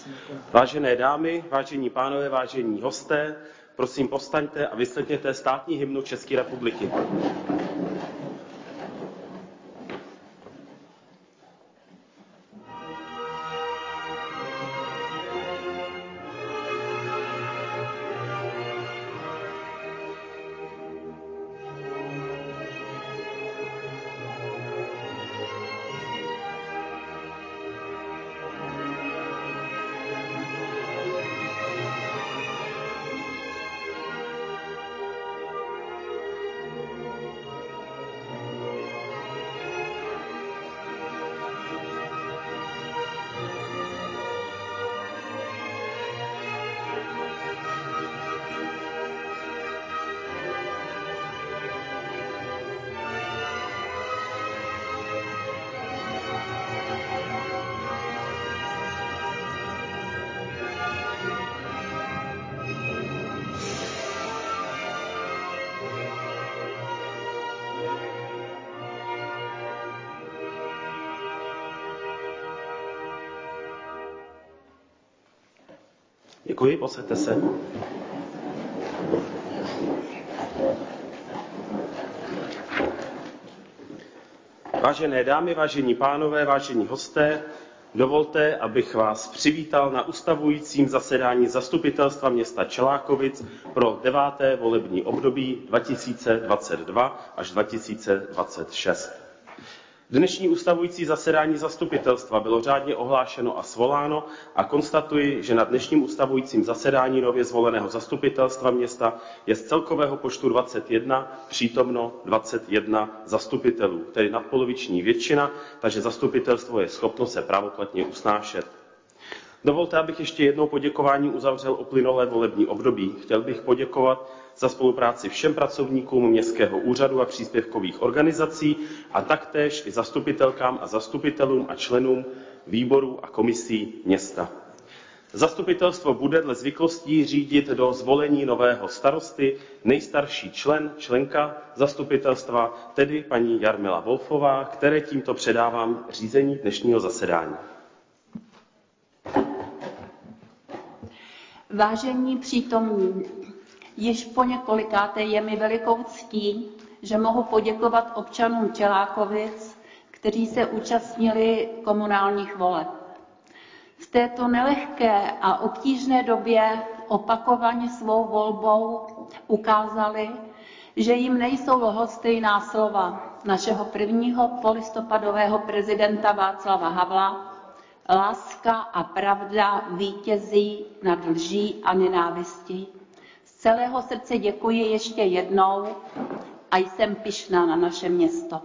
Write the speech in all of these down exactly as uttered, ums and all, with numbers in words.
Vážené dámy, vážení pánové, vážení hosté, prosím povstaňte a vyslechněte státní hymnu České republiky. Děkuji, posaďte se. Vážené dámy, vážení pánové, vážení hosté, dovolte, abych vás přivítal na ustavujícím zasedání Zastupitelstva města Čelákovic pro deváté volební období dva tisíce dvacet dva až dva tisíce dvacet šest. Dnešní ustavující zasedání zastupitelstva bylo řádně ohlášeno a svoláno a konstatuji, že na dnešním ustavujícím zasedání nově zvoleného zastupitelstva města je z celkového počtu dvacet jedna přítomno dvacet jedna zastupitelů, tedy nadpoloviční většina, takže zastupitelstvo je schopno se právoplatně usnášet. Dovolte, abych ještě jednou poděkováním uzavřel uplynulé volební období. Chtěl bych poděkovat za spolupráci všem pracovníkům městského úřadu a příspěvkových organizací a taktéž i zastupitelkám a zastupitelům a členům výborů a komisí města. Zastupitelstvo bude dle zvyklostí řídit do zvolení nového starosty nejstarší člen, členka zastupitelstva, tedy paní Jarmila Wolfová, které tímto předávám řízení dnešního zasedání. Vážení přítomní, již po několikáté je mi velikou ctí, že mohu poděkovat občanům Čelákovic, kteří se účastnili komunálních voleb. V této nelehké a obtížné době opakovaně svou volbou ukázali, že jim nejsou lhostejná slova našeho prvního polistopadového prezidenta Václava Havla: láska a pravda vítězí nad lží a nenávistí. Z celého srdce děkuji ještě jednou a jsem pyšná na naše město.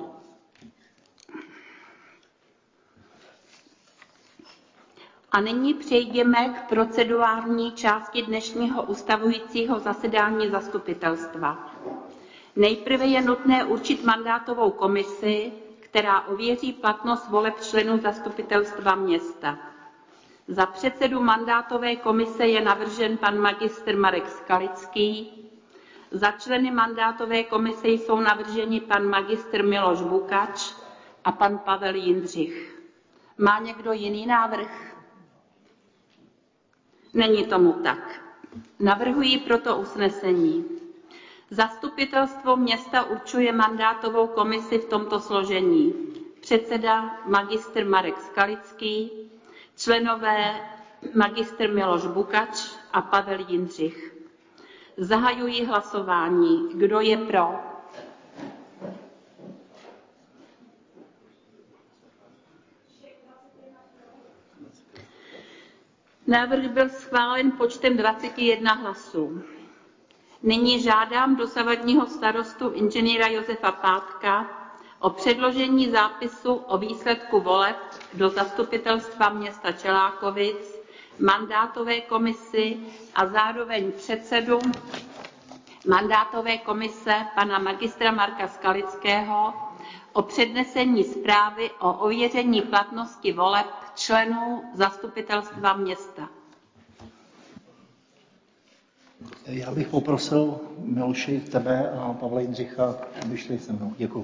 A nyní přejdeme k procedurální části dnešního ustavujícího zasedání zastupitelstva. Nejprve je nutné určit mandátovou komisi, která ověří platnost voleb členů zastupitelstva města. Za předsedu mandátové komise je navržen pan magistr Marek Skalický. Za členy mandátové komise jsou navrženi pan magistr Miloš Bukač a pan Pavel Jindřich. Má někdo jiný návrh? Není tomu tak. Navrhuji proto usnesení. Zastupitelstvo města určuje mandátovou komisi v tomto složení: předseda magistr Marek Skalický, členové magistr Miloš Bukač a Pavel Jindřich. Zahajuji hlasování. Kdo je pro? Návrh byl schválen počtem dvacet jedna hlasů. Nyní žádám dosavadního starostu inženýra Josefa Pátka o předložení zápisu o výsledku voleb do zastupitelstva města Čelákovic, mandátové komisi a zároveň předsedu mandátové komise pana magistra Marka Skalického o přednesení zprávy o ověření platnosti voleb členů zastupitelstva města. Já bych poprosil Miloši, tebe a Pavla Jindřicha, aby šli se mnou. Děkuji.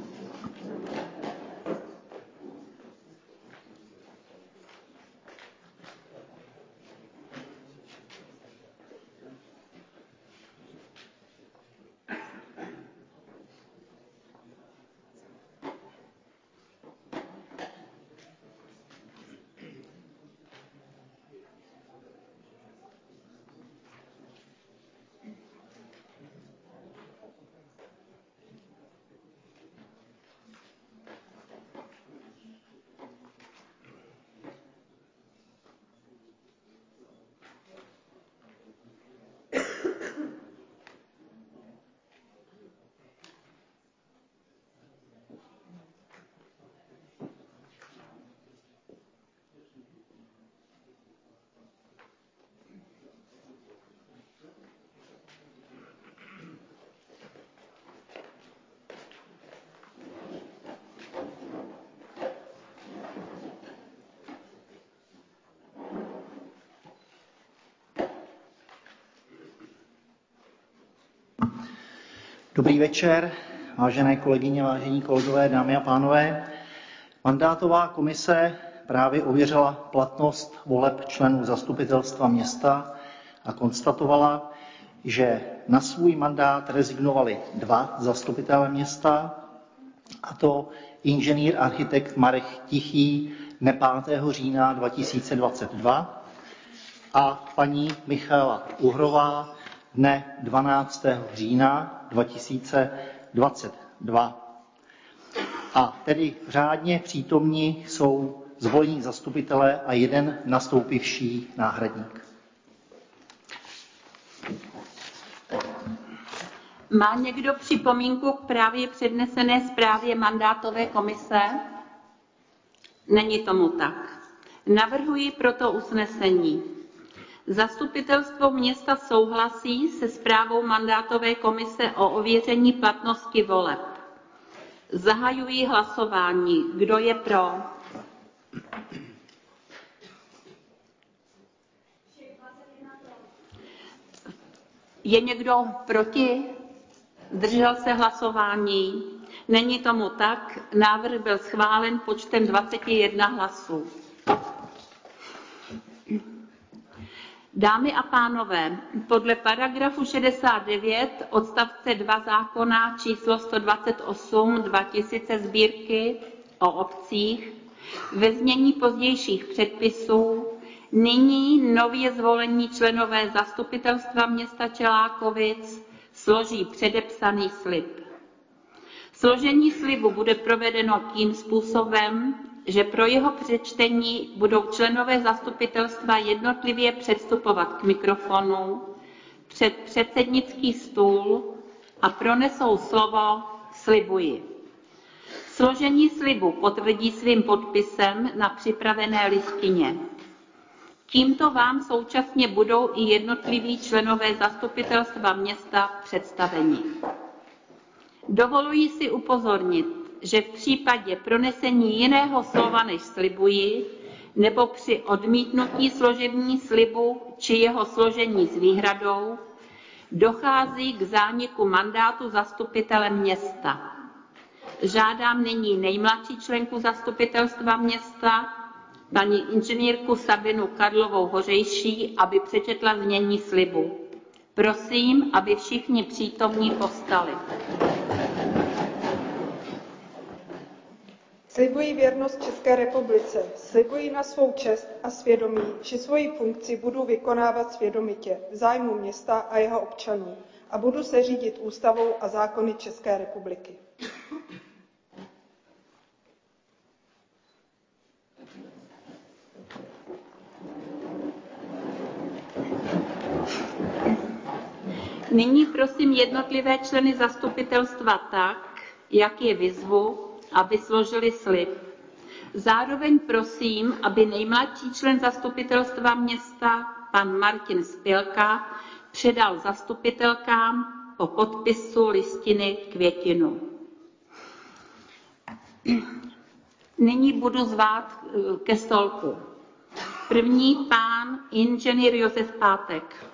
Dobrý večer, vážené kolegyně, vážení kolegové, dámy a pánové. Mandátová komise právě ověřila platnost voleb členů zastupitelstva města a konstatovala, že na svůj mandát rezignovali dva zastupitelé města, a to inženýr architekt Marek Tichý dne pátého října dva tisíce dvacet dva a paní Michaela Uhrová dne dvanáctého října dva tisíce dvacet dva. A tedy řádně přítomní jsou zvolení zastupitelé a jeden nastoupivší náhradník. Má někdo připomínku k právě přednesené zprávě mandátové komise? Není tomu tak. Navrhuji proto usnesení. Zastupitelstvo města souhlasí se zprávou mandátové komise o ověření platnosti voleb. Zahajuji hlasování. Kdo je pro? Je někdo proti? Zdržel se hlasování? Není tomu tak. Návrh byl schválen počtem dvacet jedna hlasů. Dámy a pánové, podle paragrafu šedesát devět odstavce dva zákona číslo sto dvacet osm dva tisíce sbírky o obcích ve znění pozdějších předpisů nyní nově zvolení členové zastupitelstva města Čelákovic složí předepsaný slib. Složení slibu bude provedeno tím způsobem, že pro jeho přečtení budou členové zastupitelstva jednotlivě předstupovat k mikrofonu před předsednický stůl a pronesou slovo slibuji. Složení slibu potvrdí svým podpisem na připravené listině. Tímto vám současně budou i jednotliví členové zastupitelstva města představeni. Dovoluji si upozornit, že v případě pronesení jiného slova než slibuji nebo při odmítnutí složení slibu či jeho složení s výhradou dochází k zániku mandátu zastupitele města. Žádám nyní nejmladší členku zastupitelstva města, paní inženýrku Sabinu Karlovou Hořejší, aby přečetla znění slibu. Prosím, aby všichni přítomní povstali. Slibuji věrnost České republice, slibuji na svou čest a svědomí, že svoji funkci budu vykonávat svědomitě v zájmu města a jeho občanů a budu se řídit ústavou a zákony České republiky. Nyní prosím jednotlivé členy zastupitelstva tak, jak je vyzvu, aby složili slib. Zároveň prosím, aby nejmladší člen zastupitelstva města, pan Martin Spilka, předal zastupitelkám po podpisu listiny květinu. Nyní budu zvát ke stolku. První pán inženýr Josef Pátek.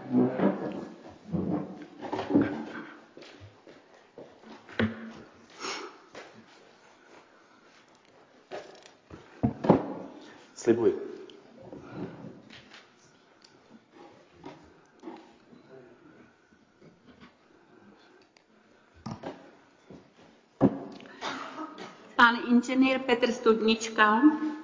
Slibuji. Pan inženýr Petr Studnička.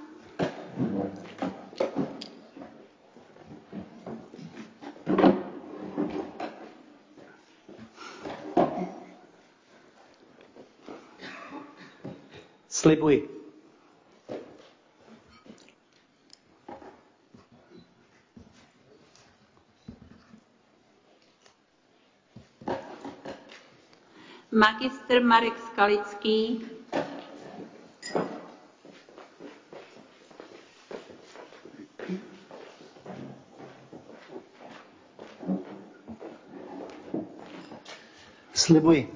Slibuji. Magistr Marek Skalický. Slibuji.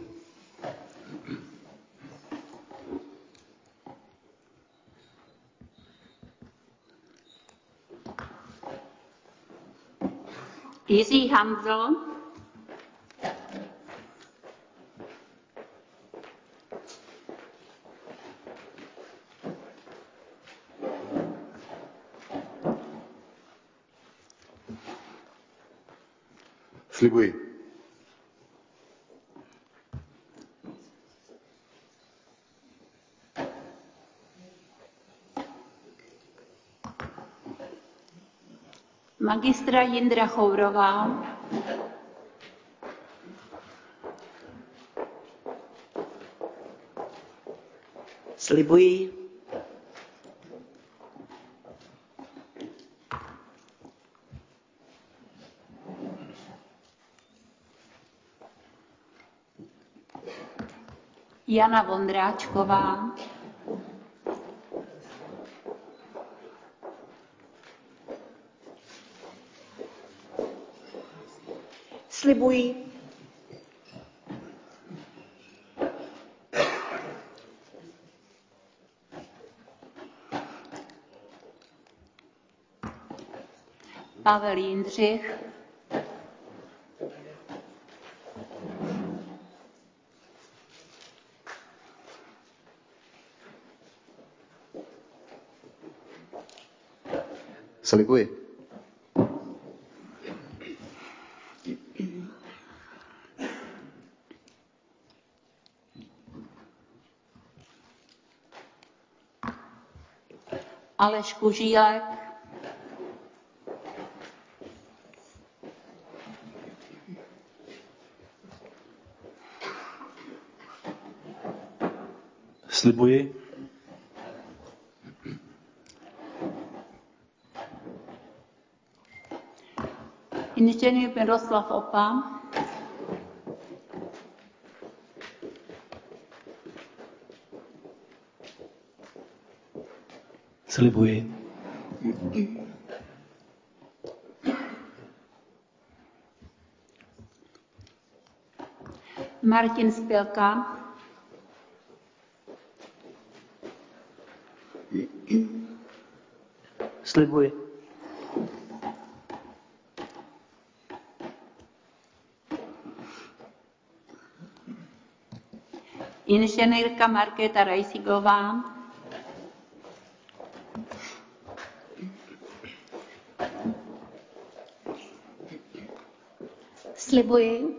Jiří Hanzel. Slibuji. Magistra Jindra Chourová, Slibuji. Jana Vondráčková, Slibuji. Pavel Jindřich, Slibuji. Aleš Kužílek, Slibuji. inženýr Miroslav Opa, Slibuji. Martin Spilka, Slibuji. inženýrka Markéta Rajsigová, slibuji.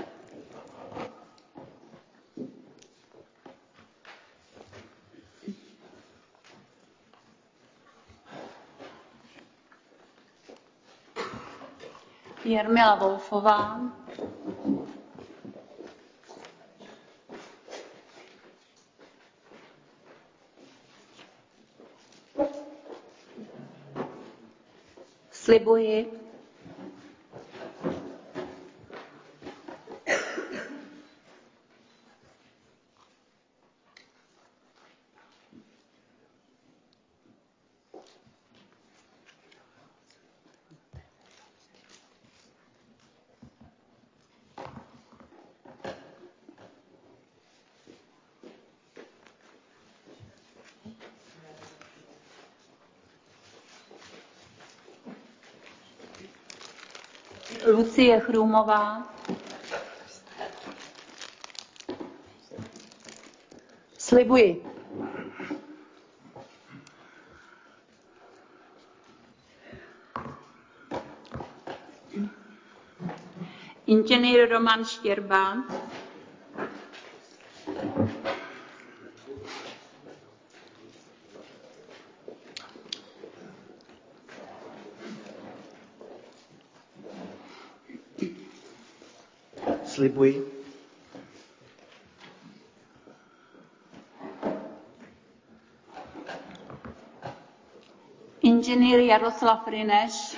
Jarmila Wolfová, slibuji. Lucie Chrůmová, Slibuji. inženýr Roman Štěrba, Slibuji. inženýr Jaroslav Ryneš,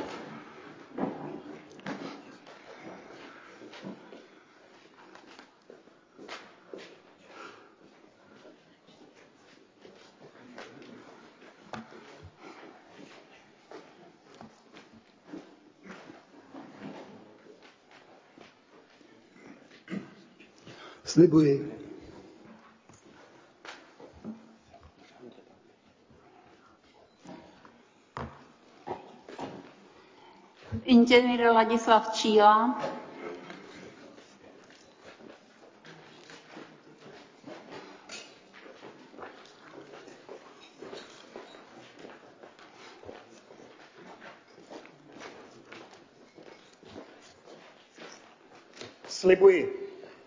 Slibuji. inženýr Ladislav Číla, Slibuji.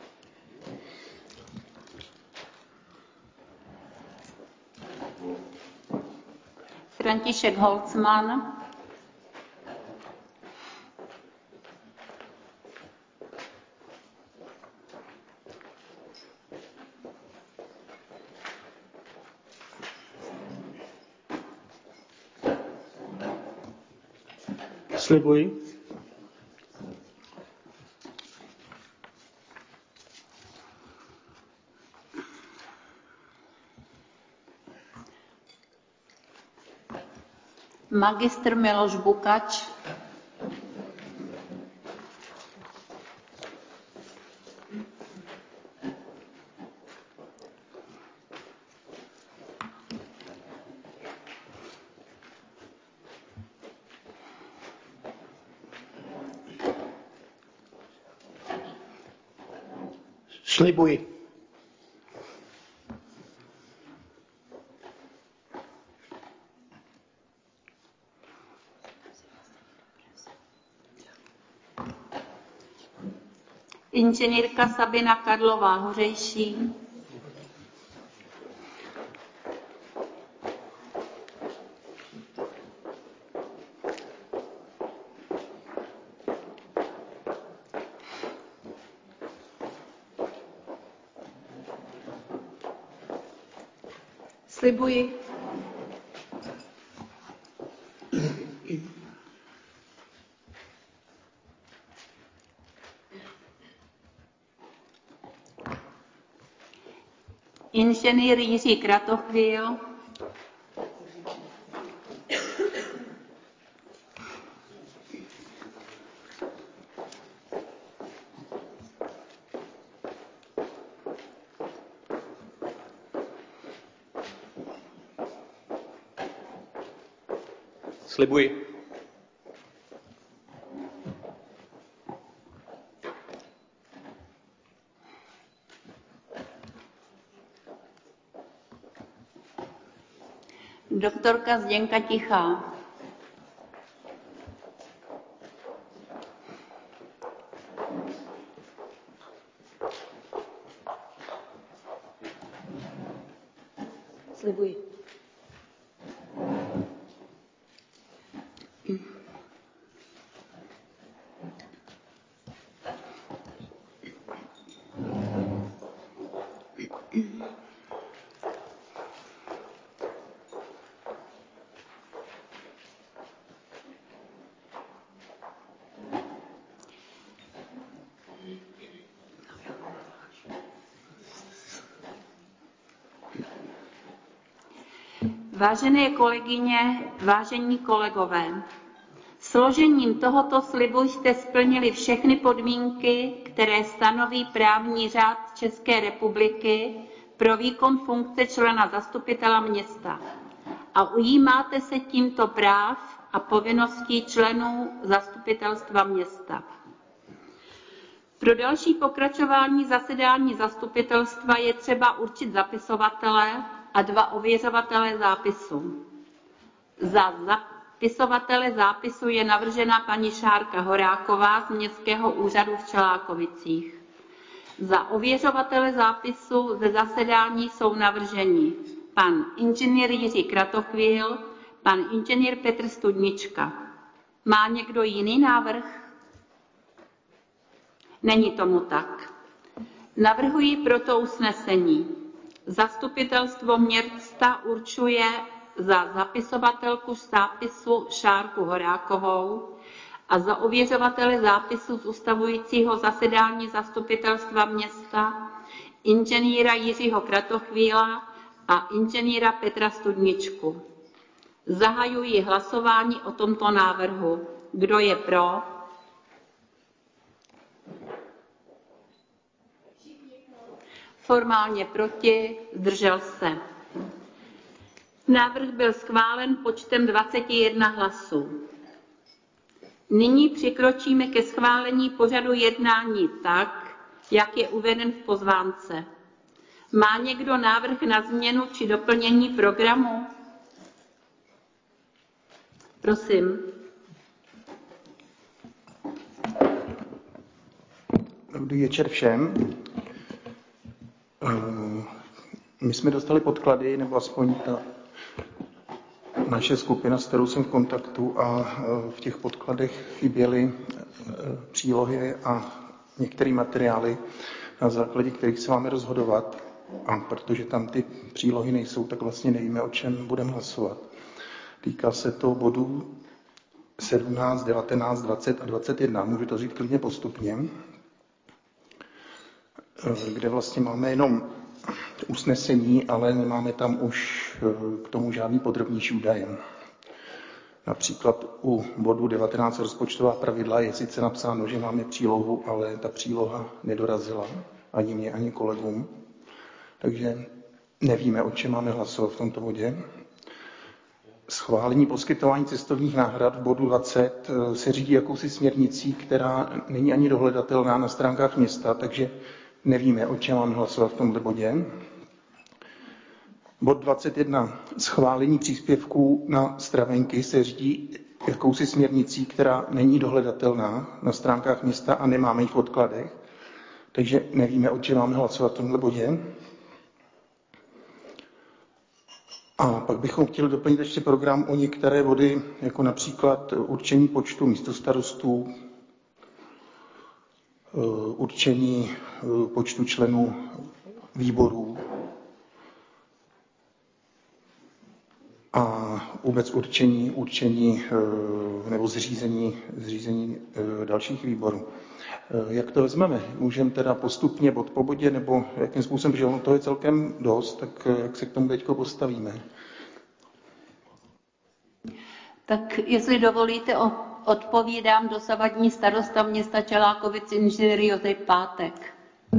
František Holcman. Slibuji. Magistr Miloš Bukač. Slibuji. Inženýrka Sabina Karlová Hořejší. Slibuji. Inženýr Jiří Kratochvíl. Slibuji. Doktorka Zdenka Tichá. Slibuji. Vážené kolegyně, vážení kolegové, složením tohoto slibu jste splnili všechny podmínky, které stanoví právní řád České republiky pro výkon funkce člena zastupitele města a ujímáte se tímto práv a povinností členů zastupitelstva města. Pro další pokračování zasedání zastupitelstva je třeba určit zapisovatele a dva ověřovatele zápisu. Za zapisovatele zápisu je navržena paní Šárka Horáková z Městského úřadu v Čelákovicích. Za ověřovatele zápisu ze zasedání jsou navrženi pan inženýr Jiří Kratochvíl, pan inženýr Petr Studnička. Má někdo jiný návrh? Není tomu tak. Navrhuji proto usnesení. Zastupitelstvo města určuje za zapisovatelku zápisu Šárku Horákovou a za ověřovatele zápisu z ustavujícího zasedání zastupitelstva města inženýra Jiřího Kratochvíla a inženýra Petra Studničku. Zahajuji hlasování o tomto návrhu. Kdo je pro? Formálně proti, zdržel se. Návrh byl schválen počtem dvacet jedna hlasů. Nyní přikročíme ke schválení pořadu jednání tak, jak je uveden v pozvánce. Má někdo návrh na změnu či doplnění programu? Prosím. Dobrý večer všem. My jsme dostali podklady, nebo aspoň ta naše skupina, s kterou jsem v kontaktu, a v těch podkladech chyběly přílohy a některé materiály, na základě kterých se máme rozhodovat. A protože tam ty přílohy nejsou, tak vlastně nevíme, o čem budeme hlasovat. Týká se to bodů sedmnáct, devatenáct, dvacet a dvacet jedna. Můžu to říct klidně postupně, kde vlastně máme jenom usnesení, ale nemáme tam už k tomu žádný podrobnější údaje. Například u bodu devatenáct rozpočtová pravidla je sice napsáno, že máme přílohu, ale ta příloha nedorazila ani mě, ani kolegům. Takže nevíme, o čem máme hlasovat v tomto bodě. Schválení poskytování cestovních náhrad v bodu dvacet se řídí jakousi směrnicí, která není ani dohledatelná na stránkách města, takže nevíme, o čem máme hlasovat v tomto bodě. Bod dvacet jedna. Schválení příspěvků na stravenky se řídí jakousi směrnicí, která není dohledatelná na stránkách města a nemáme ji v podkladech, takže nevíme, o čem máme hlasovat v tomto bodě. A pak bychom chtěli doplnit ještě program o některé body, jako například určení počtu místostarostů, určení počtu členů výborů a vůbec určení, určení nebo zřízení, zřízení dalších výborů. Jak to vezmeme? Můžeme teda postupně bod po bodě, nebo jakým způsobem, že ono to je celkem dost, tak jak se k tomu teďko postavíme? Tak jestli dovolíte, odpovídám dosavadní starosta města Čelákovic inženýr Josef Pátek.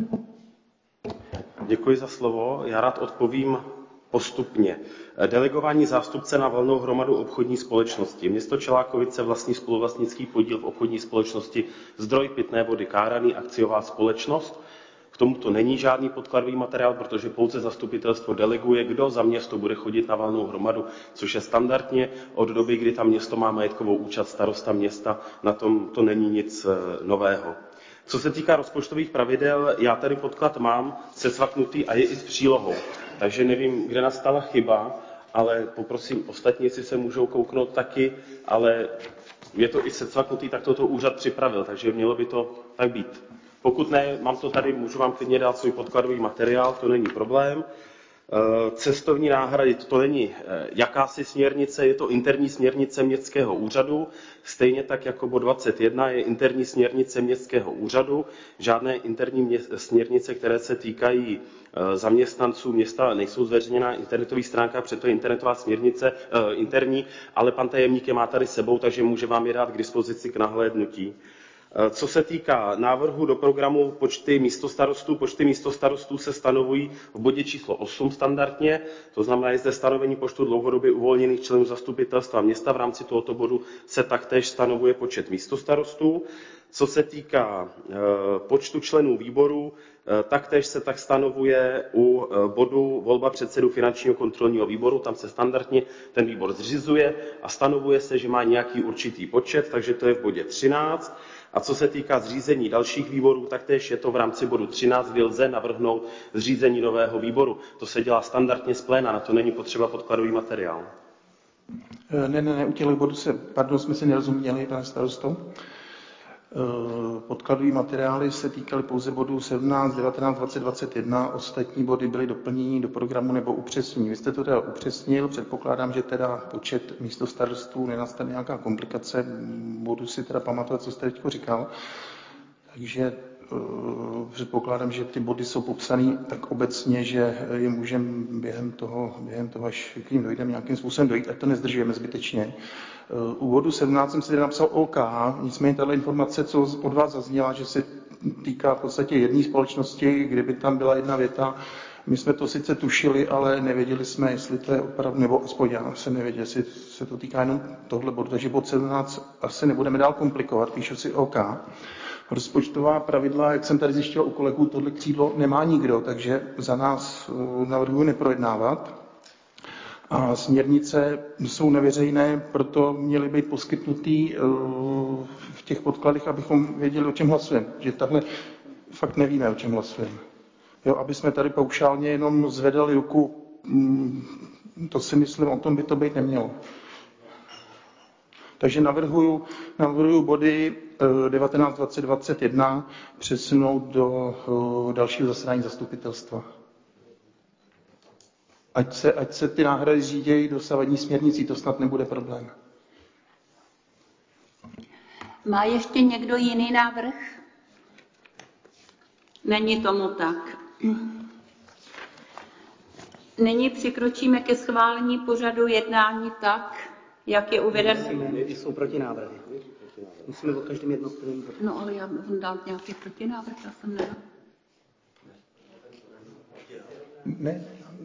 Děkuji za slovo. Já rád odpovím postupně. Delegování zástupce na valnou hromadu obchodní společnosti. Město Čelákovice vlastní spoluvlastnický podíl v obchodní společnosti Zdroj pitné vody Káraný, akciová společnost. K tomuto není žádný podkladový materiál, protože pouze zastupitelstvo deleguje, kdo za město bude chodit na valnou hromadu, což je standardně od doby, kdy tam město má majetkovou účast starosta města, na tom to není nic nového. Co se týká rozpočtových pravidel, já tady podklad mám sesvaknutý a je i s přílohou. Takže nevím, kde nastala chyba, ale poprosím ostatní, jestli se můžou kouknout taky, ale je to i sesvaknutý, tak toto úřad připravil, takže mělo by to tak být. Pokud ne, mám to tady, můžu vám klidně dát svůj podkladový materiál, to není problém. Cestovní náhrady, to není jakási směrnice, je to interní směrnice městského úřadu, stejně tak jako bod dvacet jedna je interní směrnice městského úřadu, žádné interní směrnice, které se týkají zaměstnanců města, nejsou zveřejněna na internetových stránkách, protože to je internetová směrnice interní, ale pan tajemník je má tady sebou, takže může vám je dát k dispozici k nahlédnutí. Co se týká návrhu do programu počty místostarostů, počty místostarostů se stanovují v bodě číslo osm standardně, to znamená, je zde stanovení počtu dlouhodobě uvolněných členů zastupitelstva města. V rámci tohoto bodu se taktéž stanovuje počet místostarostů. Co se týká e, počtu členů výboru, e, taktéž se tak stanovuje u e, bodu volba předsedu finančního kontrolního výboru. Tam se standardně ten výbor zřizuje a stanovuje se, že má nějaký určitý počet, takže to je v bodě třináct. A co se týká zřízení dalších výborů, taktéž je to v rámci bodu třináct, kdy lze navrhnout zřízení nového výboru. To se dělá standardně z pléna, na to není potřeba podkladový materiál. Ne, ne, ne, u těchto bodů se, pardon, jsme si nerozuměli, pane starosto. Podkladové materiály se týkaly pouze bodů sedmnáct, devatenáct, dvacet, dvacet jedna, ostatní body byly doplněny do programu nebo upřesnění. Vy jste to teda upřesnil, předpokládám, že teda počet místostarostů nenastane nějaká komplikace, budu si teda pamatovat, co jste teď říkal. Takže uh, předpokládám, že ty body jsou popsané tak obecně, že je můžeme během toho, během toho, až k ním dojdeme, nějakým způsobem dojít, ať to nezdržujeme zbytečně. U bodu sedmnáct jsem si teda napsal OK, nicméně tato informace, co od vás zazněla, že se týká v podstatě jedné společnosti, kdyby tam byla jedna věta, my jsme to sice tušili, ale nevěděli jsme, jestli to je opravdu, nebo aspoň já jsem nevěděl, jestli se to týká jenom tohle bodu, takže bod sedmnáct asi nebudeme dál komplikovat, píšu si OK. Rozpočtová pravidla, jak jsem tady zjišťoval u kolegů, tohle křídlo nemá nikdo, takže za nás navrhuji neprojednávat. A směrnice jsou neveřejné, proto měly být poskytnutý v těch podkladech, abychom věděli, o čem hlasujeme. Že tahle fakt nevíme, o čem hlasujeme. Jo, aby jsme tady paušálně jenom zvedali ruku, to si myslím, o tom by to být nemělo. Takže navrhuju, navrhuju body devatenáct, dvacet, dvacet jedna přesunout do dalšího zasedání zastupitelstva. Ať se, ať se ty náhrady řídějí dosavadní směrnicí, to snad nebude problém. Má ještě někdo jiný návrh? Není tomu tak. Nyní přikročíme ke schválení pořadu jednání tak, jak je uveden. Musíme, jsou protinávrhy. Musíme o každém jednotlivém. No ale já jsem dal nějaký protinávrh, já jsem nedal. Ne.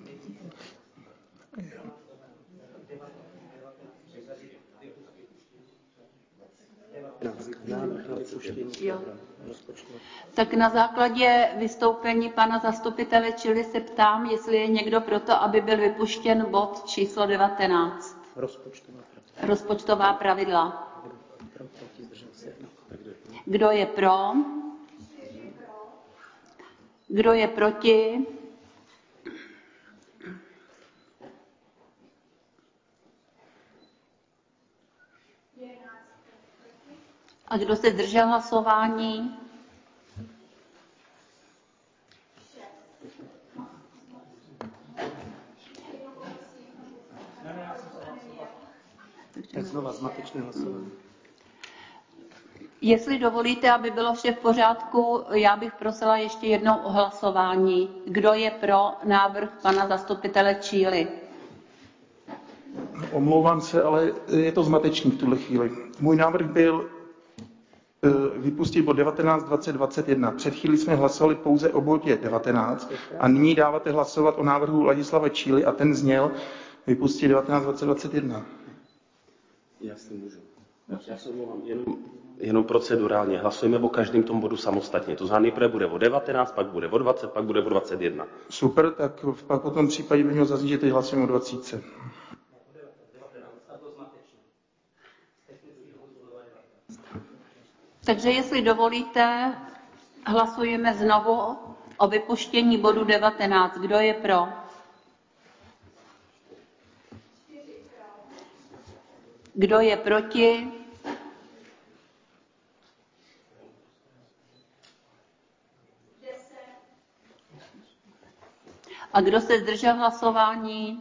Jo. Tak na základě vystoupení pana zastupitele Čily se ptám, jestli je někdo proto, aby byl vypuštěn bod číslo devatenáct. Rozpočtová pravidla. Rozpočtová pravidla. Kdo je pro? Kdo je proti? A kdo se zdržel hlasování? Tak znova zmatečné hlasování. Jestli dovolíte, aby bylo vše v pořádku, já bych prosila ještě jednou o hlasování. Kdo je pro návrh pana zastupitele Číly? Omlouvám se, ale je to zmatečný v tuhle chvíli. Můj návrh byl vypustit bod devatenáct, dvacet, dvacet jedna. Před chvílí jsme hlasovali pouze o bodě devatenáct a nyní dáváte hlasovat o návrhu Ladislava Číly a ten zněl vypustit devatenáct, dvacet, dvacet jedna. Já si můžu. Já se omlouvám, jenom, jenom procedurálně. Hlasujeme o každém tom bodu samostatně. To znamená, nejprve bude o devatenáct, pak bude o dvacet, pak bude o dvacet jedna. Super, tak v pak potom případě by měl zaznít, že teď hlasujeme o dvacet. Takže jestli dovolíte, hlasujeme znovu o vypuštění bodu devatenáct. Kdo je pro? Kdo je proti? A kdo se zdržel hlasování?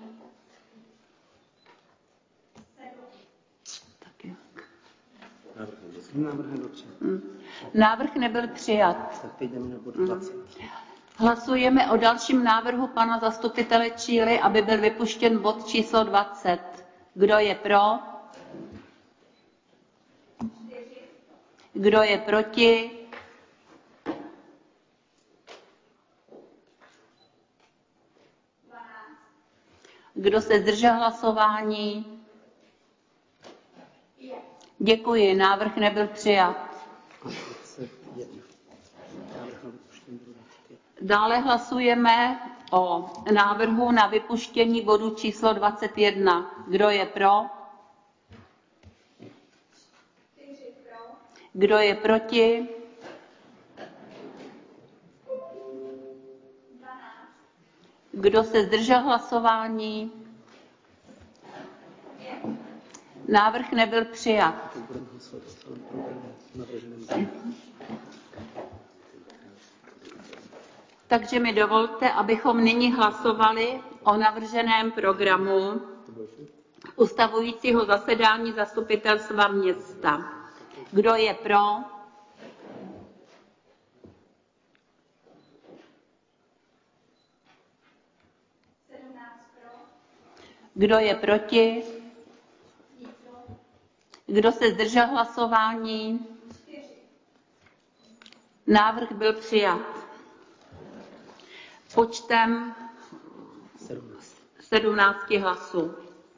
Taky. Návrh nebyl přijat. Návrh nebyl přijat. Tak teď jdeme na bod dvacet. Hlasujeme o dalším návrhu pana zastupitele Číly, aby byl vypuštěn bod číslo dvacet. Kdo je pro? Kdo je proti? Kdo se zdržel hlasování? Děkuji, návrh nebyl přijat. Dále hlasujeme o návrhu na vypuštění bodu číslo dvacet jedna. Kdo je pro? Kdo je proti? Kdo se zdržel hlasování? Návrh nebyl přijat. Takže mi dovolte, abychom nyní hlasovali o navrženém programu ustavujícího zasedání zastupitelstva města. Kdo je pro? Kdo je proti? Kdo se zdržel hlasování? Návrh byl přijat. Počtem sedmnácti hlasů.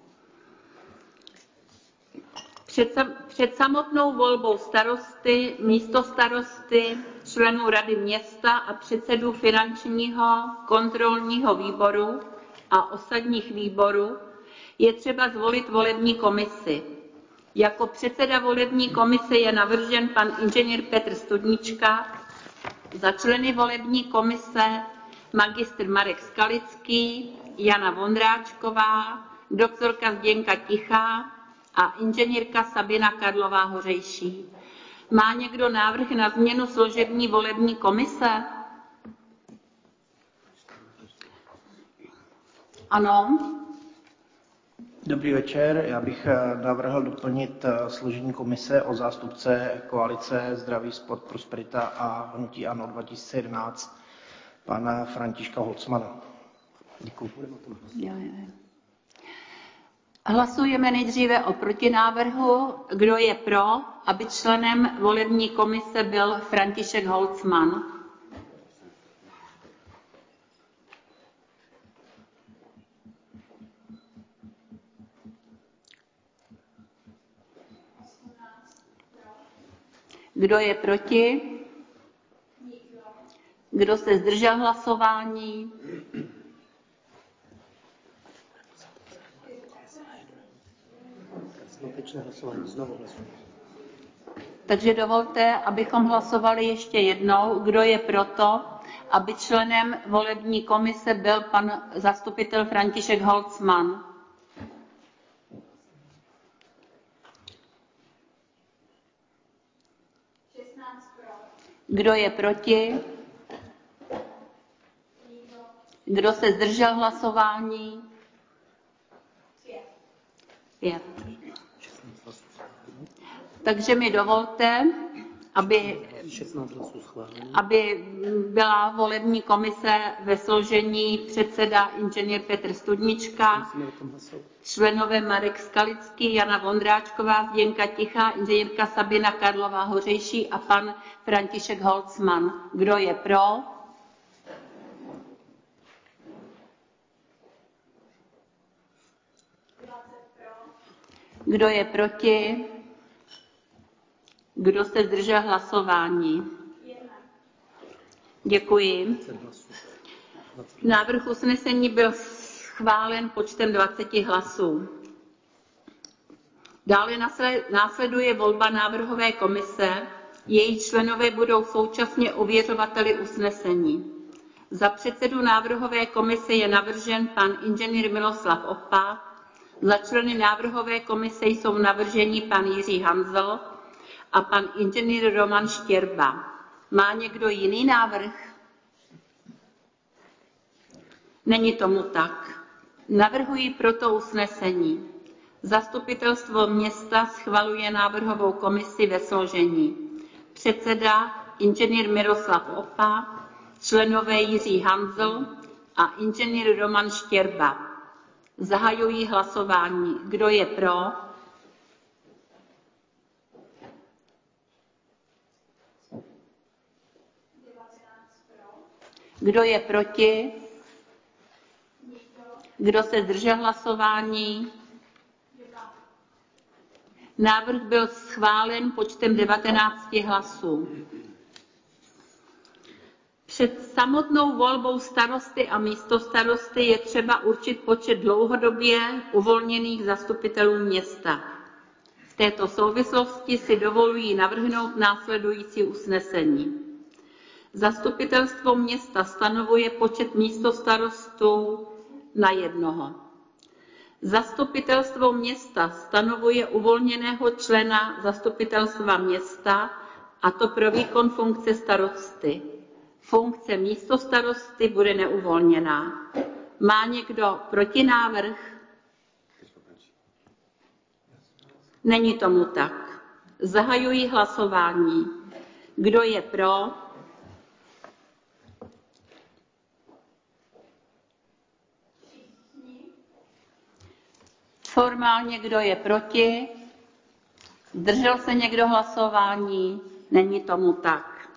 Před, před samotnou volbou starosty, místostarosty, členů rady města a předsedů finančního kontrolního výboru a osadních výborů je třeba zvolit volební komisi. Jako předseda volební komise je navržen pan inženýr Petr Studnička, Za členy volební komise magistr Marek Skalický, Jana Vondráčková, doktorka Zdenka Tichá a inženýrka Sabina Karlová Hořejší. Má někdo návrh na změnu složení volební komise? Ano. Dobrý večer, já bych navrhl doplnit složení komise o zástupce koalice Zdraví, sport, prosperita a hnutí ANO dva tisíce jedenáct, pana Františka Holcmana. Děkuji. Hlasujeme nejdříve o protinávrhu. Kdo je pro, aby členem volební komise byl František Holcman? Kdo je proti? Kdo se zdržel hlasování? Takže dovolte, abychom hlasovali ještě jednou. Kdo je proto, aby členem volební komise byl pan zastupitel František Holcman? Kdo je proti? Kdo se zdržel hlasování? Pět. Takže mi dovolte, aby, aby byla volební komise ve složení předseda inženýr Petr Studnička, členové Marek Skalický, Jana Vondráčková, Zdenka Tichá, inženýrka Sabina Karlová Hořejší a pan František Holcman. Kdo je pro? Kdo je proti? Kdo se zdržel hlasování? Děkuji. Návrh usnesení byl schválen počtem dvaceti hlasů. Dále následuje volba návrhové komise. Její členové budou současně ověřovateli usnesení. Za předsedu návrhové komise je navržen pan inženýr Miloslav Oppa. Za členy návrhové komise jsou navrženi pan Jiří Hanzel a pan inženýr Roman Štěrba. Má někdo jiný návrh? Není tomu tak. Navrhuji proto usnesení. Zastupitelstvo města schvaluje návrhovou komisi ve složení. Předseda inženýr Miroslav Oppa, členové Jiří Hanzel a inženýr Roman Štěrba. Zahajuji hlasování. Kdo je pro? Kdo je proti? Kdo se zdržel hlasování? Návrh byl schválen počtem devatenácti hlasů. Před samotnou volbou starosty a místostarosty je třeba určit počet dlouhodobě uvolněných zastupitelů města. V této souvislosti si dovoluji navrhnout následující usnesení. Zastupitelstvo města stanovuje počet místostarostů na jednoho. Zastupitelstvo města stanovuje uvolněného člena zastupitelstva města, a to pro výkon funkce starosty. Funkce místostarosty bude neuvolněná. Má někdo protinávrh? Není tomu tak. Zahajuji hlasování. Kdo je pro? Formálně kdo je proti? Zdržel se někdo hlasování? Není tomu tak.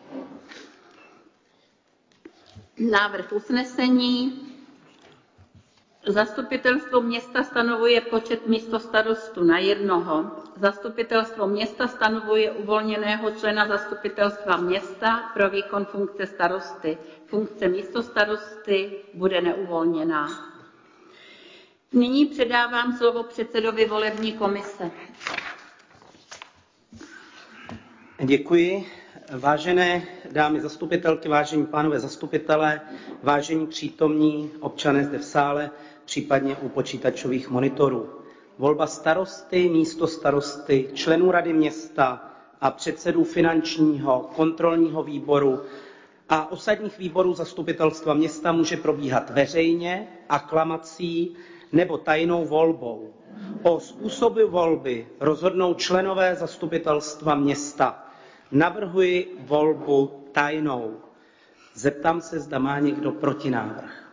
Návrh usnesení. Zastupitelstvo města stanovuje počet místostarostů na jednoho. Zastupitelstvo města stanovuje uvolněného člena zastupitelstva města pro výkon funkce starosty. Funkce místostarosty bude neuvolněná. Nyní předávám slovo předsedovi volební komise. Děkuji. Vážené dámy zastupitelky, vážení pánové zastupitelé, vážení přítomní občané zde v sále, případně u počítačových monitorů. Volba starosty, místostarosty, členů rady města a předsedů finančního, kontrolního výboru a osadních výborů zastupitelstva města může probíhat veřejně, aklamací nebo tajnou volbou. O způsobu volby rozhodnou členové zastupitelstva města. Navrhuji volbu tajnou. Zeptám se, zda má někdo protinávrh.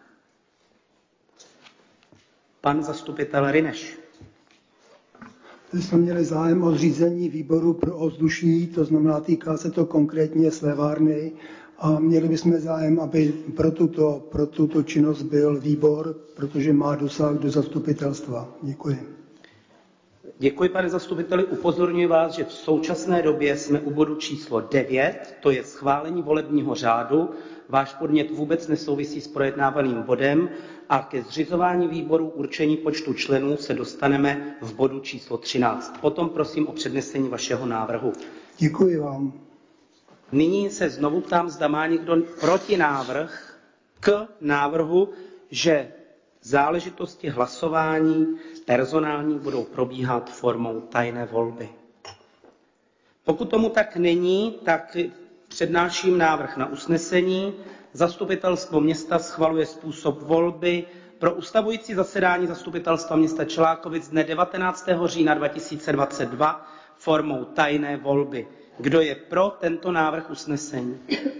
Pan zastupitel Ryneš. My jsme měli zájem o zřízení výboru pro ovzduší, to znamená, týká se to konkrétně slévárny a měli bychom zájem, aby pro tuto, pro tuto činnost byl výbor, protože má dosah do zastupitelstva. Děkuji. Děkuji, pane zastupiteli. Upozorňuji vás, že v současné době jsme u bodu číslo devět, to je schválení volebního řádu. Váš podnět vůbec nesouvisí s projednávaným bodem a ke zřizování výboru určení počtu členů se dostaneme v bodu číslo třináct. Potom prosím o přednesení vašeho návrhu. Děkuji vám. Nyní se znovu ptám, zda má někdo protinávrh k návrhu, že záležitosti hlasování personální budou probíhat formou tajné volby. Pokud tomu tak není, tak přednáším návrh na usnesení. Zastupitelstvo města schvaluje způsob volby pro ustavující zasedání zastupitelstva města Čelákovic dne devatenáctého října dva tisíce dvacet dva formou tajné volby. Kdo je pro tento návrh usnesení?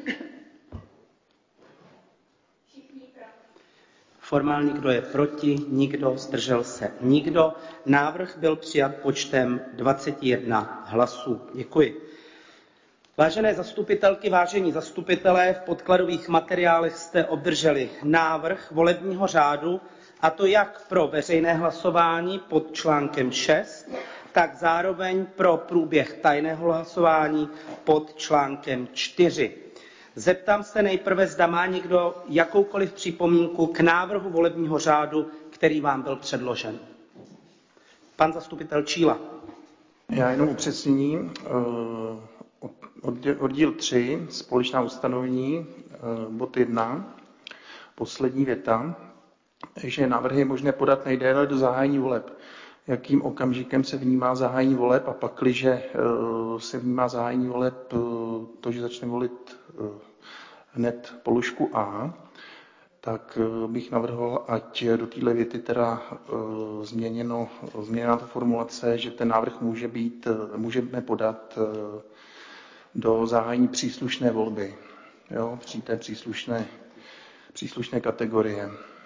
Formálně, kdo je proti? Nikdo. Zdržel se? Nikdo. Návrh byl přijat počtem dvacet jedna hlasů. Děkuji. Vážené zastupitelky, vážení zastupitelé, v podkladových materiálech jste obdrželi návrh volebního řádu, a to jak pro veřejné hlasování pod článkem šest, tak zároveň pro průběh tajného hlasování pod článkem čtyři. Zeptám se nejprve, zda má někdo jakoukoliv připomínku k návrhu volebního řádu, který vám byl předložen. Pan zastupitel Číla. Já jenom upřesnění. Oddíl tři, společná ustanovení, bod jedna, poslední věta, že návrhy je možné podat nejdéle do zahájení voleb. Jakým okamžikem se vnímá zahájení voleb a pakliže se vnímá zahájení voleb to, že začne volit hned položku A, tak bych navrhoval, ať do téhle věty teda změněno, změněna ta formulace, že ten návrh může být, můžeme podat do zahájení příslušné volby, jo, při té příslušné, příslušné kategorie.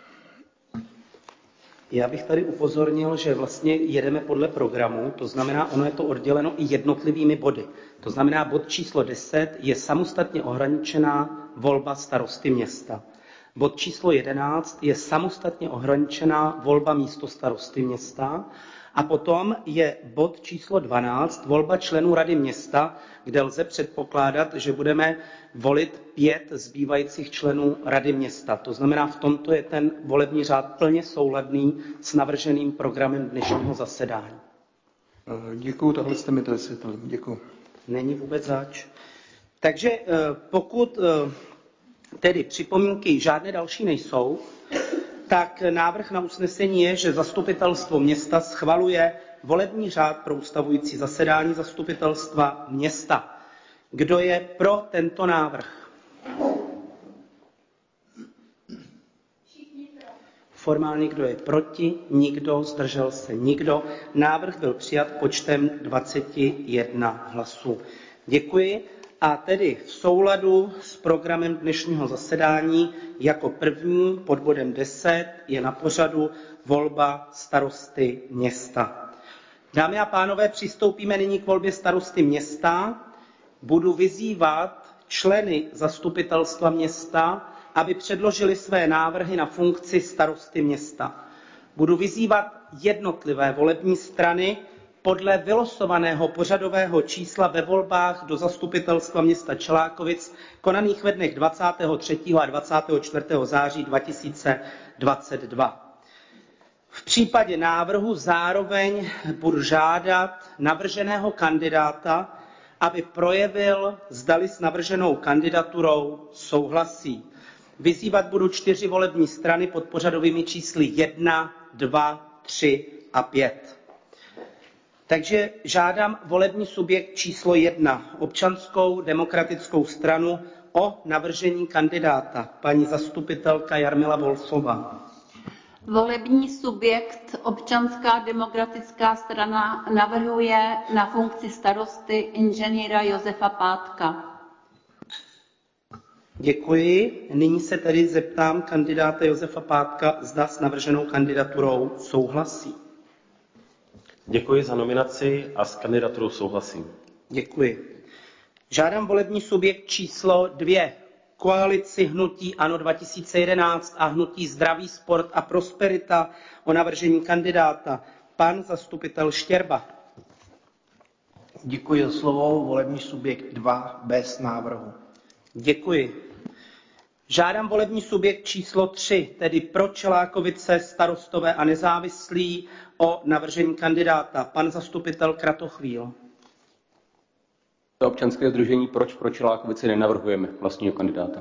Já bych tady upozornil, že vlastně jedeme podle programu, to znamená, ono je to odděleno i jednotlivými body. To znamená, bod číslo deset je samostatně ohraničená volba starosty města. Bod číslo jedenáct je samostatně ohraničená volba místostarosty města. A potom je bod číslo dvanáct, volba členů rady města, kde lze předpokládat, že budeme volit pět zbývajících členů rady města. To znamená, v tomto je ten volební řád plně souladný s navrženým programem dnešního zasedání. Děkuju, tohle jste mi to vysvětlili. Děkuju. Není vůbec zač. Takže pokud tedy připomínky žádné další nejsou, tak návrh na usnesení je, že zastupitelstvo města schvaluje volební řád pro ustavující zasedání zastupitelstva města. Kdo je pro tento návrh? Formálně kdo je proti? Nikdo. Zdržel se nikdo. Návrh byl přijat počtem dvacet jedna hlasů. Děkuji. A tedy v souladu s programem dnešního zasedání jako první pod bodem deset je na pořadu volba starosty města. Dámy a pánové, přistoupíme nyní k volbě starosty města. Budu vyzývat členy zastupitelstva města, aby předložili své návrhy na funkci starosty města. Budu vyzývat jednotlivé volební strany podle vylosovaného pořadového čísla ve volbách do zastupitelstva města Čelákovic, konaných ve dnech dvacátého třetího a dvacátého čtvrtého září dva tisíce dvacet dva. V případě návrhu zároveň budu žádat navrženého kandidáta, aby projevil, zdali s navrženou kandidaturou souhlasí. Vyzývat budu čtyři volební strany pod pořadovými čísly jedna, dva, tři a pět. Takže žádám volební subjekt číslo jedna, Občanskou demokratickou stranu, o navržení kandidáta, paní zastupitelka Jarmila Wolfová. Volební subjekt Občanská demokratická strana navrhuje na funkci starosty inženýra Josefa Pátka. Děkuji. Nyní se tedy zeptám kandidáta Josefa Pátka, zda s navrženou kandidaturou souhlasí. Děkuji za nominaci a s kandidaturou souhlasím. Děkuji. Žádám volební subjekt číslo dvě, koalici Hnutí ANO dva tisíce jedenáct a Hnutí Zdraví, sport a prosperita, o navržení kandidáta, pan zastupitel Štěrba. Děkuji za slovo. Volební subjekt dva bez návrhu. Děkuji. Žádám volební subjekt číslo tři, tedy pro Čelákovice, Starostové a nezávislí, o navržení kandidáta, pan zastupitel Kratochvíl. Občanské sdružení Proč pro Čelákovice nenavrhujeme vlastního kandidáta.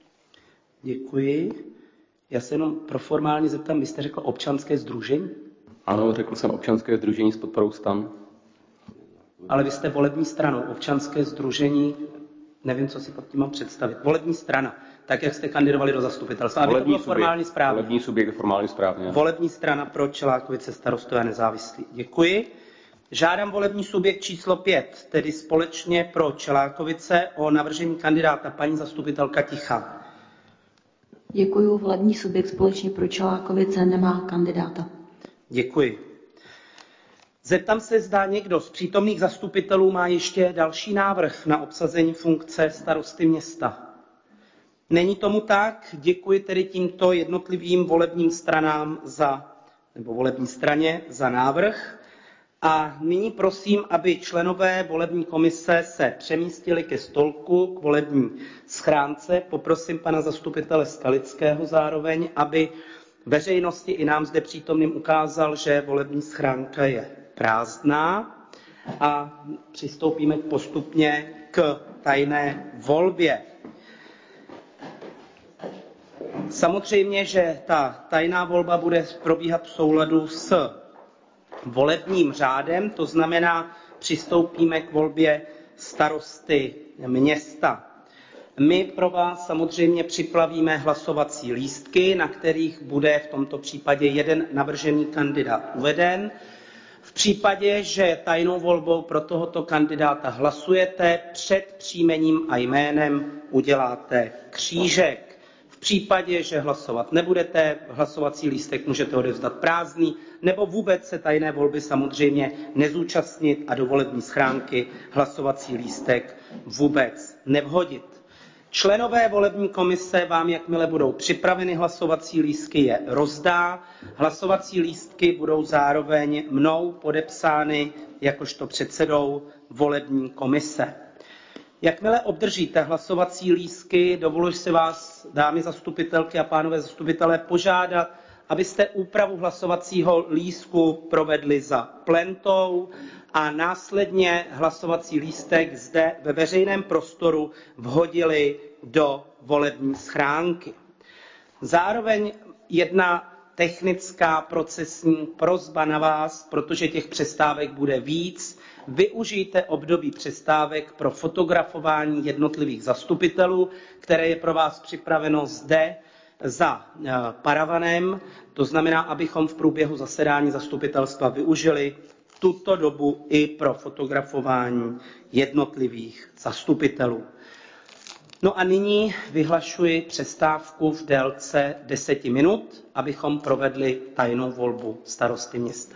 Děkuji. Já se jenom pro formálně zeptám, vy jste řekl občanské sdružení? Ano, řekl jsem občanské sdružení s podporou STAN. Ale vy jste volební stranou, občanské sdružení, nevím, co si pod tím mám představit. Volební strana, tak jak jste kandidovali do zastupitelstva. Aby Volební to bylo subjekt, formálně správně. Volební subjekt je formálně správně. Volební strana pro Čelákovice, Starostové a nezávislí. Děkuji. Žádám volební subjekt číslo pět, tedy společně pro Čelákovice, o navržení kandidáta, paní zastupitelka Tichá. Děkuji. Volební subjekt společně pro Čelákovice nemá kandidáta. Děkuji. Zeptám se, zda někdo z přítomných zastupitelů má ještě další návrh na obsazení funkce starosty města. Není tomu tak, děkuji tedy tímto jednotlivým volebním stranám za, nebo volební straně za návrh. A nyní prosím, aby členové volební komise se přemístili ke stolku, k volební schránce. Poprosím pana zastupitele Skalického zároveň, aby veřejnosti i nám zde přítomným ukázal, že volební schránka je prázdná, a přistoupíme postupně k tajné volbě. Samozřejmě, že ta tajná volba bude probíhat v souladu s volebním řádem, to znamená, přistoupíme k volbě starosty města. My pro vás samozřejmě připlavíme hlasovací lístky, na kterých bude v tomto případě jeden navržený kandidát uveden. V případě, že tajnou volbou pro tohoto kandidáta hlasujete, před příjmením a jménem uděláte křížek. V případě, že hlasovat nebudete, hlasovací lístek můžete odevzdat prázdný, nebo vůbec se tajné volby samozřejmě nezúčastnit a do volební schránky hlasovací lístek vůbec nevhodit. Členové volební komise vám, jakmile budou připraveny hlasovací lístky, je rozdá. Hlasovací lístky budou zároveň mnou podepsány jakožto předsedou volební komise. Jakmile obdržíte hlasovací lístky, dovoluji si vás, dámy zastupitelky a pánové zastupitelé, požádat, abyste úpravu hlasovacího lístku provedli za plentou a následně hlasovací lístek zde ve veřejném prostoru vhodili do volební schránky. Zároveň jedna technická procesní prosba na vás, protože těch přestávek bude víc. Využijte období přestávek pro fotografování jednotlivých zastupitelů, které je pro vás připraveno zde za paravanem. To znamená, abychom v průběhu zasedání zastupitelstva využili tuto dobu i pro fotografování jednotlivých zastupitelů. No a nyní vyhlašuji přestávku v délce deseti minut, abychom provedli tajnou volbu starosty města.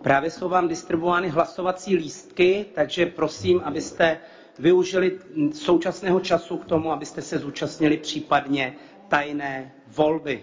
Právě jsou vám distribuovány hlasovací lístky, takže prosím, abyste využili současného času k tomu, abyste se zúčastnili případně tajné volby.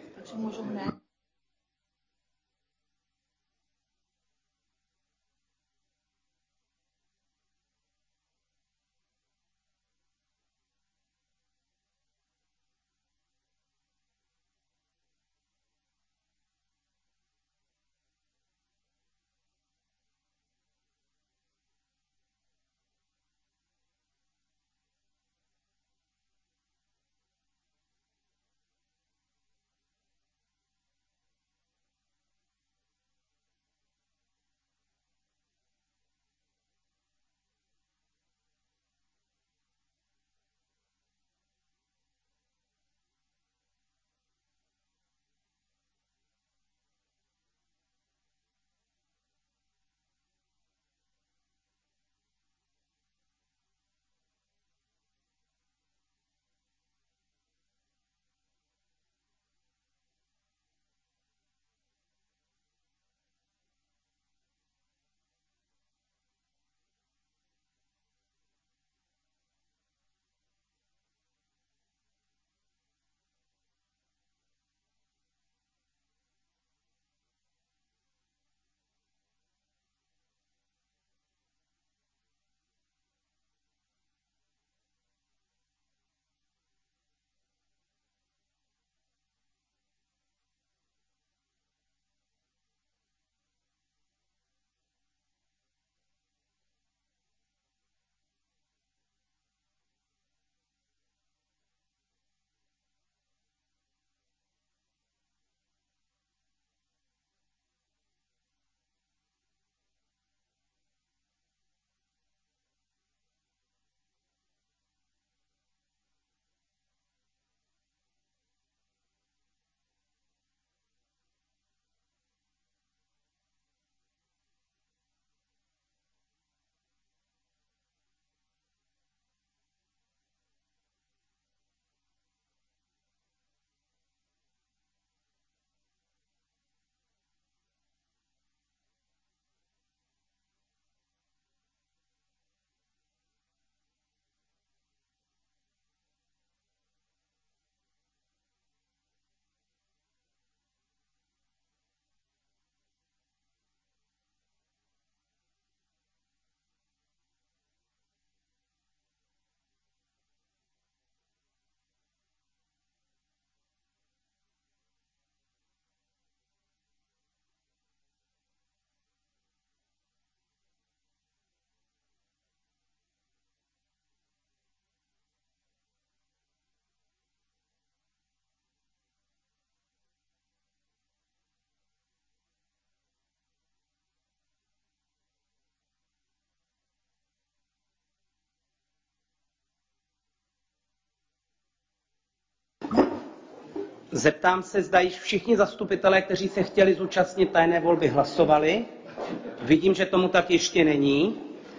Zeptám se, zda již všichni zastupitelé, kteří se chtěli zúčastnit tajné volby, hlasovali. Vidím, že tomu tak ještě není.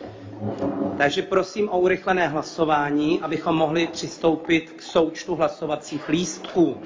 Takže prosím o urychlené hlasování, abychom mohli přistoupit k součtu hlasovacích lístků.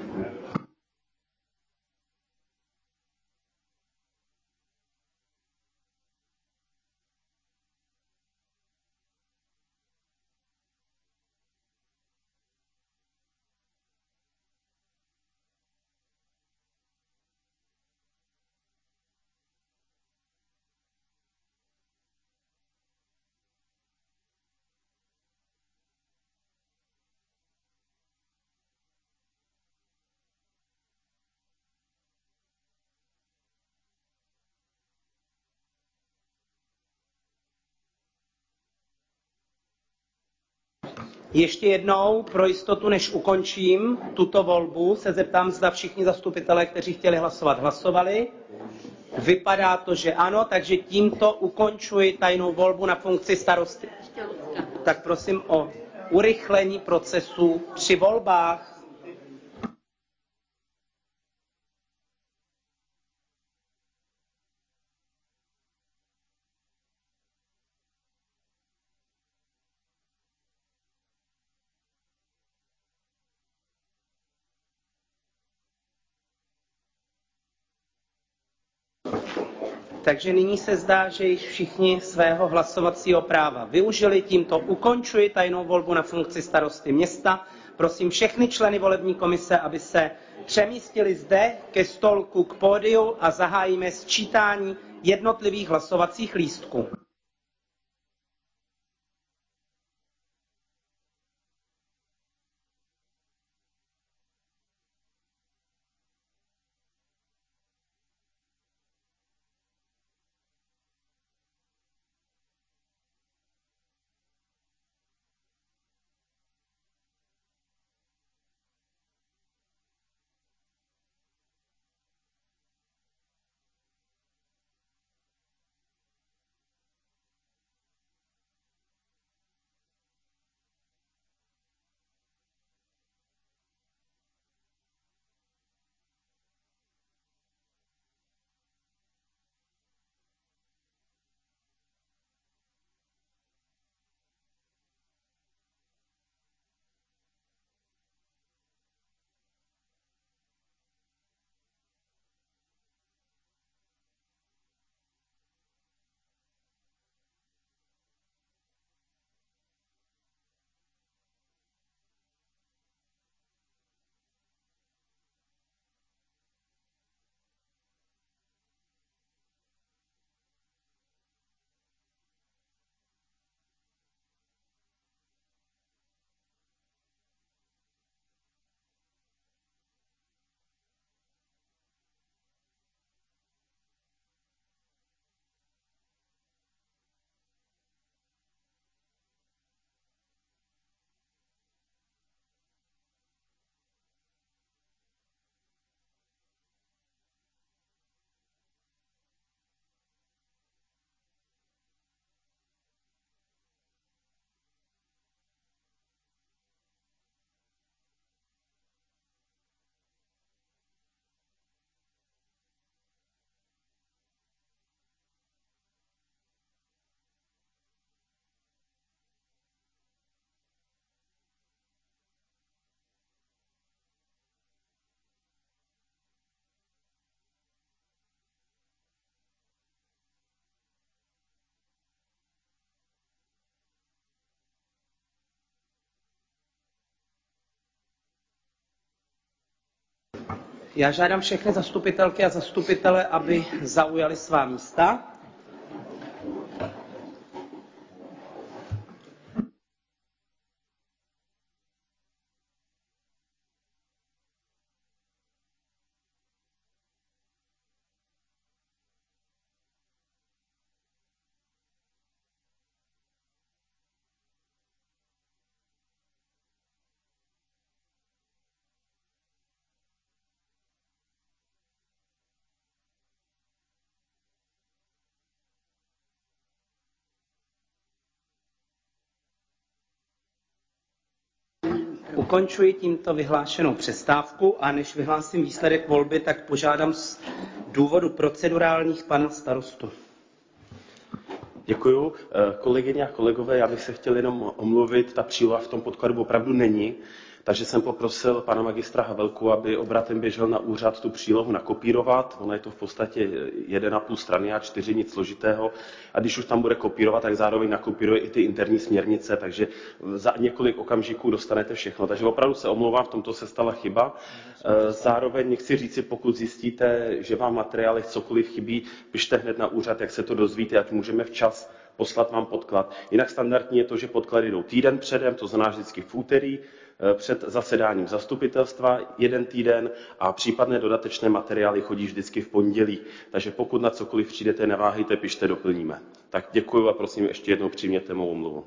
Ještě jednou, pro jistotu, než ukončím tuto volbu, se zeptám, zda všichni zastupitelé, kteří chtěli hlasovat, hlasovali. Vypadá to, že ano, takže tímto ukončuji tajnou volbu na funkci starosty. Tak prosím o urychlení procesu při volbách. Takže nyní se zdá, že již všichni svého hlasovacího práva využili. Tímto ukončuji tajnou volbu na funkci starosty města. Prosím všechny členy volební komise, aby se přemístili zde ke stolku k pódiu a zahájíme sčítání jednotlivých hlasovacích lístků. Já žádám všechny zastupitelky a zastupitele, aby zaujali svá místa. Ukončuji tímto vyhlášenou přestávku a než vyhlásím výsledek volby, tak požádám z důvodu procedurálních pana starostu. Děkuju. Kolegyně a kolegové, já bych se chtěl jenom omluvit, ta příloha v tom podkladu opravdu není, takže jsem poprosil pana magistra Havelku, aby obratem běžel na úřad tu přílohu nakopírovat. Ona je to v podstatě jeden a půl strany a čtyři, nic složitého. A když už tam bude kopírovat, tak zároveň nakopíruje i ty interní směrnice, takže za několik okamžiků dostanete všechno. Takže opravdu se omlouvám, v tomto se stala chyba. Zároveň chci říci, pokud zjistíte, že vám materiálech cokoliv chybí, pište hned na úřad, jak se to dozvíte, ať můžeme včas poslat vám podklad. Jinak standardní je to, že podklady jdou týden předem, to znamená vždycky v úterý, před zasedáním zastupitelstva jeden týden a případné dodatečné materiály chodí vždycky v pondělí. Takže pokud na cokoliv přijdete, neváhejte, pište, doplníme. Tak děkuji a prosím ještě jednou přijměte mou omluvu.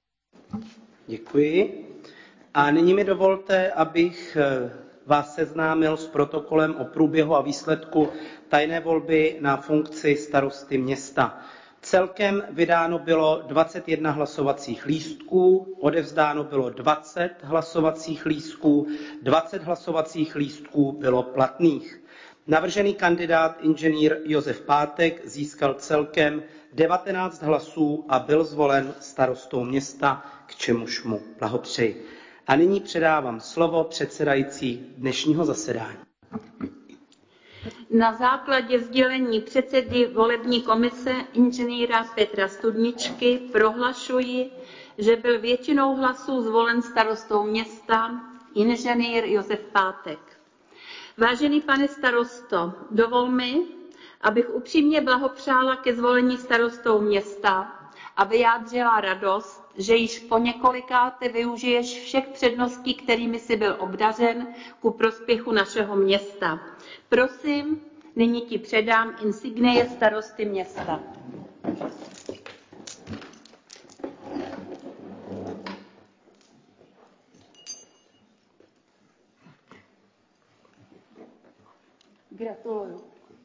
Děkuji. A nyní mi dovolte, abych vás seznámil s protokolem o průběhu a výsledku tajné volby na funkci starosty města. Celkem vydáno bylo dvacet jedna hlasovacích lístků, odevzdáno bylo dvacet hlasovacích lístků, dvacet hlasovacích lístků bylo platných. Navržený kandidát inženýr Josef Pátek získal celkem devatenáct hlasů a byl zvolen starostou města, k čemuž mu blahopřeji. A nyní předávám slovo předsedající dnešního zasedání. Na základě sdělení předsedy volební komise inženýra Petra Studničky prohlašuji, že byl většinou hlasů zvolen starostou města inženýr Josef Pátek. Vážený pane starosto, dovol mi, abych upřímně blahopřála ke zvolení starostou města a vyjádřila radost, že již po několikáté využiješ všech předností, kterými jsi byl obdařen ku prospěchu našeho města. Prosím, nyní ti předám insignie starosty města. Gratuluju.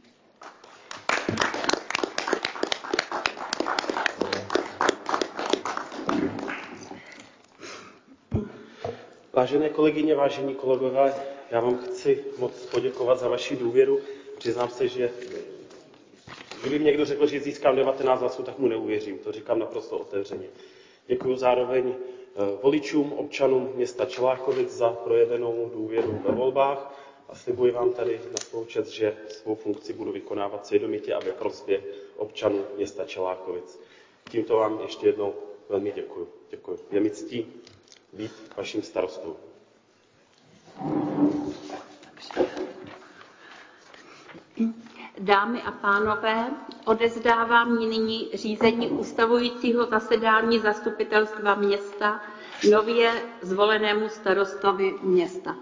Vážené kolegyně, vážení kolegové, já vám chci moc poděkovat za vaši důvěru. Přiznám se, že kdyby mi někdo řekl, že získám devatenáct hlasů, tak mu neuvěřím. To říkám naprosto otevřeně. Děkuji zároveň voličům, občanům města Čelákovic za projevenou důvěru ve volbách a slibuji vám tady na svou čest, že svou funkci budu vykonávat svědomitě a ve prospěch občanů města Čelákovic. Tímto vám ještě jednou velmi děkuji. Děkuji. Je mi ctí být vaším starostou. Dámy a pánové, odevzdávám nyní řízení ustavujícího zasedání zastupitelstva města nově zvolenému starostovi města.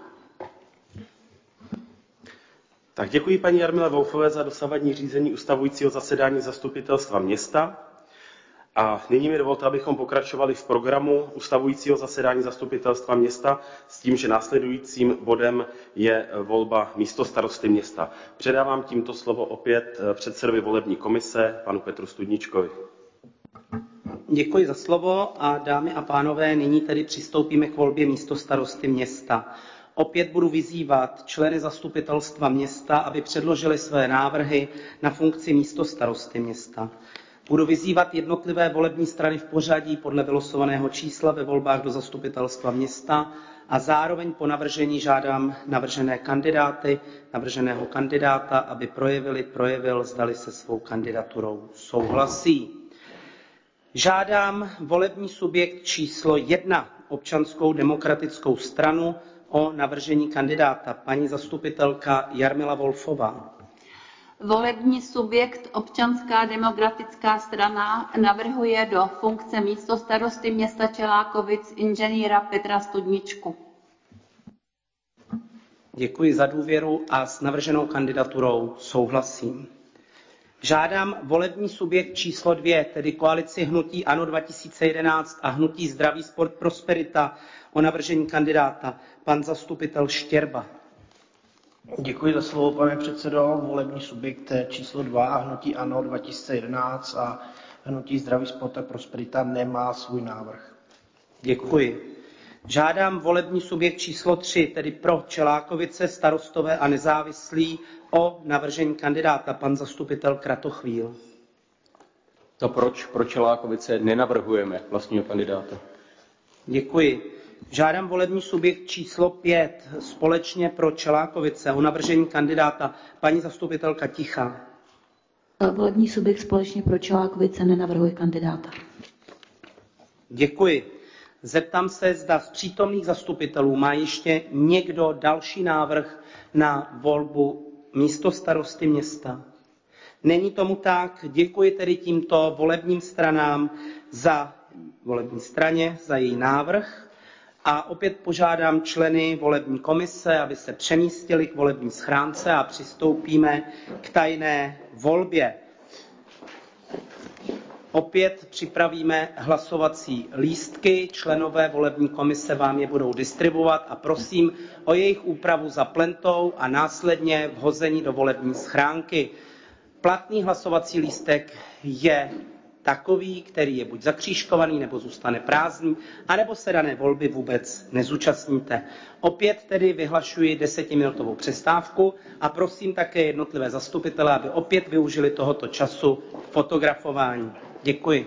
Tak děkuji paní Jarmile Wolfové za dosavadní řízení ustavujícího zasedání zastupitelstva města. A nyní mi dovolte, abychom pokračovali v programu ustavujícího zasedání zastupitelstva města s tím, že následujícím bodem je volba místostarosty města. Předávám tímto slovo opět předsedovi volební komise, panu Petru Studničkovi. Děkuji za slovo a dámy a pánové, nyní tedy přistoupíme k volbě místostarosty města. Opět budu vyzývat členy zastupitelstva města, aby předložili své návrhy na funkci místostarosty města. Budu vyzývat jednotlivé volební strany v pořadí podle vylosovaného čísla ve volbách do zastupitelstva města a zároveň po navržení žádám navržené kandidáty, navrženého kandidáta, aby projevili, projevil, zdali se svou kandidaturou souhlasí. Žádám volební subjekt číslo jedna, Občanskou demokratickou stranu, o navržení kandidáta, paní zastupitelka Jarmila Wolfová. Volební subjekt Občanská demokratická strana navrhuje do funkce místostarosty města Čelákovic inženýra Petra Studničku. Děkuji za důvěru a s navrženou kandidaturou souhlasím. Žádám volební subjekt číslo dvě, tedy koalici Hnutí ANO dva tisíce jedenáct a Hnutí Zdraví, sport, prosperita, o navržení kandidáta, pan zastupitel Štěrba. Děkuji za slovo, pane předsedo. Volební subjekt číslo dva, Hnutí ANO dva tisíce jedenáct a Hnutí Zdraví, sport a prosperita nemá svůj návrh. Děkuji. Žádám volební subjekt číslo tři, tedy pro Čelákovice, Starostové a nezávislí, o navržení kandidáta, pan zastupitel Kratochvíl. To proč pro Čelákovice nenavrhujeme vlastního kandidáta? Děkuji. Žádám volební subjekt číslo pět, společně pro Čelákovice, o navržení kandidáta, paní zastupitelka Tichá. Volební subjekt společně pro Čelákovice nenavrhuje kandidáta. Děkuji. Zeptám se, zda z přítomných zastupitelů má ještě někdo další návrh na volbu místostarosty města. Není tomu tak. Děkuji tedy tímto volebním stranám za volební straně za její návrh a opět požádám členy volební komise, aby se přemístili k volební schránce a přistoupíme k tajné volbě. Opět připravíme hlasovací lístky, členové volební komise vám je budou distribuovat a prosím o jejich úpravu za plentou a následně vhození do volební schránky. Platný hlasovací lístek je takový, který je buď zakřížkovaný, nebo zůstane prázdný, anebo se dané volby vůbec nezúčastníte. Opět tedy vyhlašuji desetiminutovou přestávku a prosím také jednotlivé zastupitele, aby opět využili tohoto času k fotografování. Děkuji.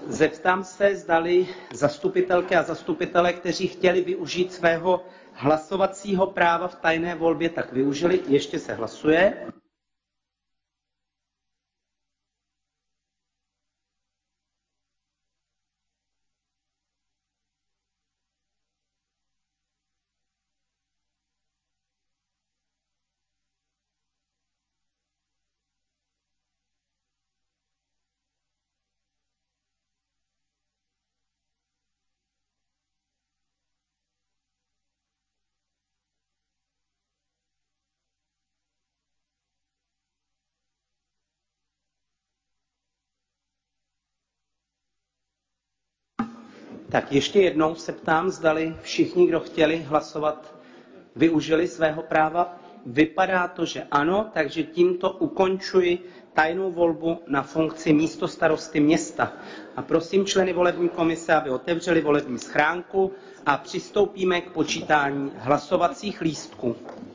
Zeptám se, zdali zastupitelky a zastupitelé, kteří chtěli využít svého hlasovacího práva v tajné volbě, tak využili. Ještě se hlasuje. Tak ještě jednou se ptám, zdali všichni, kdo chtěli hlasovat, využili svého práva. Vypadá to, že ano, takže tímto ukončuji tajnou volbu na funkci místostarosty města. A prosím členy volební komise, aby otevřeli volební schránku a přistoupíme k počítání hlasovacích lístků.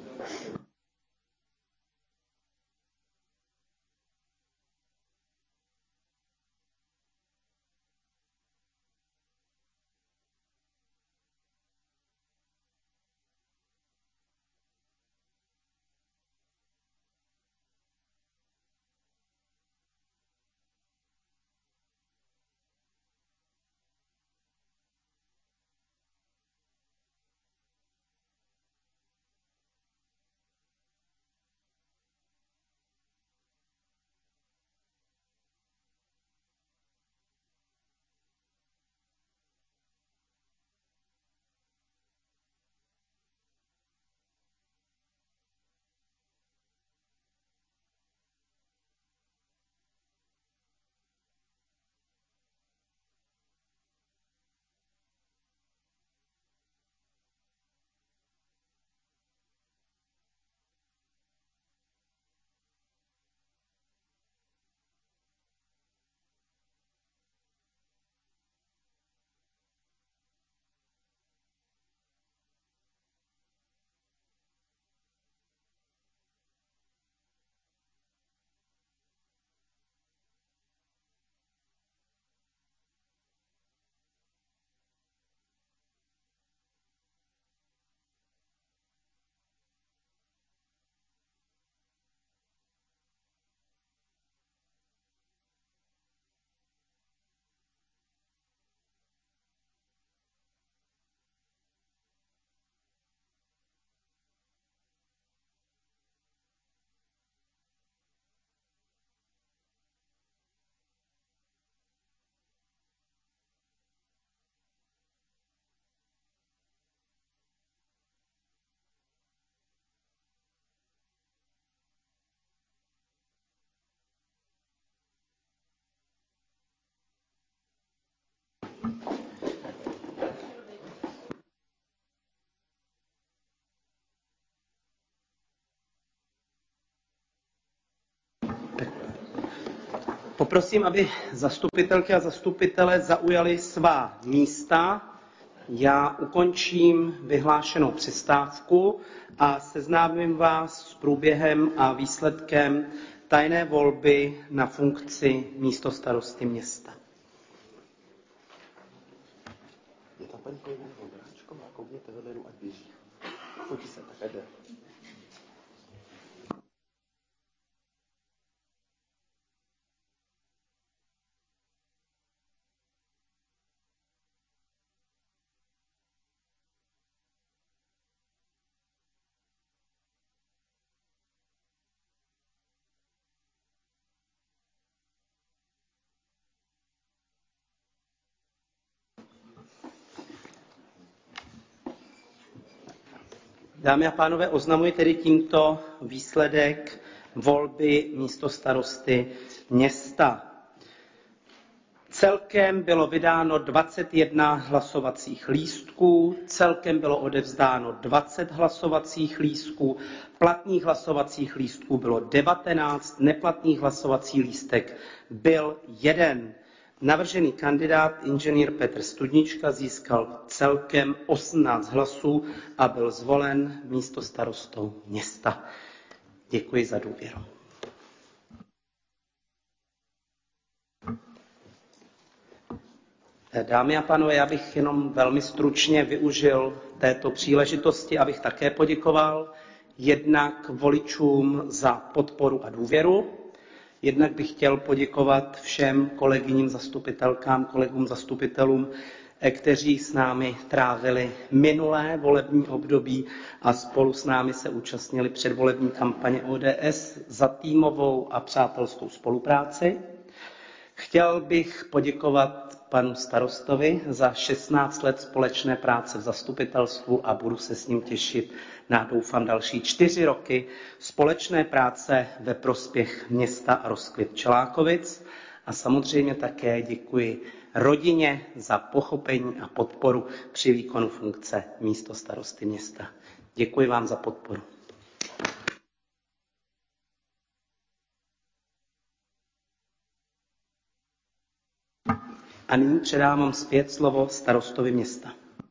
Poprosím, aby zastupitelky a zastupitelé zaujali svá místa. Já ukončím vyhlášenou přestávku a seznámím vás s průběhem a výsledkem tajné volby na funkci místostarosty města. Je tam paní kolegyně Vondráčková, koukněte hledu a běží. Pojď se, tak jde. Dámy a pánové, oznamuji tedy tímto výsledek volby místostarosty města. Celkem bylo vydáno dvacet jedna hlasovacích lístků, celkem bylo odevzdáno dvacet hlasovacích lístků, platných hlasovacích lístků bylo devatenáct, neplatných hlasovací lístek byl jeden. Navržený kandidát inženýr Petr Studnička získal celkem osmnáct hlasů a byl zvolen místostarostou města. Děkuji za důvěru. Dámy a pánové, já bych jenom velmi stručně využil této příležitosti, abych také poděkoval jednak voličům za podporu a důvěru, jednak bych chtěl poděkovat všem kolegyním zastupitelkám, kolegům zastupitelům, kteří s námi trávili minulé volební období a spolu s námi se účastnili předvolební kampaně O D S za týmovou a přátelskou spolupráci. Chtěl bych poděkovat panu starostovi za šestnáct let společné práce v zastupitelstvu a budu se s ním těšit na, doufám, další čtyři roky společné práce ve prospěch města a rozkvět Čelákovic. A samozřejmě také děkuji rodině za pochopení a podporu při výkonu funkce místostarosty města. Děkuji vám za podporu. A nyní předávám zpět slovo starostovi města.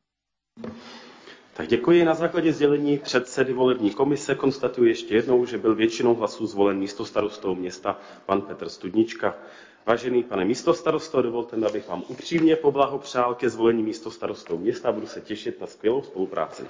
Tak děkuji. Na základě sdělení předsedy volební komise konstatuji ještě jednou, že byl většinou hlasů zvolen místostarostou města pan Petr Studnička. Vážený pane místostarosto, dovolte mi, abych vám upřímně poblahopřál ke zvolení místostarostou města a budu se těšit na skvělou spolupráci.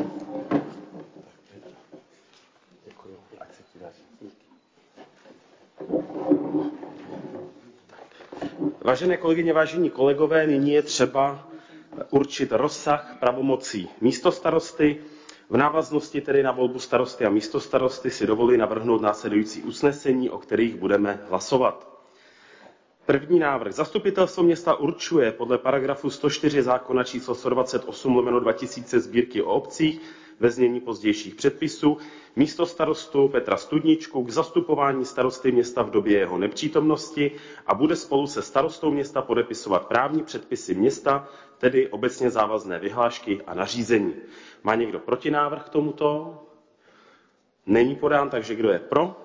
Vážené kolegyně, vážení kolegové, nyní je třeba určit rozsah pravomocí místostarosty. V návaznosti tedy na volbu starosty a místostarosty si dovoluji navrhnout následující usnesení, o kterých budeme hlasovat. První návrh. Zastupitelstvo města určuje podle paragrafu sto čtyři zákona číslo sto dvacet osm lomeno dva tisíce sbírky o obcích ve znění pozdějších předpisů místostarostu Petra Studničku k zastupování starosty města v době jeho nepřítomnosti a bude spolu se starostou města podepisovat právní předpisy města, tedy obecně závazné vyhlášky a nařízení. Má někdo protinávrh k tomuto? Není podán, takže kdo je pro?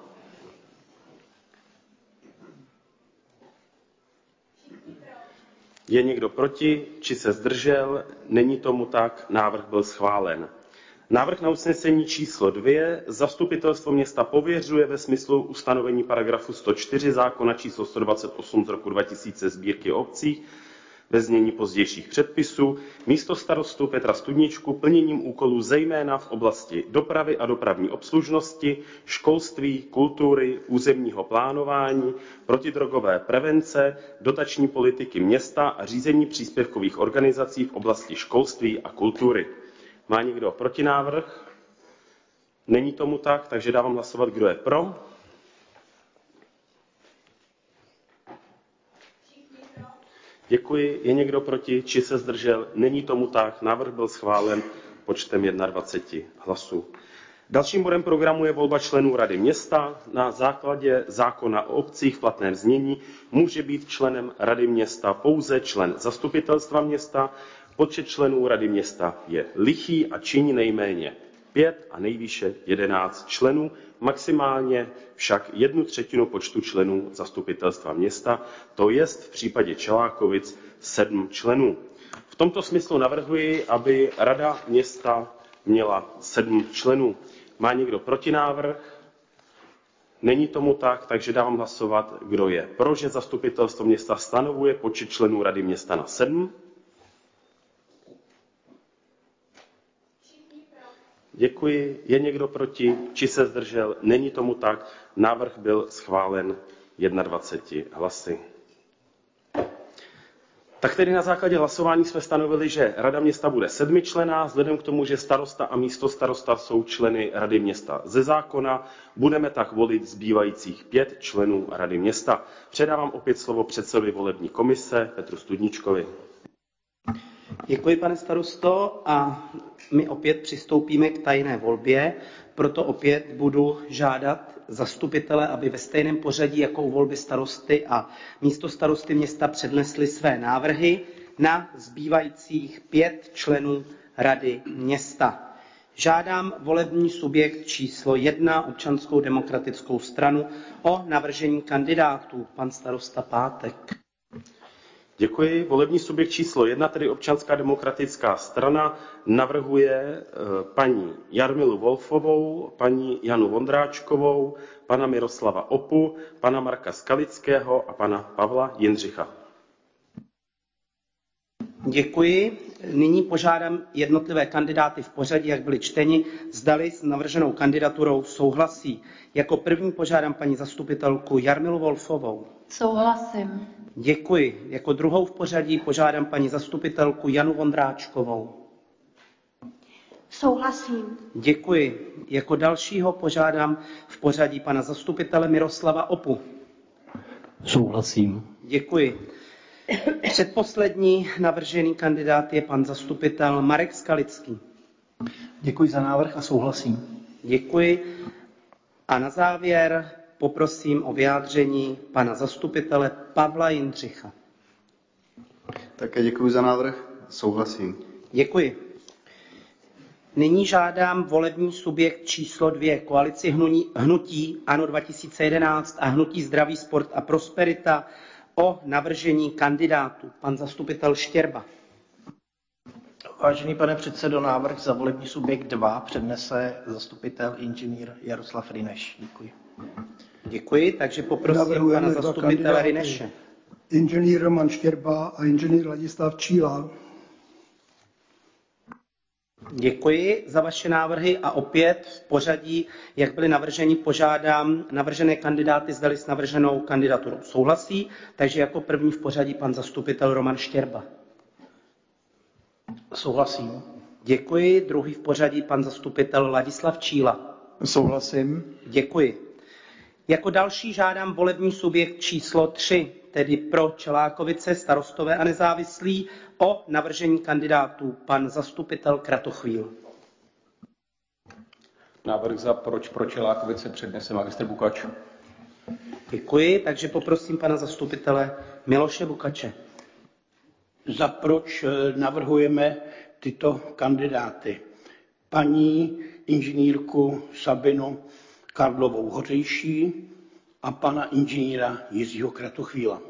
Je někdo proti, či se zdržel? Není tomu tak, návrh byl schválen. Návrh na usnesení číslo dvě. Zastupitelstvo města pověřuje ve smyslu ustanovení paragrafu sto čtyři zákona číslo sto dvacet osm z roku dva tisíce sbírky o obcích ve znění pozdějších předpisů místostarostu Petra Studničku plněním úkolů zejména v oblasti dopravy a dopravní obslužnosti, školství, kultury, územního plánování, protidrogové prevence, dotační politiky města a řízení příspěvkových organizací v oblasti školství a kultury. Má někdo protinávrh? Není tomu tak, takže dávám hlasovat, kdo je pro. Děkuji. Je někdo proti, či se zdržel? Není tomu tak. Návrh byl schválen počtem dvacet jedna hlasů. Dalším bodem programu je volba členů Rady města. Na základě zákona o obcích v platném znění může být členem Rady města pouze člen zastupitelstva města. Počet členů Rady města je lichý a činí nejméně pět a nejvýše jedenáct členů, maximálně však jednu třetinu počtu členů zastupitelstva města, to jest v případě Čelákovic sedm členů. V tomto smyslu navrhuji, aby Rada města měla sedm členů. Má někdo protinávrh? Není tomu tak, takže dávám hlasovat, kdo je pro, že zastupitelstvo města stanovuje počet členů Rady města na sedm. Děkuji. Je někdo proti, či se zdržel? Není tomu tak. Návrh byl schválen dvacet jedna hlasy. Tak tedy na základě hlasování jsme stanovili, že Rada města bude sedmičlenná. Vzhledem k tomu, že starosta a místostarosta jsou členy Rady města ze zákona, budeme tak volit zbývajících pět členů Rady města. Předávám opět slovo předsedovi volební komise Petru Studničkovi. Děkuji, pane starosto, a my opět přistoupíme k tajné volbě, proto opět budu žádat zastupitele, aby ve stejném pořadí, jako u volby starosty a místostarosty města přednesli své návrhy na zbývajících pět členů Rady města. Žádám volební subjekt číslo jedna, Občanskou demokratickou stranu, o navržení kandidátů. Pan starosta Pátek. Děkuji. Volební subjekt číslo jedna, tedy Občanská demokratická strana, navrhuje paní Jarmilu Wolfovou, paní Janu Vondráčkovou, pana Miroslava Opu, pana Marka Skalického a pana Pavla Jindřicha. Děkuji. Nyní požádám jednotlivé kandidáty v pořadí, jak byli čteni, zdali s navrženou kandidaturou souhlasí. Jako první požádám paní zastupitelku Jarmilu Volfovou. Souhlasím. Děkuji. Jako druhou v pořadí požádám paní zastupitelku Janu Vondráčkovou. Souhlasím. Děkuji. Jako dalšího požádám v pořadí pana zastupitele Miroslava Opu. Souhlasím. Děkuji. Předposlední navržený kandidát je pan zastupitel Marek Skalický. Děkuji za návrh a souhlasím. Děkuji. A na závěr poprosím o vyjádření pana zastupitele Pavla Jindřicha. Také děkuji za návrh, souhlasím. Děkuji. Nyní žádám volební subjekt číslo dvě, koalici hnutí ANO dva tisíce jedenáct a hnutí Zdraví, sport a prosperita o navržení kandidátů. Pan zastupitel Štěrba. Vážený pane předsedo, návrh za volební subjekt dva přednese zastupitel inženýr Jaroslav Ryneš. Děkuji. Děkuji, takže poprosím Navrhujeme pana zastupitele Ryneše. Inženýr Roman Štěrba a inženýr Ladislav Číla. Děkuji za vaše návrhy a opět v pořadí, jak byly navrženi, požádám navržené kandidáty, zdali s navrženou kandidaturou souhlasí, takže jako první v pořadí pan zastupitel Roman Štěrba. Souhlasím. Děkuji. Druhý v pořadí pan zastupitel Ladislav Číla. Souhlasím. Děkuji. Jako další žádám volební subjekt číslo tři, tedy pro Čelákovice, Starostové a nezávislí, o navržení kandidátů. Pan zastupitel Kratochvíl. Návrh za proč pro Čelákovice přednese magistr Bukač. Děkuji, takže poprosím pana zastupitele Miloše Bukače. Za proč navrhujeme tyto kandidáty. Paní inženýrku Sabinu Karlovou Hořejší a pana inženýra Jiřího Kratochvíla.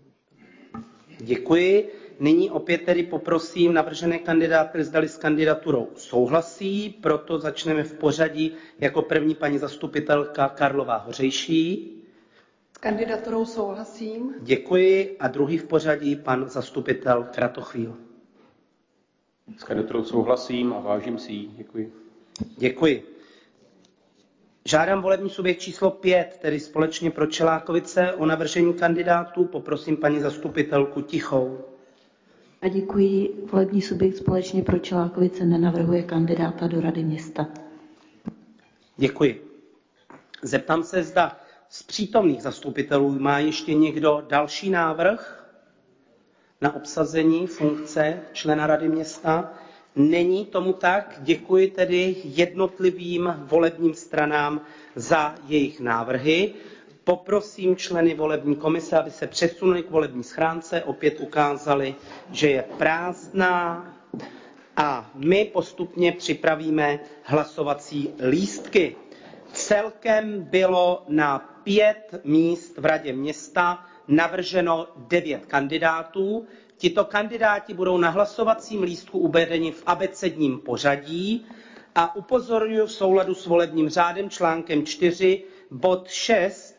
Děkuji. Nyní opět tedy poprosím navržené kandidáty, zdali s kandidaturou souhlasí, proto začneme v pořadí jako první paní zastupitelka Karlová Hořejší. S kandidaturou souhlasím. Děkuji. A druhý v pořadí pan zastupitel Kratochvíl. S kandidaturou souhlasím a vážím si ji. Děkuji. Děkuji. Žádám volební subjekt číslo pět, tedy společně pro Čelákovice, o navržení kandidátů. Poprosím paní zastupitelku Tichou. A děkuji. Volební subjekt společně pro Čelákovice nenavrhuje kandidáta do Rady města. Děkuji. Zeptám se, zda z přítomných zastupitelů má ještě někdo další návrh na obsazení funkce člena Rady města. Není tomu tak. Děkuji tedy jednotlivým volebním stranám za jejich návrhy. Poprosím členy volební komise, aby se přesunuli k volební schránce, opět ukázali, že je prázdná a my postupně připravíme hlasovací lístky. Celkem bylo na pět míst v Radě města navrženo devět kandidátů. Tito kandidáti budou na hlasovacím lístku uvedeni v abecedním pořadí a upozorňuji v souladu s volebním řádem článkem čtyři bod šest,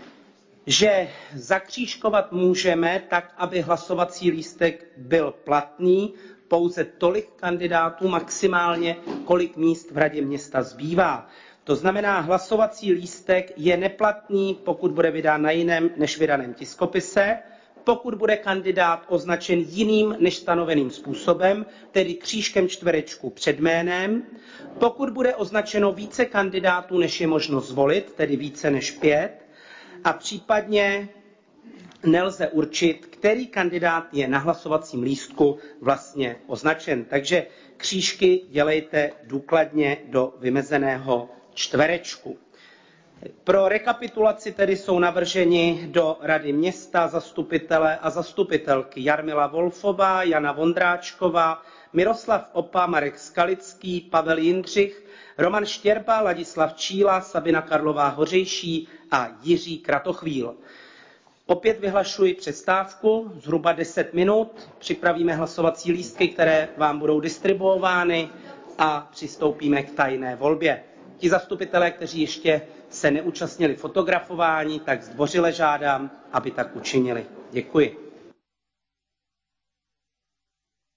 že zakřížkovat můžeme tak, aby hlasovací lístek byl platný, pouze tolik kandidátů maximálně, kolik míst v Radě města zbývá. To znamená, hlasovací lístek je neplatný, pokud bude vydán na jiném než vydaném tiskopise, pokud bude kandidát označen jiným než stanoveným způsobem, tedy křížkem čtverečku před jménem, pokud bude označeno více kandidátů, než je možno zvolit, tedy více než pět, a případně nelze určit, který kandidát je na hlasovacím lístku vlastně označen. Takže křížky dělejte důkladně do vymezeného čtverečku. Pro rekapitulaci tedy jsou navrženi do Rady města zastupitelé a zastupitelky Jarmila Volfová, Jana Vondráčková, Miroslav Opa, Marek Skalický, Pavel Jindřich, Roman Štěrba, Ladislav Číla, Sabina Karlová Hořejší a Jiří Kratochvíl. Opět vyhlašuji přestávku, zhruba deset minut, připravíme hlasovací lístky, které vám budou distribuovány a přistoupíme k tajné volbě. Ti zastupitelé, kteří ještě se neúčastnili fotografování, tak zdvořile žádám, aby tak učinili. Děkuji.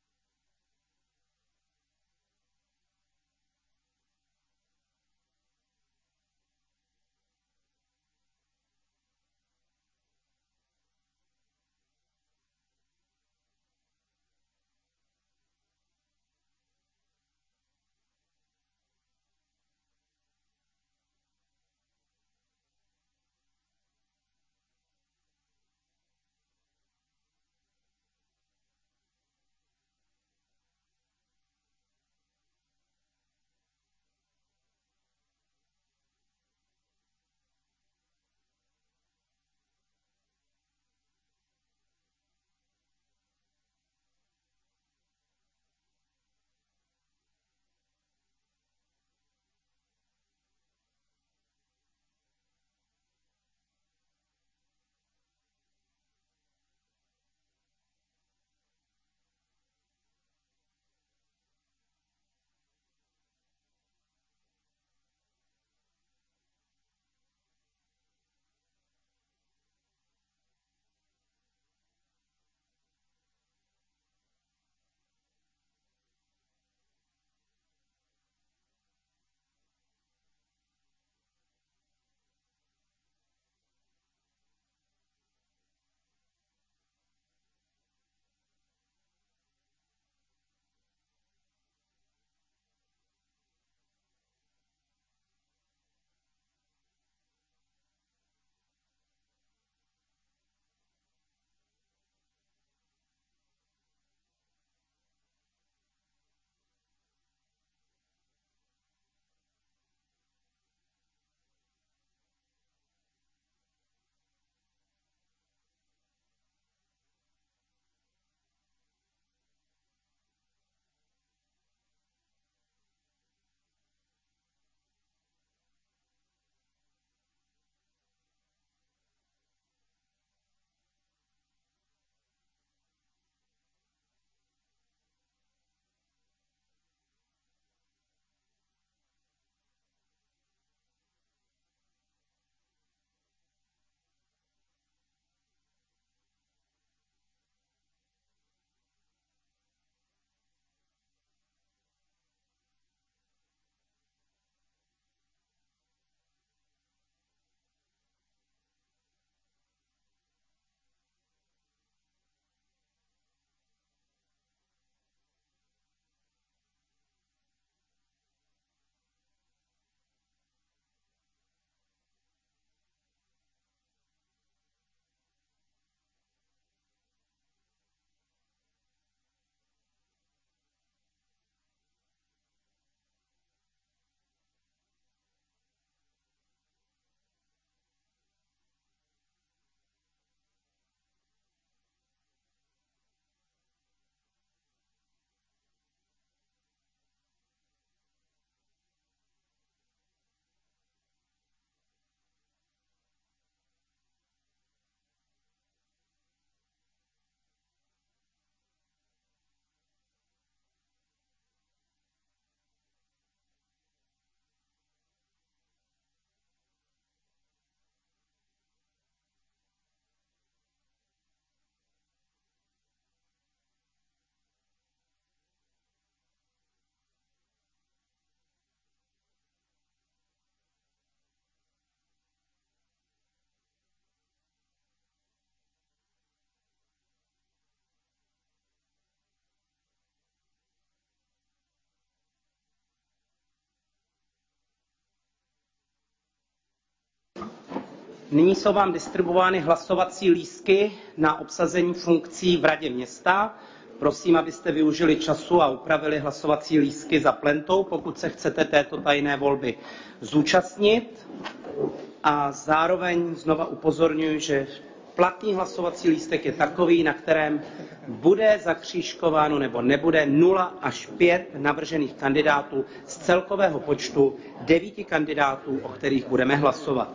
Nyní jsou vám distribuovány hlasovací lístky na obsazení funkcí v radě města. Prosím, abyste využili času a upravili hlasovací lístky za plentou, pokud se chcete této tajné volby zúčastnit. A zároveň znova upozorňuji, že platný hlasovací lístek je takový, na kterém bude zakřížkováno nebo nebude nula až pět navržených kandidátů z celkového počtu devíti kandidátů, o kterých budeme hlasovat.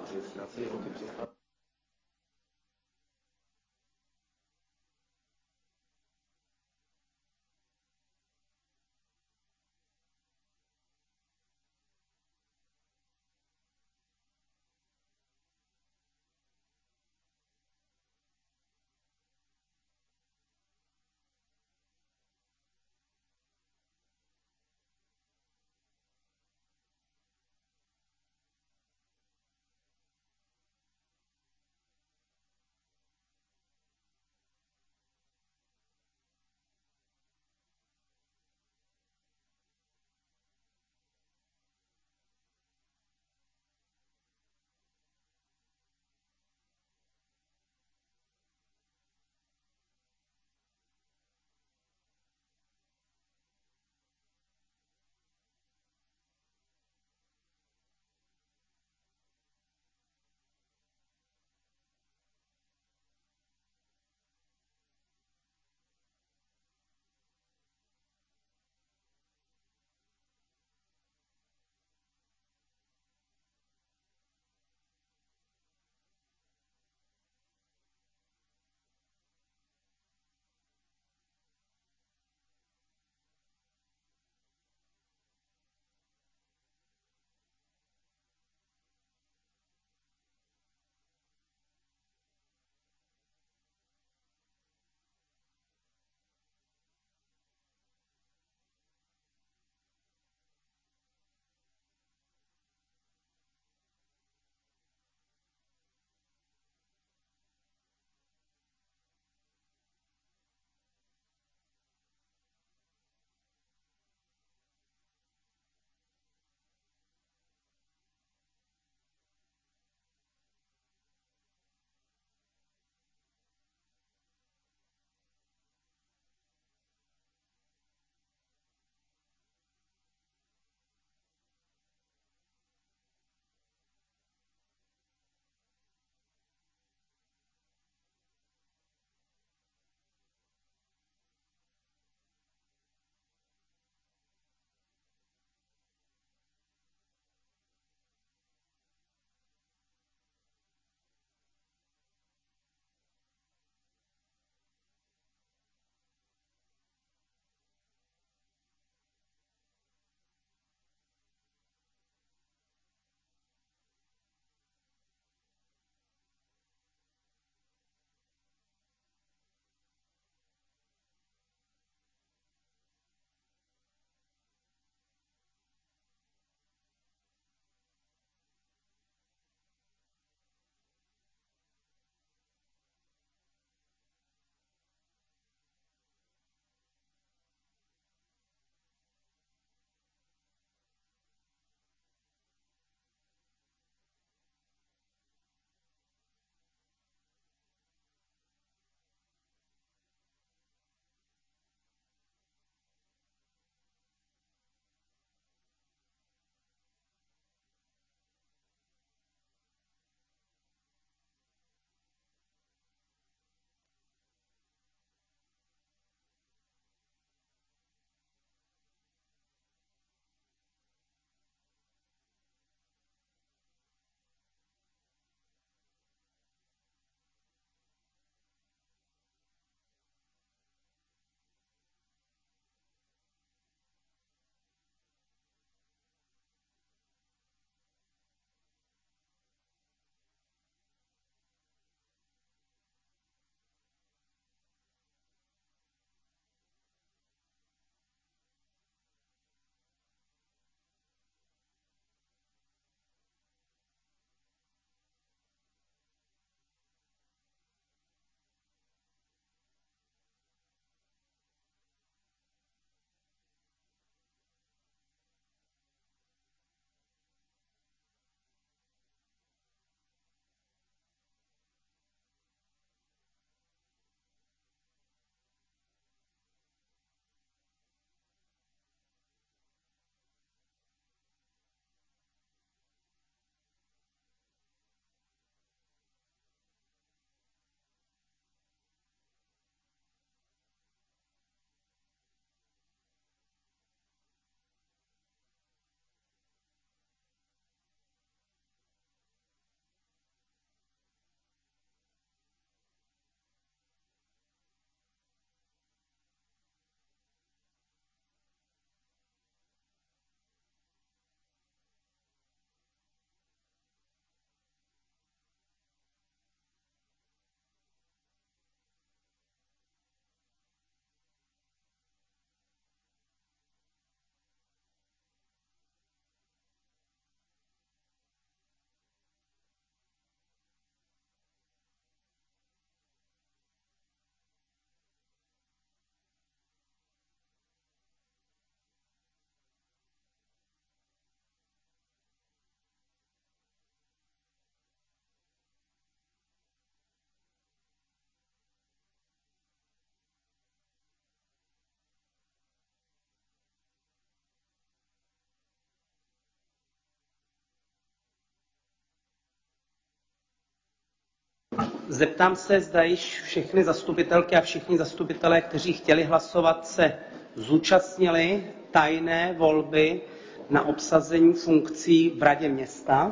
Zeptám se, zda již všechny zastupitelky a všichni zastupitelé, kteří chtěli hlasovat, se zúčastnili tajné volby na obsazení funkcí v radě města.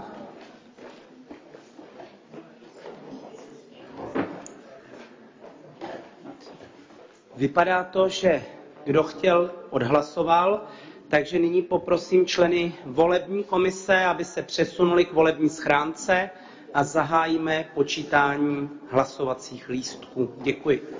Vypadá to, že kdo chtěl, odhlasoval, takže nyní poprosím členy volební komise, aby se přesunuli k volební schránce a zahájíme počítání hlasovacích lístků. Děkuji.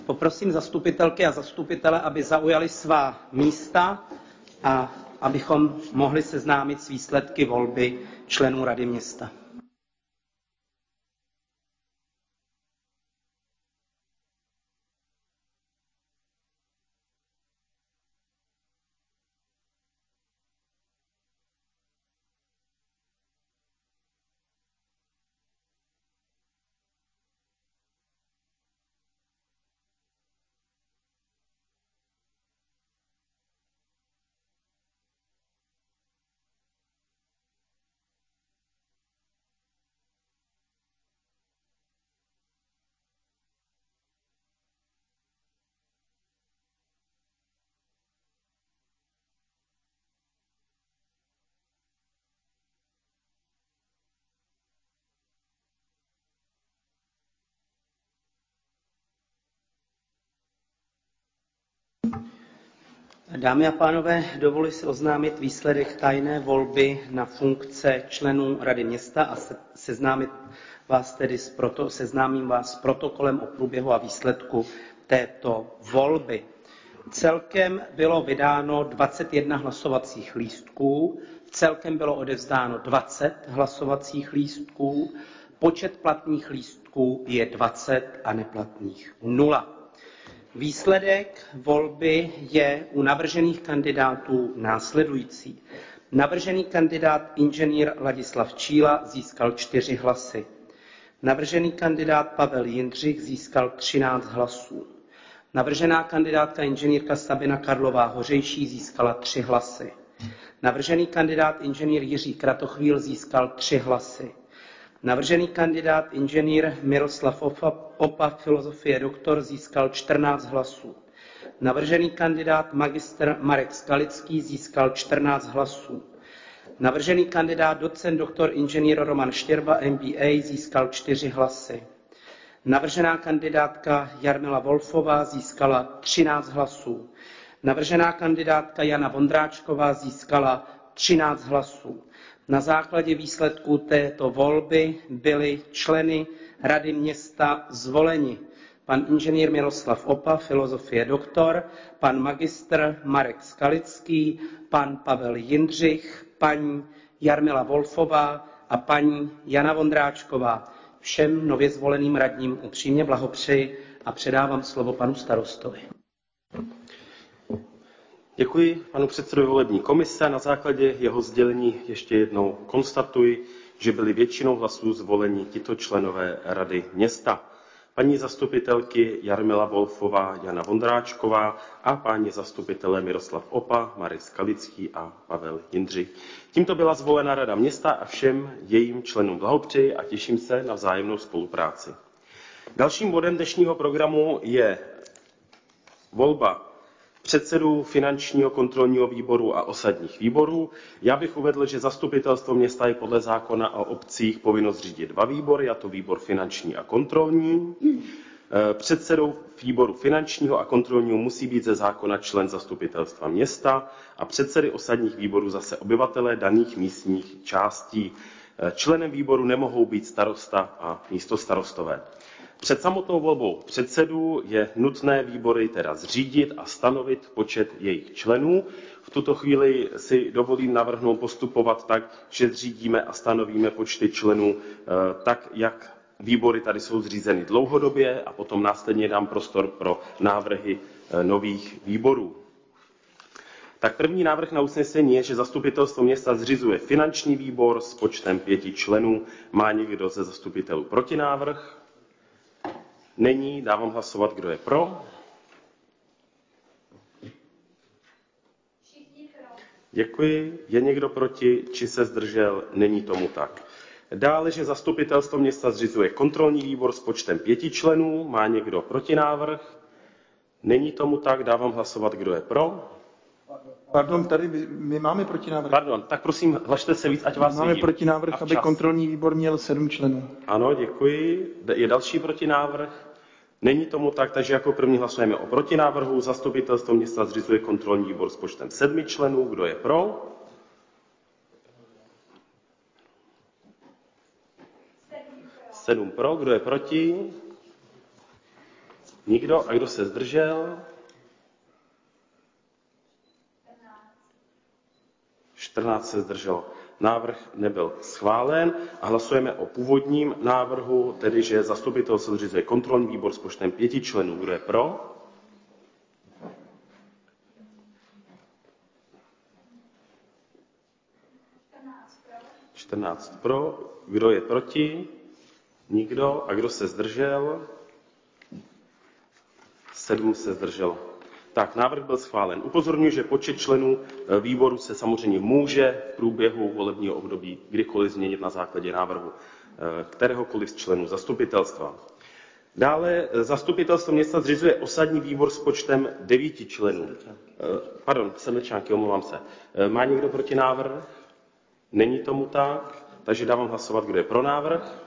Poprosím zastupitelky a zastupitele, aby zaujali svá místa a abychom mohli seznámit s výsledky volby členů Rady města. Dámy a pánové, dovoluji si oznámit výsledek tajné volby na funkce členů Rady města a seznámit vás tedy s proto, seznámím vás s protokolem o průběhu a výsledku této volby. Celkem bylo vydáno dvacet jedna hlasovacích lístků, celkem bylo odevzdáno dvacet hlasovacích lístků, počet platných lístků je dvacet a neplatných nula. Výsledek volby je u navržených kandidátů následující. Navržený kandidát inženýr Ladislav Číla získal čtyři hlasy. Navržený kandidát Pavel Jindřich získal třináct hlasů. Navržená kandidátka inženýrka Sabina Karlová Hořejší získala tři hlasy. Navržený kandidát inženýr Jiří Kratochvíl získal tři hlasy. Navržený kandidát inženýr Miroslav Opa, filozofie doktor, získal čtrnáct hlasů. Navržený kandidát magistr Marek Skalický získal čtrnáct hlasů. Navržený kandidát docent doktor inženýr Roman Štěrba M B A získal čtyři hlasy. Navržená kandidátka Jarmila Wolfová získala třináct hlasů. Navržená kandidátka Jana Vondráčková získala třináct hlasů. Na základě výsledků této volby byli členy Rady města zvoleni pan inženýr Miroslav Opa, filozofie doktor, pan magistr Marek Skalický, pan Pavel Jindřich, paní Jarmila Wolfová a paní Jana Vondráčková. Všem nově zvoleným radním upřímně blahopřeji a předávám slovo panu starostovi. Děkuji panu předsedovi volební komise. Na základě jeho sdělení ještě jednou konstatuji, že byli většinou hlasů zvoleni tito členové Rady města. Paní zastupitelky Jarmila Wolfová, Jana Vondráčková a páni zastupitelé Miroslav Opa, Marek Skalický a Pavel Jindřich. Tímto byla zvolena Rada města a všem jejím členům blahopřeji a těším se na vzájemnou spolupráci. Dalším bodem dnešního programu je volba předsedů finančního kontrolního výboru a osadních výborů. Já bych uvedl, že zastupitelstvo města je podle zákona o obcích povinno zřídit dva výbory, a to výbor finanční a kontrolní. Předsedou výboru finančního a kontrolního musí být ze zákona člen zastupitelstva města a předsedy osadních výborů zase obyvatelé daných místních částí. Členem výboru nemohou být starosta a místostarostové. Před samotnou volbou předsedů je nutné výbory teda zřídit a stanovit počet jejich členů. V tuto chvíli si dovolím navrhnout postupovat tak, že zřídíme a stanovíme počty členů tak, jak výbory tady jsou zřízeny dlouhodobě, a potom následně dám prostor pro návrhy nových výborů. Tak první návrh na usnesení je, že zastupitelstvo města zřizuje finanční výbor s počtem pěti členů. Má někdo ze zastupitelů protinávrh? Není, dávám hlasovat, kdo je pro. Děkuji. Je někdo proti, či se zdržel? Není tomu tak. Dále, že zastupitelstvo města zřizuje kontrolní výbor s počtem pěti členů. Má někdo protinávrh? Není tomu tak, dávám hlasovat, kdo je pro. Pardon, tady my máme protinávrh. Pardon, tak prosím, hlašte se víc, ať vás Máme vidím. protinávrh, aby kontrolní výbor měl sedm členů. Ano, děkuji. Je další protinávrh? Není tomu tak, takže jako první hlasujeme o protinávrhu. Zastupitelstvo města zřizuje kontrolní výbor s počtem sedmi členů. Kdo je pro? Sedm pro. Kdo je proti? Nikdo? A kdo se zdržel? čtrnáct se zdrželo. Návrh nebyl schválen a hlasujeme o původním návrhu, tedy že zastupitelstvo zřizuje kontrolní výbor s počtem pěti členů. Kdo je pro? čtrnáct pro. Kdo je proti? Nikdo. A kdo se zdržel? sedm se zdrželo. Tak, návrh byl schválen. Upozorňuji, že počet členů výboru se samozřejmě může v průběhu volebního období kdykoliv změnit na základě návrhu kteréhokoliv z členů zastupitelstva. Dále zastupitelstvo města zřizuje osadní výbor s počtem devíti členů. Pardon, Sedlčánky, omlouvám se. Má někdo proti návrh? Není tomu tak, takže dávám hlasovat, kdo je pro návrh.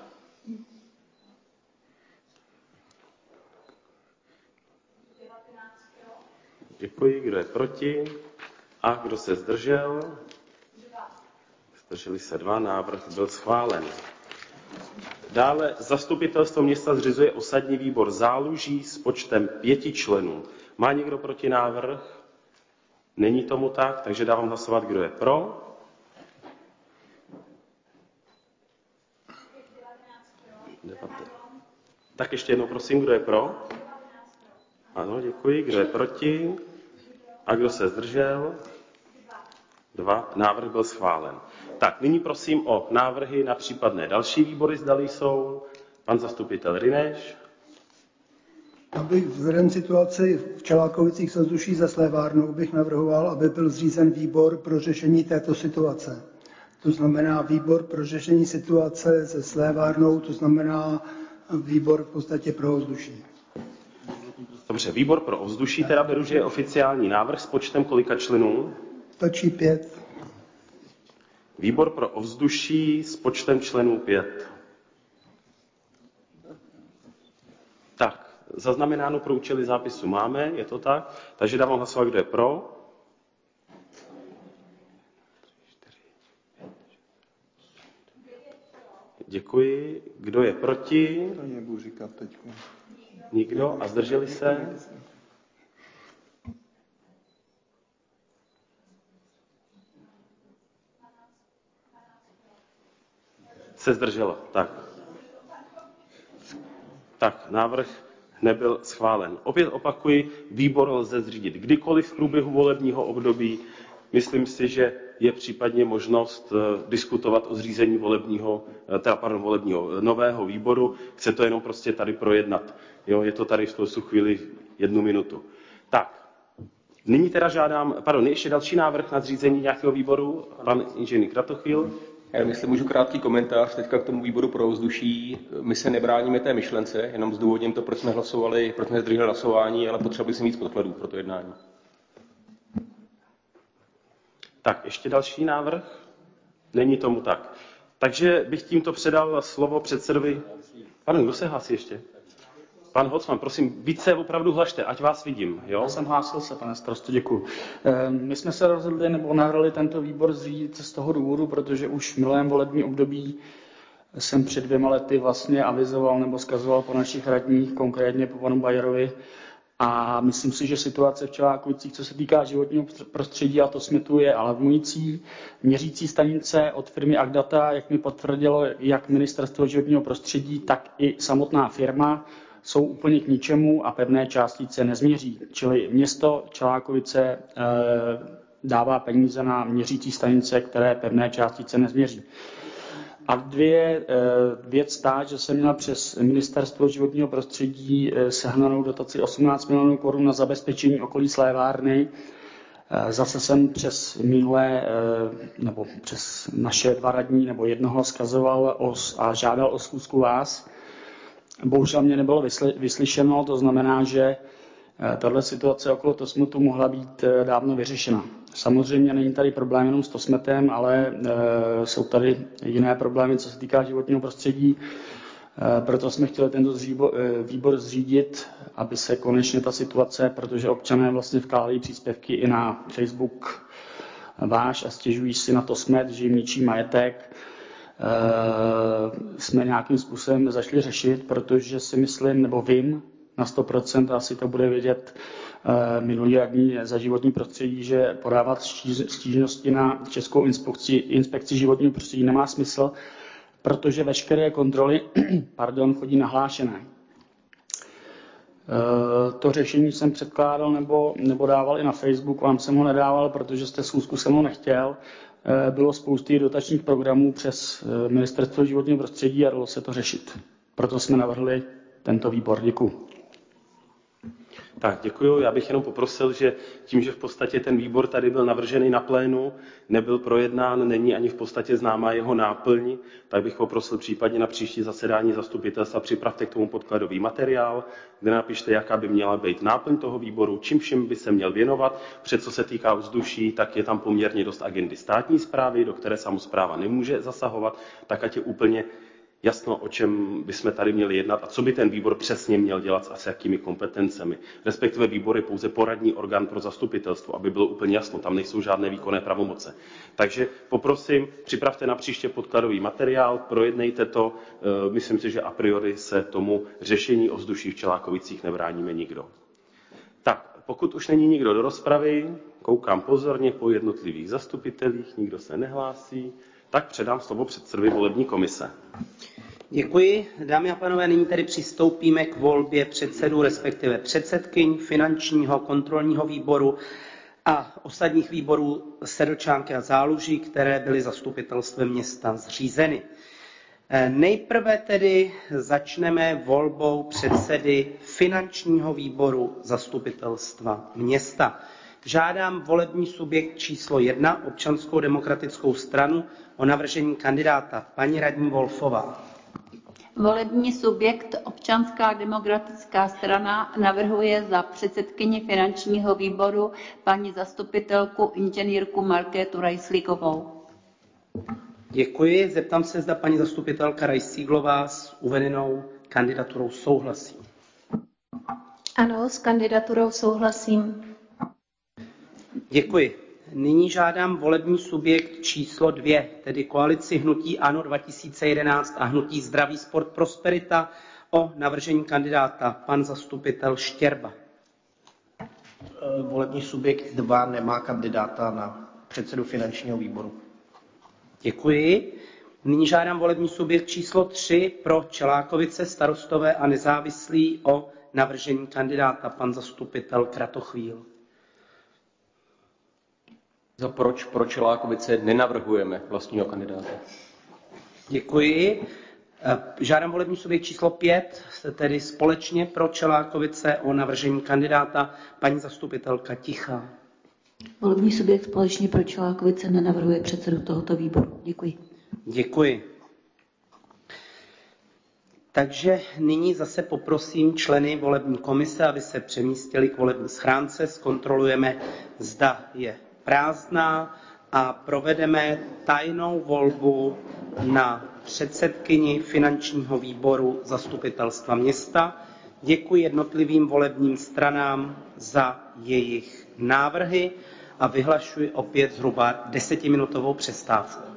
Děkuji. Kdo je proti? A kdo se zdržel? Zdrželi se dva. Návrh byl schválen. Dále zastupitelstvo města zřizuje osadní výbor Záluží s počtem pěti členů. Má někdo proti návrh? Není tomu tak, takže dávám hlasovat, kdo je pro. Tak ještě jednou prosím, kdo je pro? Ano, děkuji. Kdo je proti? A kdo se zdržel? Dva. Návrh byl schválen. Tak, nyní prosím o návrhy na případné další výbory, zdali jsou. Pan zastupitel Ryneš. Abych vzhledem situaci v Čelákovicích se vzduší ze Slévárnou bych navrhoval, aby byl zřízen výbor pro řešení této situace. To znamená výbor pro řešení situace se Slévárnou, to znamená výbor v podstatě pro ovzduší. Dobře, výbor pro ovzduší, teda beru, že je oficiální návrh s počtem kolika členů? Stačí pět. Výbor pro ovzduší s počtem členů pět. Tak, zaznamenáno pro účely zápisu máme, je to tak? Takže dávám hlasovat, kdo je pro. Děkuji. Kdo je proti? To nebudu říkat teď. Nikdo? A zdrželi se? Se zdrželo. Tak. Tak, návrh nebyl schválen. Opět opakuji, výbor lze zřídit kdykoliv v průběhu volebního období. Myslím si, že je případně možnost diskutovat o zřízení volebního, teda pardon, volebního nového výboru. Chce to jenom prostě tady projednat. Jo, je to tady v tu chvíli jednu minutu. Tak, nyní teda žádám, pardon, ještě další návrh na zřízení nějakého výboru. Pan inženýr Kratochvíl. Já myslím, můžu krátký komentář teďka k tomu výboru pro ovzduší. My se nebráníme té myšlence, jenom zdůvodním to, proč jsme hlasovali, proč jsme zdrželi hlasování, ale potřebovali jsme víc podkladů pro to jednání. Tak, ještě další návrh? Není tomu tak. Takže bych tímto předal slovo předsedovi. Pardon, kdo se hlásí ještě? Pan Hocman, prosím, více opravdu hlašte, ať vás vidím. Jo? Já jsem hlásil se, pane starosto, děkuji. My jsme se rozhodli nebo navrhli tento výbor zřídit z toho důvodu, protože už v minulém volebním období jsem před dvěma lety vlastně avizoval nebo zkazoval po našich radních, konkrétně po panu Bajerovi. A myslím si, že situace v Čelákovicích, co se týká životního prostředí, a to smetu, je alarmující. Měřící stanice od firmy Agdata, jak mi potvrdilo jak Ministerstvo životního prostředí, tak i samotná firma, jsou úplně k ničemu a pevné částice nezměří. Čili město Čelákovice e, dává peníze na měřící stanice, které pevné částice nezměří. A dvě věc ta, že jsem měl přes Ministerstvo životního prostředí sehnanou dotaci osmnáct milionů korun na zabezpečení okolí slévárny. Zase jsem přes minulé, nebo přes naše dva radní, nebo jednoho zkazoval os a žádal o schůzku vás. Bohužel mě nebylo vysly, vyslyšeno, to znamená, že tato situace okolo Tosmetu mohla být dávno vyřešena. Samozřejmě není tady problém jenom s Tosmetem, ale e, jsou tady jiné problémy, co se týká životního prostředí. E, proto jsme chtěli tento zříbo, e, výbor zřídit, aby se konečně ta situace, protože občané vlastně vkládají příspěvky i na Facebook váš a stěžují si na Tosmet, že jim ničí majetek. E, jsme nějakým způsobem začali řešit, protože si myslím, nebo vím, na sto procent, asi to bude vědět minulý radní za životní prostředí, že podávat stížnosti na Českou inspekci, inspekci životního prostředí nemá smysl, protože veškeré kontroly pardon, chodí nahlášené. To řešení jsem předkládal nebo, nebo dával i na Facebook, vám jsem ho nedával, protože jste schůzku se mnou nechtěl. Bylo spousty dotačních programů přes Ministerstvo životního prostředí a dalo se to řešit. Proto jsme navrhli tento výbor. Děkuji. Tak, děkuji. Já bych jenom poprosil, že tím, že v podstatě ten výbor tady byl navržený na plénu, nebyl projednán, není ani v podstatě známá jeho náplň, tak bych poprosil případně na příští zasedání zastupitelstva připravte k tomu podkladový materiál, kde napište, jaká by měla být náplň toho výboru, čím všem by se měl věnovat. Před co se týká vzduší, tak je tam poměrně dost agendy státní správy, do které samospráva nemůže zasahovat, tak ať je úplně jasno, o čem bychom tady měli jednat a co by ten výbor přesně měl dělat a s jakými kompetencemi. Respektive výbor je pouze poradní orgán pro zastupitelstvo, aby bylo úplně jasno, tam nejsou žádné výkonné pravomoce. Takže poprosím, připravte na příště podkladový materiál, projednejte to, myslím si, že a priori se tomu řešení ovzduší v Čelákovicích nebráníme nikdo. Tak, pokud už není nikdo do rozpravy, koukám pozorně po jednotlivých zastupitelích, nikdo se nehlásí, tak předám slovo předsedovi volební komise. Děkuji. Dámy a pánové, nyní tedy přistoupíme k volbě předsedů, respektive předsedkyň finančního kontrolního výboru a ostatních výborů Sedlčánky a Záluží, které byly zastupitelstvem města zřízeny. Nejprve tedy začneme volbou předsedy finančního výboru zastupitelstva města. Žádám volební subjekt číslo jedna, Občanskou demokratickou stranu, o navržení kandidáta. Paní radní Wolfová. Volební subjekt Občanská demokratická strana navrhuje za předsedkyni finančního výboru paní zastupitelku inženýrku Markétu Rajslíkovou. Děkuji. Zeptám se, zda paní zastupitelka Rajsíglová s uvedenou kandidaturou souhlasí. Ano, s kandidaturou souhlasím. Děkuji. Nyní žádám volební subjekt číslo dvě, tedy koalici Hnutí ANO dva tisíce jedenáct a Hnutí Zdraví, sport, prosperita, o navržení kandidáta. Pan zastupitel Štěrba. Volební subjekt dva nemá kandidáta na předsedu finančního výboru. Děkuji. Nyní žádám volební subjekt číslo tři pro Čelákovice, Starostové a nezávislí, o navržení kandidáta. Pan zastupitel Kratochvíl. Za proč pro Čelákovice nenavrhujeme vlastního kandidáta. Děkuji. Žádám volební subjekt číslo pět, tedy společně pro Čelákovice, o navržení kandidáta. Paní zastupitelka Tichá. Volební subjekt společně pro Čelákovice nenavrhuje předsedu tohoto výboru. Děkuji. Děkuji. Takže nyní zase poprosím členy volební komise, aby se přemístili k volební schránce. Zkontrolujeme, zda je prázdná a provedeme tajnou volbu na předsedkyni finančního výboru zastupitelstva města. Děkuji jednotlivým volebním stranám za jejich návrhy a vyhlašuji opět zhruba desetiminutovou přestávku.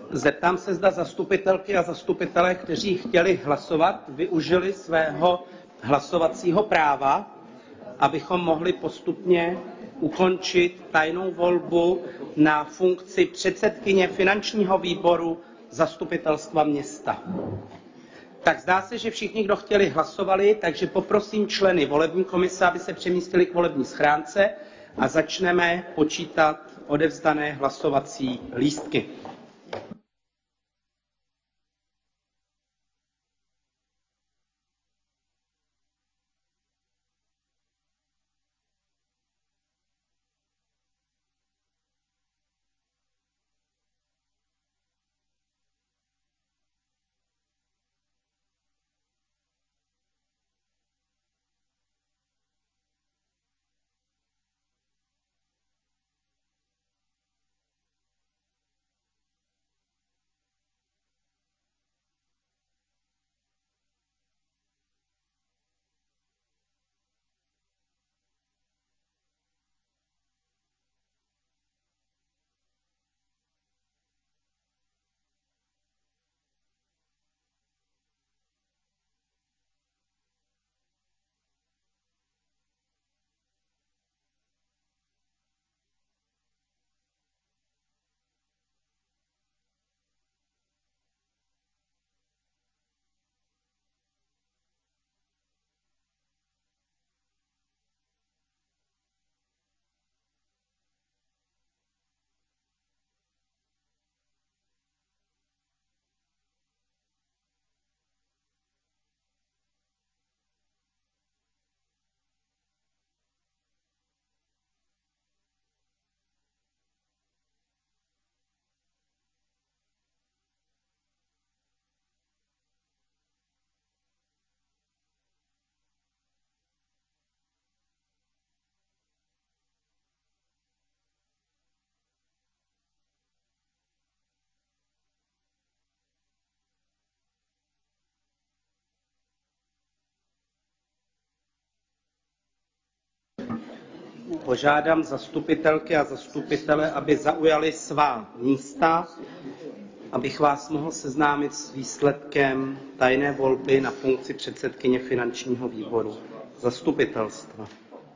Zeptám se, zda zastupitelky a zastupitelé, kteří chtěli hlasovat, využili svého hlasovacího práva, abychom mohli postupně ukončit tajnou volbu na funkci předsedkyně finančního výboru zastupitelstva města. Tak zdá se, že všichni, kdo chtěli, hlasovali, takže poprosím členy volební komise, aby se přemístili k volební schránce a začneme počítat odevzdané hlasovací lístky. Požádám zastupitelky a zastupitele, aby zaujali svá místa, abych vás mohl seznámit s výsledkem tajné volby na funkci předsedkyně finančního výboru zastupitelstva.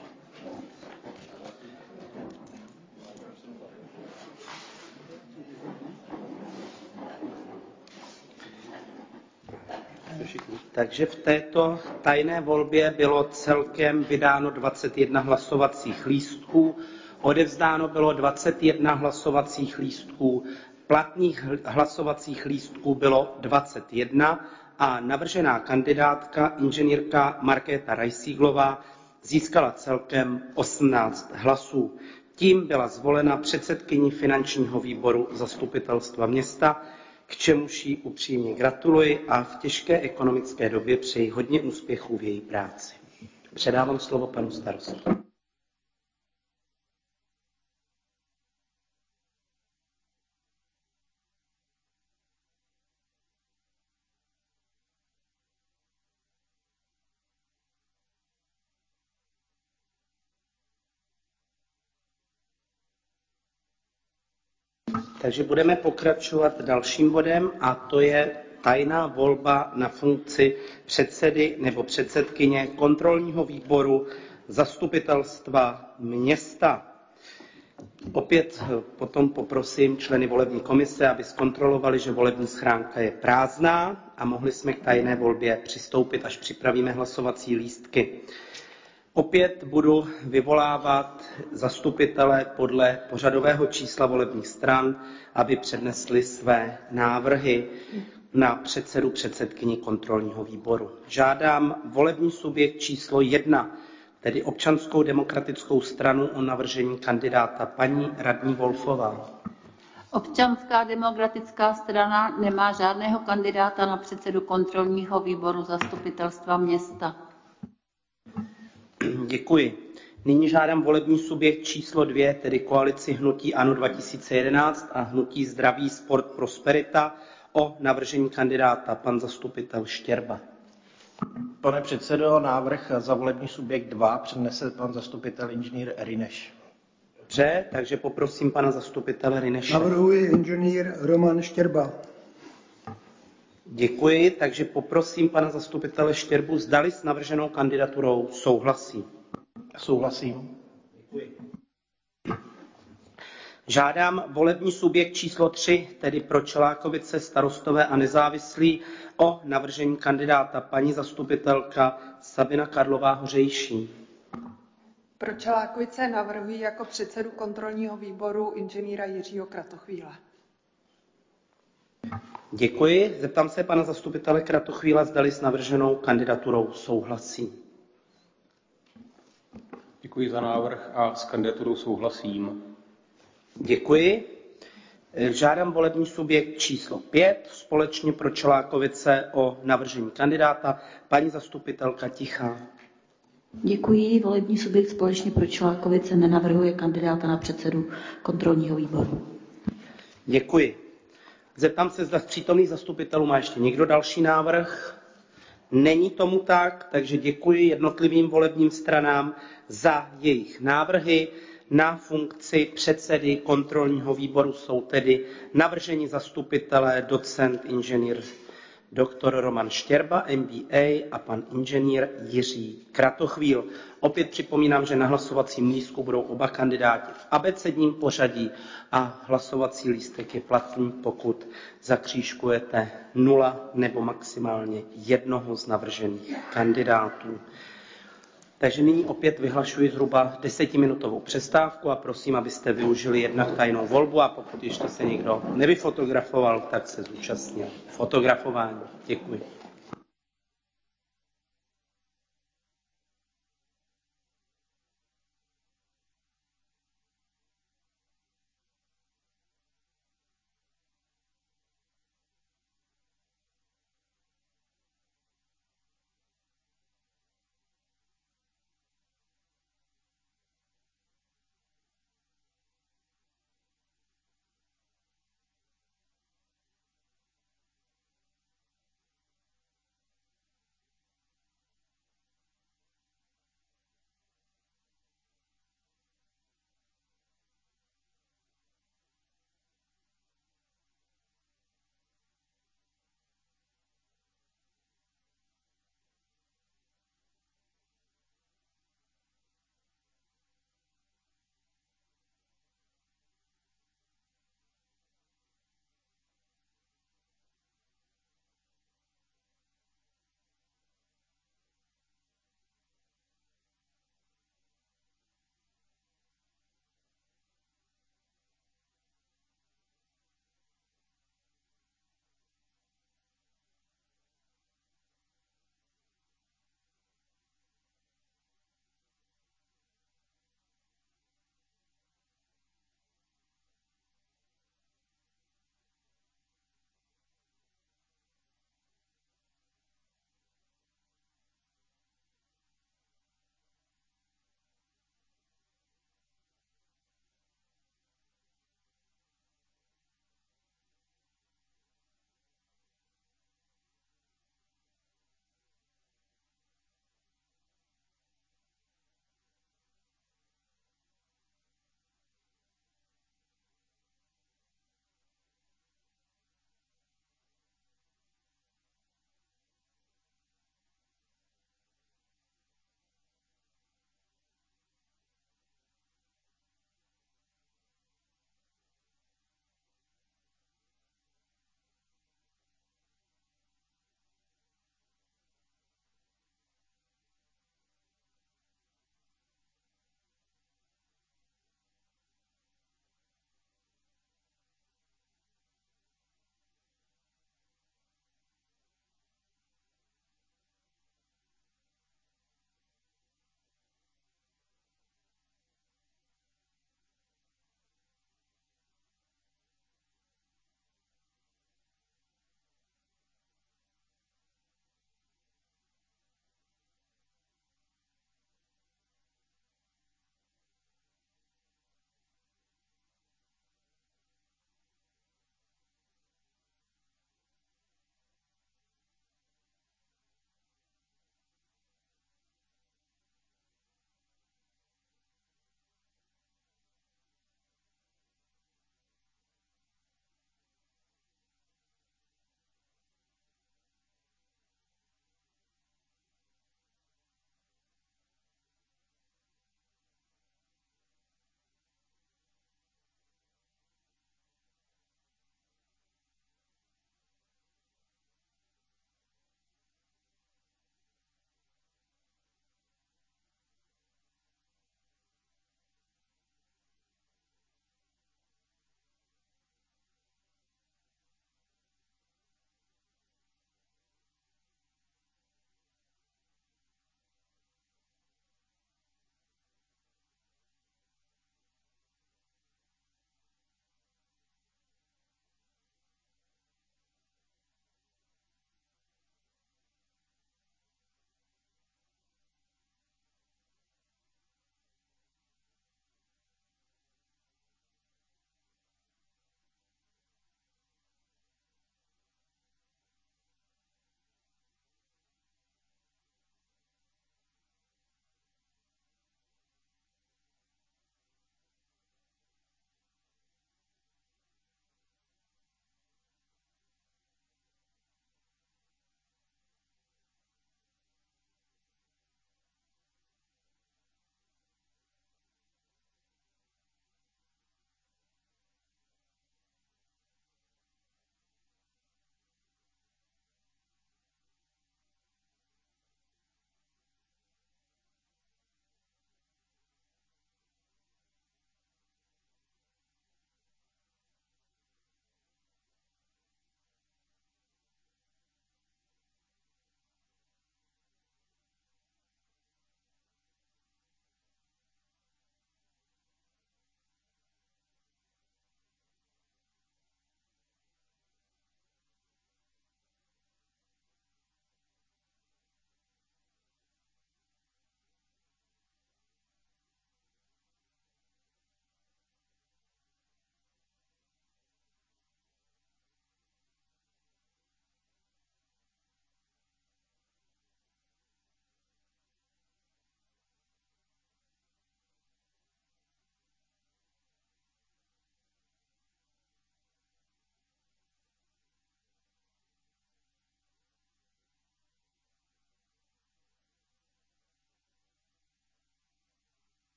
Takže v této tajné volbě bylo celkem vydáno dvacet jedna hlasovacích lístků, odevzdáno bylo dvacet jedna hlasovacích lístků, platných hlasovacích lístků bylo dvacet jedna a navržená kandidátka inženýrka Markéta Rajsíglová získala celkem osmnáct hlasů. Tím byla zvolena předsedkyní finančního výboru zastupitelstva města, k čemuž jí upřímně gratuluji a v těžké ekonomické době přeji hodně úspěchů v její práci. Předávám slovo panu starostovi. Takže budeme pokračovat dalším bodem a to je tajná volba na funkci předsedy nebo předsedkyně kontrolního výboru zastupitelstva města. Opět potom poprosím členy volební komise, aby zkontrolovali, že volební schránka je prázdná a mohli jsme k tajné volbě přistoupit, až připravíme hlasovací lístky. Opět budu vyvolávat zastupitele podle pořadového čísla volebních stran, aby přednesli své návrhy na předsedu předsedkyni kontrolního výboru. Žádám volební subjekt číslo jedna, tedy Občanskou demokratickou stranu, o navržení kandidáta paní radní Wolfová. Občanská demokratická strana nemá žádného kandidáta na předsedu kontrolního výboru zastupitelstva města. Děkuji. Nyní žádám volební subjekt číslo dvě, tedy koalici Hnutí ANO dva tisíce jedenáct a Hnutí Zdraví, sport, prosperita, o navržení kandidáta pan zastupitel Štěrba. Pane předsedo, návrh za volební subjekt dva přednese pan zastupitel inženýr Rineš. Dobře, takže poprosím pana zastupitele Ryneše. Navrhuji inženýr Roman Štěrba. Děkuji, takže poprosím pana zastupitele Štěrbu, zdali s navrženou kandidaturou souhlasí. Souhlasím. Děkuji. Žádám volební subjekt číslo tři, tedy pro Čelákovice, Starostové a nezávislí, o navržení kandidáta paní zastupitelka Sabina Karlová Hořejší. Pro Čelákovice navrhuji jako předsedu kontrolního výboru inženýra Jiřího Kratochvíla. Děkuji. Zeptám se pana zastupitele Kratochvíla, zdali s navrženou kandidaturou souhlasí. Děkuji za návrh a s kandidaturou souhlasím. Děkuji. Žádám volební subjekt číslo pět, společně pro Čelákovice, o navržení kandidáta paní zastupitelka Tichá. Děkuji. Volební subjekt společně pro Čelákovice nenavrhuje kandidáta na předsedu kontrolního výboru. Děkuji. Zeptám se, zda z přítomných zastupitelů má ještě někdo další návrh. Není tomu tak, takže děkuji jednotlivým volebním stranám za jejich návrhy. Na funkci předsedy kontrolního výboru jsou tedy navrženi zastupitelé docent inženýr doktor Roman Štěrba, M B A, a pan inženýr Jiří Kratochvíl. Opět připomínám, že na hlasovacím lístku budou oba kandidáti v abecedním pořadí a hlasovací lístek je platný, pokud zakřížkujete nula nebo maximálně jednoho z navržených kandidátů. Takže nyní opět vyhlašuji zhruba desetiminutovou přestávku a prosím, abyste využili jednak tajnou volbu a pokud ještě se někdo nevyfotografoval, tak se zúčastnil fotografování. Děkuji.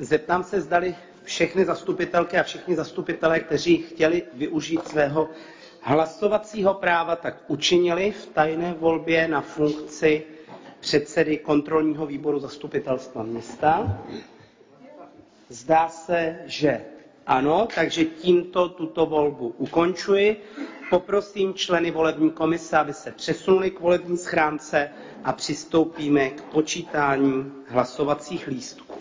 Zeptám se, zdali všechny zastupitelky a všichni zastupitelé, kteří chtěli využít svého hlasovacího práva, tak učinili v tajné volbě na funkci předsedy kontrolního výboru zastupitelstva města. Zdá se, že ano, takže tímto tuto volbu ukončuji. Poprosím členy volební komise, aby se přesunuli k volební schránce a přistoupíme k počítání hlasovacích lístků.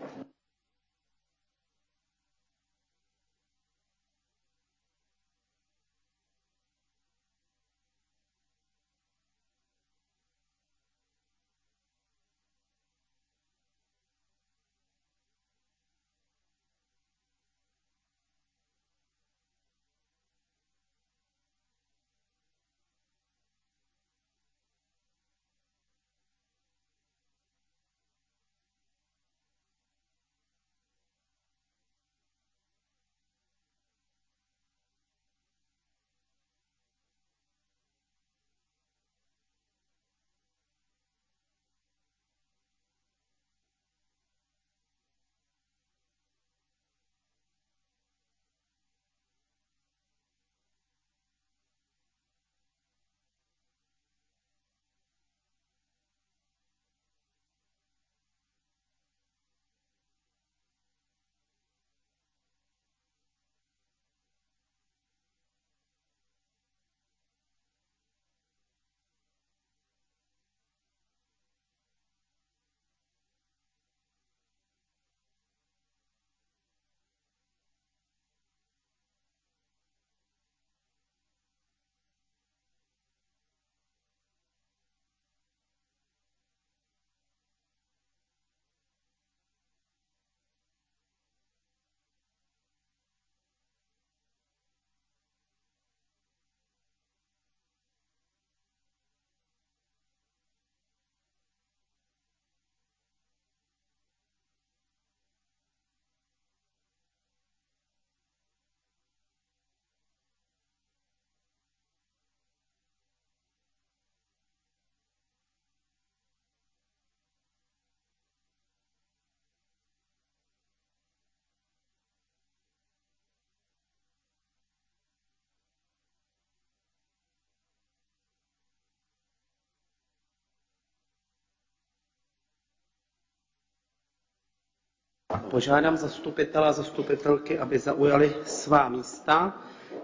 Požádám zastupitele a zastupitelky, aby zaujali svá místa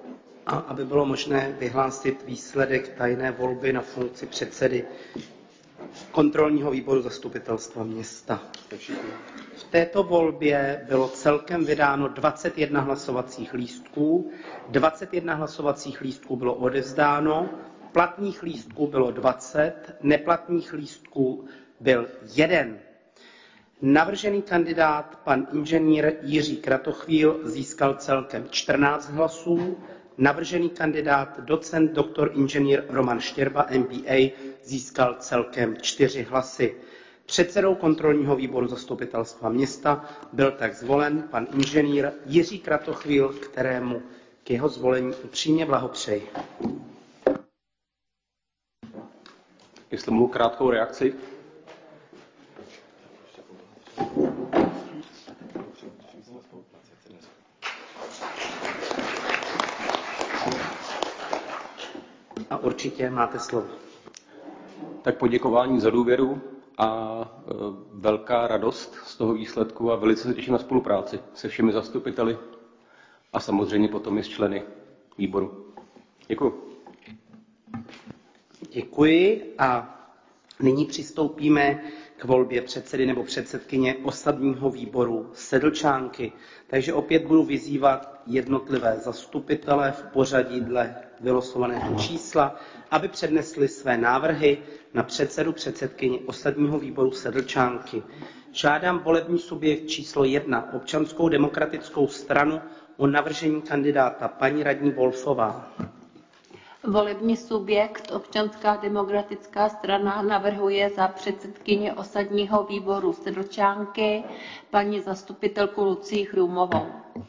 a aby bylo možné vyhlásit výsledek tajné volby na funkci předsedy kontrolního výboru zastupitelstva města. V této volbě bylo celkem vydáno dvacet jedna hlasovacích lístků, dvacet jedna hlasovacích lístků bylo odevzdáno, platných lístků bylo dvacet, neplatných lístků byl jeden. Navržený kandidát, pan inženýr Jiří Kratochvíl, získal celkem čtrnáct hlasů. Navržený kandidát, docent doktor inženýr Roman Štěrba, M B A, získal celkem čtyři hlasy. Předsedou kontrolního výboru zastupitelstva města byl tak zvolen pan inženýr Jiří Kratochvíl, kterému k jeho zvolení upřímně blahopřeji. Jestli mohu krátkou reakci. A určitě máte slovo. Tak poděkování za důvěru a e, velká radost z toho výsledku a velice se těším na spolupráci se všemi zastupiteli a samozřejmě potom i s členy výboru. Děkuji. Děkuji a nyní přistoupíme k volbě předsedy nebo předsedkyně osadního výboru Sedlčánky. Takže opět budu vyzývat jednotlivé zastupitele v pořadí dle vylosovaného čísla, aby přednesli své návrhy na předsedu předsedkyně osadního výboru Sedlčánky. Žádám volební subjekt číslo jedna, Občanskou demokratickou stranu, o navržení kandidáta paní radní Wolfová. Volební subjekt Občanská demokratická strana navrhuje za předsedkyni osadního výboru Sedlčánky paní zastupitelku Lucii Chrůmovou.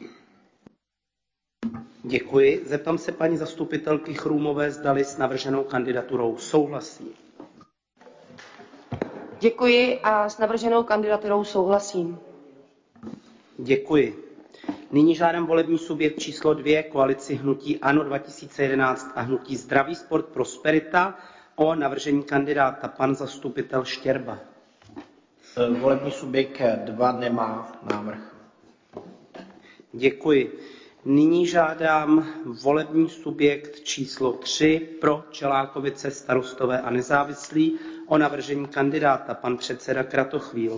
Děkuji. Zeptám se paní zastupitelky Chrůmové, zdali s navrženou kandidaturou souhlasí. Děkuji a s navrženou kandidaturou souhlasím. Děkuji. Nyní žádám volební subjekt číslo dvě, koalici hnutí ANO dva tisíce jedenáct a hnutí Zdravý sport Prosperita o navržení kandidáta. Pan zastupitel Štěrba. Volební subjekt dva nemá návrh. Děkuji. Nyní žádám volební subjekt číslo tři pro Čelákovice, Starostové a nezávislí o navržení kandidáta. Pan předseda Kratochvíl.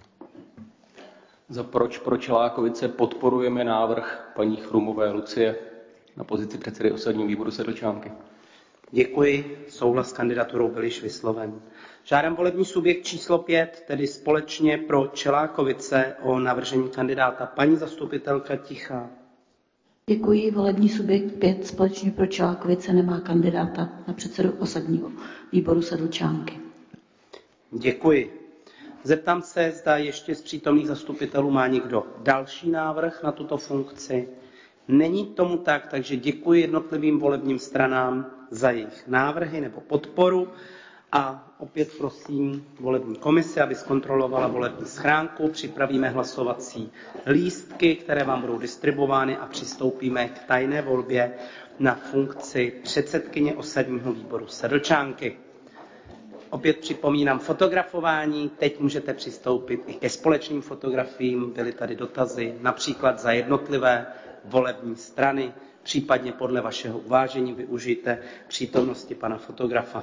Za proč pro Čelákovice podporujeme návrh paní Chrumové Lucie na pozici předsedy osadního výboru Sedlčánky. Děkuji. Souhlas s kandidaturou byl již vysloven. Žádám volební subjekt číslo pět, tedy společně pro Čelákovice o navržení kandidáta. Paní zastupitelka Tichá. Děkuji. Volební subjekt pět společně pro Čelákovice nemá kandidáta na předsedu osadního výboru Sedlčánky. Děkuji. Zeptám se, zda ještě z přítomných zastupitelů má někdo další návrh na tuto funkci. Není tomu tak, takže děkuji jednotlivým volebním stranám za jejich návrhy nebo podporu a opět prosím volební komisi, aby zkontrolovala volební schránku. Připravíme hlasovací lístky, které vám budou distribuovány a přistoupíme k tajné volbě na funkci předsedkyně osadního výboru Sedlčánky. Opět připomínám fotografování, teď můžete přistoupit i ke společným fotografiím, byly tady dotazy například za jednotlivé volební strany, případně podle vašeho uvážení využijte přítomnosti pana fotografa.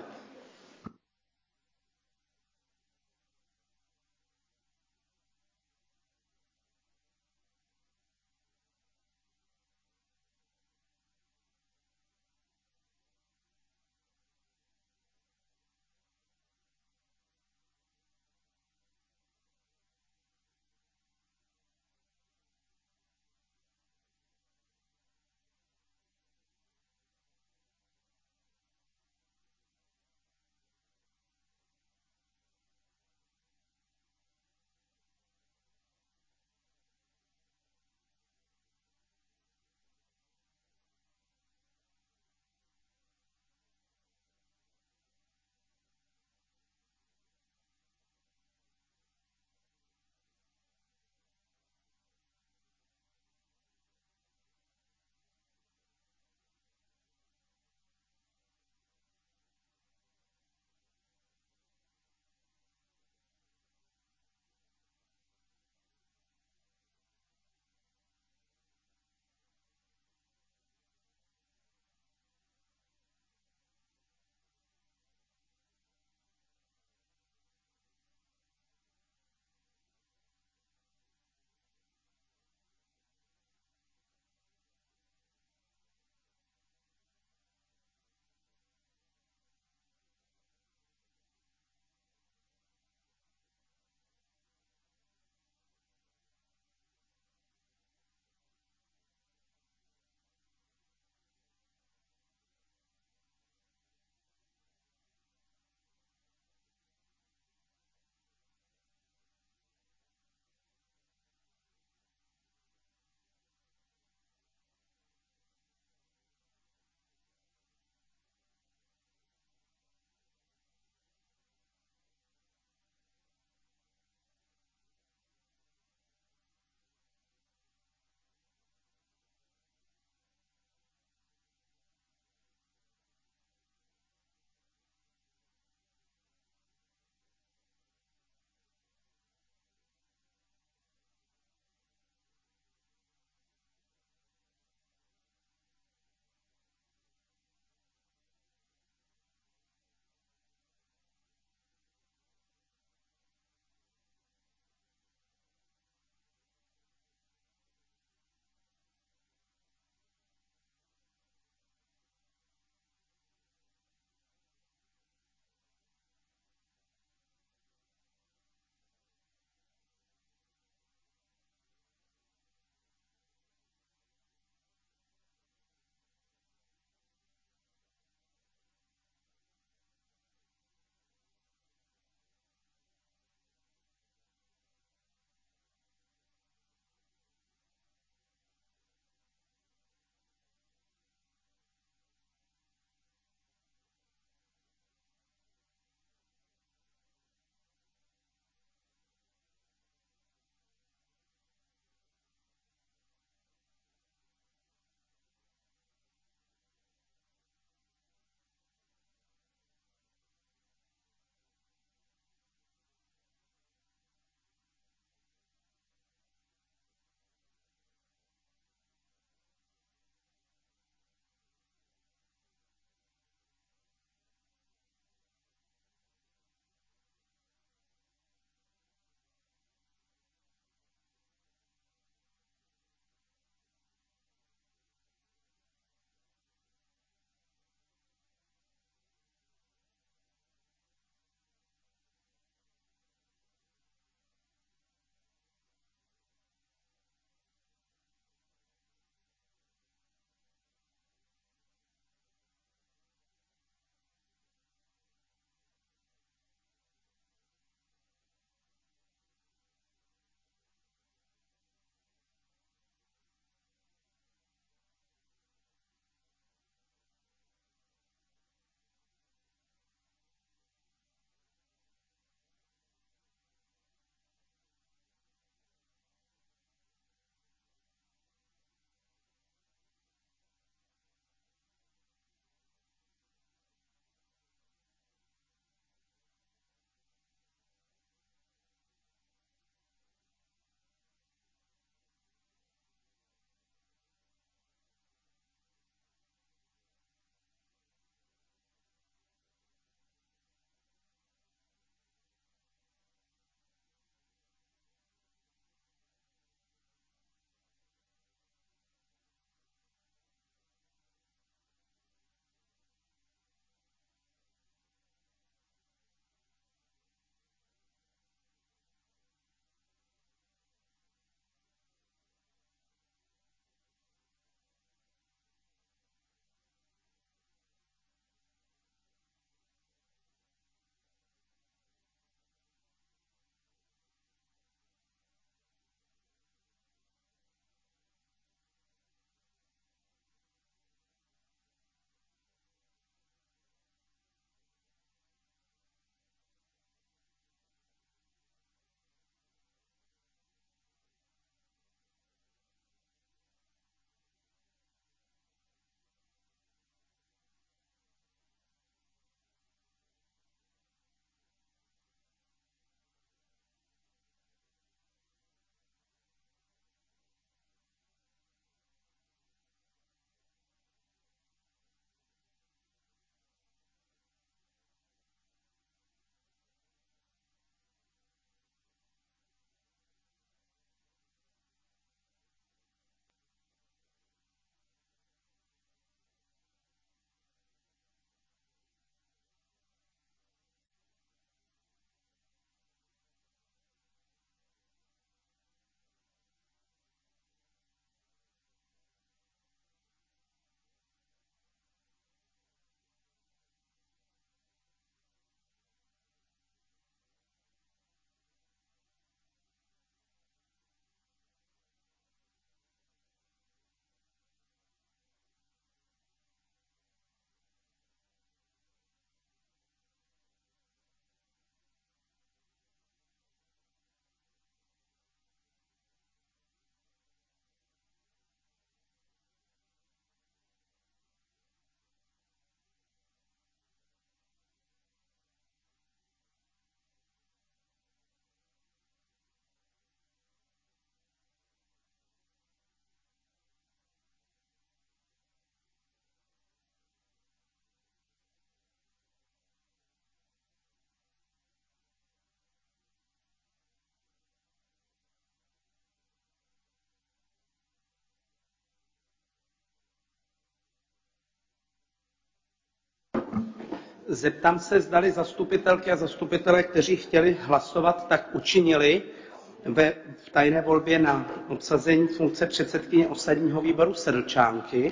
Zeptám se, zdali zastupitelky a zastupitelé, kteří chtěli hlasovat, tak učinili ve v tajné volbě na obsazení funkce předsedkyně osadního výboru Sedlčánky.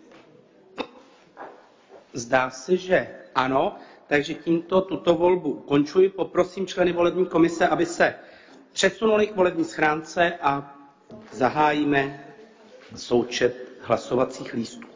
Zdá se, že ano, takže tímto tuto volbu ukončuji. Poprosím členy volební komise, aby se přesunuli k volební schránce a zahájíme součet hlasovacích lístků.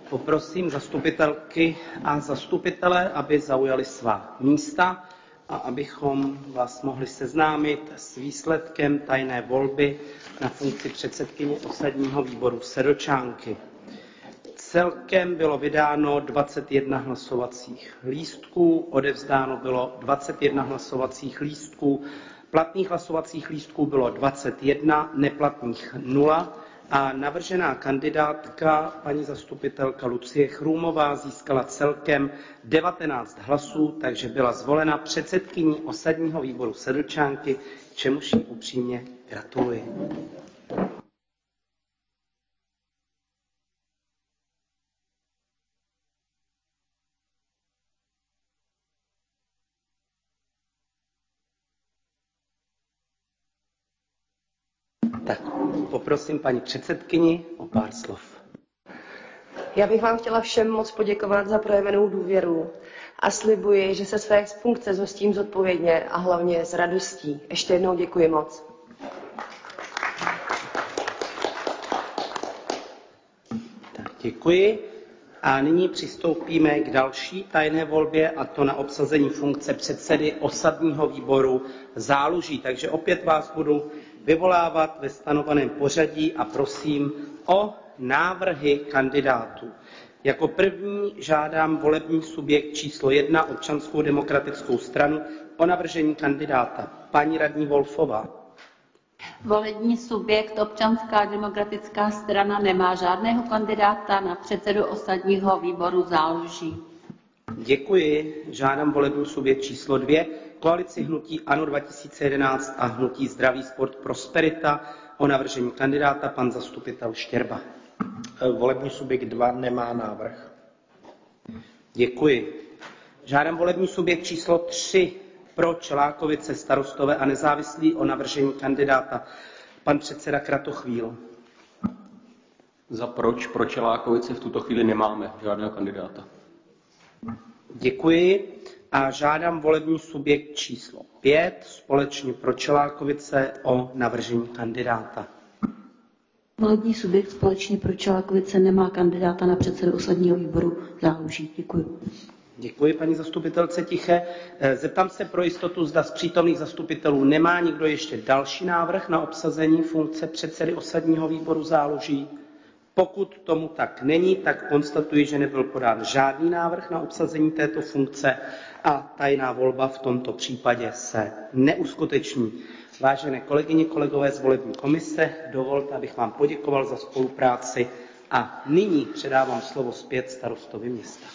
poprosím zastupitelky a zastupitele, aby zaujali svá místa a abychom vás mohli seznámit s výsledkem tajné volby na funkci předsedkyně osadního výboru Sedlčánky. Celkem bylo vydáno dvacet jedna hlasovacích lístků, odevzdáno bylo dvacet jedna hlasovacích lístků, platných hlasovacích lístků bylo dvacet jedna, neplatných nula a navržená kandidátka paní zastupitelka Lucie Chrůmová získala celkem devatenáct hlasů, takže byla zvolena předsedkyní osadního výboru Sedlčánky, čemuž jí upřímně gratuluji. Tak, poprosím paní předsedkyni o pár slov. Já bych vám chtěla všem moc poděkovat za projevenou důvěru a slibuji, že se své funkce zhostím zodpovědně a hlavně s radostí. Ještě jednou děkuji moc. Tak, děkuji. A nyní přistoupíme k další tajné volbě, a to na obsazení funkce předsedy osadního výboru Záluží. Takže opět vás budu vyvolávat ve stanoveném pořadí a prosím o návrhy kandidátů. Jako první žádám volební subjekt číslo jedna, Občanskou demokratickou stranu, o navržení kandidáta. Paní radní Wolfová. Volební subjekt Občanská demokratická strana nemá žádného kandidáta na předsedu osadního výboru Záluží. Děkuji. Žádám volební subjekt číslo dvě, koalici hnutí ANO dva tisíce jedenáct a hnutí Zdraví, sport, prosperita, o navržení kandidáta pan zastupitel Štěrba. Volební subjekt dva nemá návrh. Děkuji. Žádám volební subjekt číslo tři, pro Čelákovice, Starostové a nezávislí, o navržení kandidáta pan předseda Kratochvíl. Za proč pro Čelákovice v tuto chvíli nemáme žádného kandidáta. Děkuji a žádám volební subjekt číslo pět, společně pro Čelákovice, o navržení kandidáta. Volební subjekt společně pro Čelákovice nemá kandidáta na předsedu osadního výboru Záluží. Děkuji. Děkuji paní zastupitelce Tiché. Zeptám se pro jistotu, zda z přítomných zastupitelů nemá nikdo ještě další návrh na obsazení funkce předsedy osadního výboru Záluží. Pokud tomu tak není, tak konstatuji, že nebyl podán žádný návrh na obsazení této funkce a tajná volba v tomto případě se neuskuteční. Vážené kolegyně, kolegové z volební komise, dovolte, abych vám poděkoval za spolupráci a nyní předávám slovo zpět starostovi města.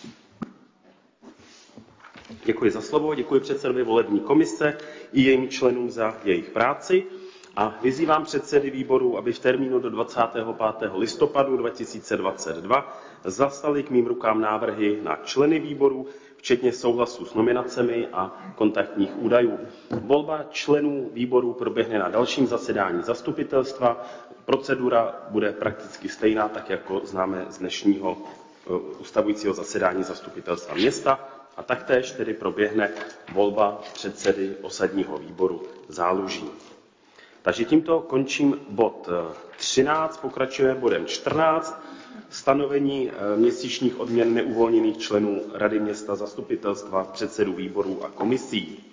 Děkuji za slovo, děkuji předsedovi volební komise i jejím členům za jejich práci a vyzývám předsedy výboru, aby v termínu do dvacátého pátého listopadu dva tisíce dvacet dva zaslali k mým rukám návrhy na členy výboru, včetně souhlasu s nominacemi a kontaktních údajů. Volba členů výboru proběhne na dalším zasedání zastupitelstva. Procedura bude prakticky stejná, tak jako známe z dnešního ustavujícího zasedání zastupitelstva města. A taktéž tedy proběhne volba předsedy osadního výboru Záluží. Takže tímto končím bod třináct, pokračujeme bodem čtrnáct, stanovení měsíčních odměn neuvolněných členů Rady města, zastupitelstva, předsedů výborů a komisí.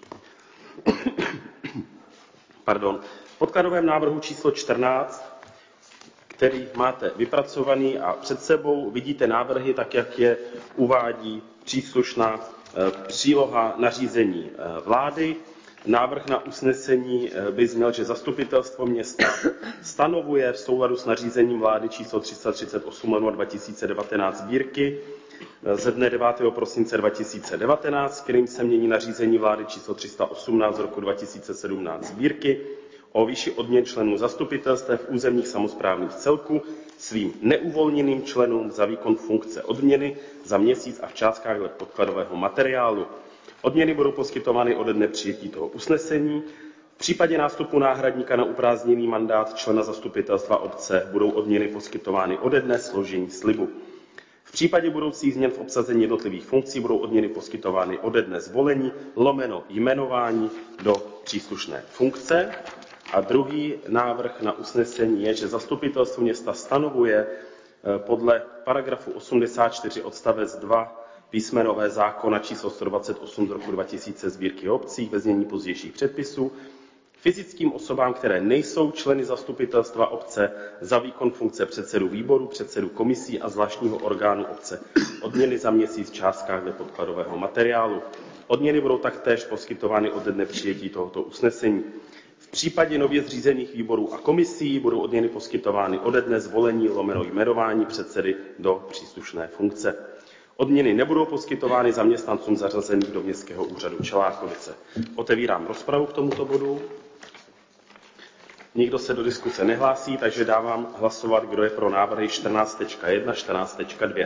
Pardon. V podkladovém návrhu číslo čtrnáct, který máte vypracovaný a před sebou vidíte návrhy, tak jak je uvádí příslušná příloha nařízení vlády. Návrh na usnesení by zněl, že zastupitelstvo města stanovuje v souladu s nařízením vlády číslo tři sta třicet osm lomeno dva tisíce devatenáct sbírky ze dne devátého prosince dva tisíce devatenáct, kterým se mění nařízení vlády číslo tři sta osmnáct z roku dva tisíce sedmnáct sbírky o výši odměn členů zastupitelstev územních samosprávných celků svým neuvolněným členům za výkon funkce odměny za měsíc a v částkách dle podkladového materiálu. Odměny budou poskytovány ode dne přijetí toho usnesení. V případě nástupu náhradníka na uprázdněný mandát člena zastupitelstva obce budou odměny poskytovány ode dne složení slibu. V případě budoucích změn v obsazení jednotlivých funkcí budou odměny poskytovány ode dne zvolení lomeno jmenování do příslušné funkce. A druhý návrh na usnesení je, že zastupitelstvo města stanovuje podle paragrafu osmdesát čtyři odstavec dva písmenové zákona číslo sto dvacet osm z roku dva tisíce Sbírky obcí ve znění pozdějších předpisů fyzickým osobám, které nejsou členy zastupitelstva obce, za výkon funkce předsedu výboru, předsedu komisí a zvláštního orgánu obce odměny za měsíc v částkách dle podkladového materiálu. Odměny budou taktéž poskytovány ode dne přijetí tohoto usnesení. V případě nově zřízených výborů a komisí budou odměny poskytovány ode dne zvolení lomeno jmenování předsedy do příslušné funkce. Odměny nebudou poskytovány zaměstnancům zařazeným do Městského úřadu Čelákovice. Otevírám rozpravu k tomuto bodu. Nikdo se do diskuse nehlásí, takže dávám hlasovat, kdo je pro návrhy čtrnáct tečka jedna, čtrnáct tečka dva.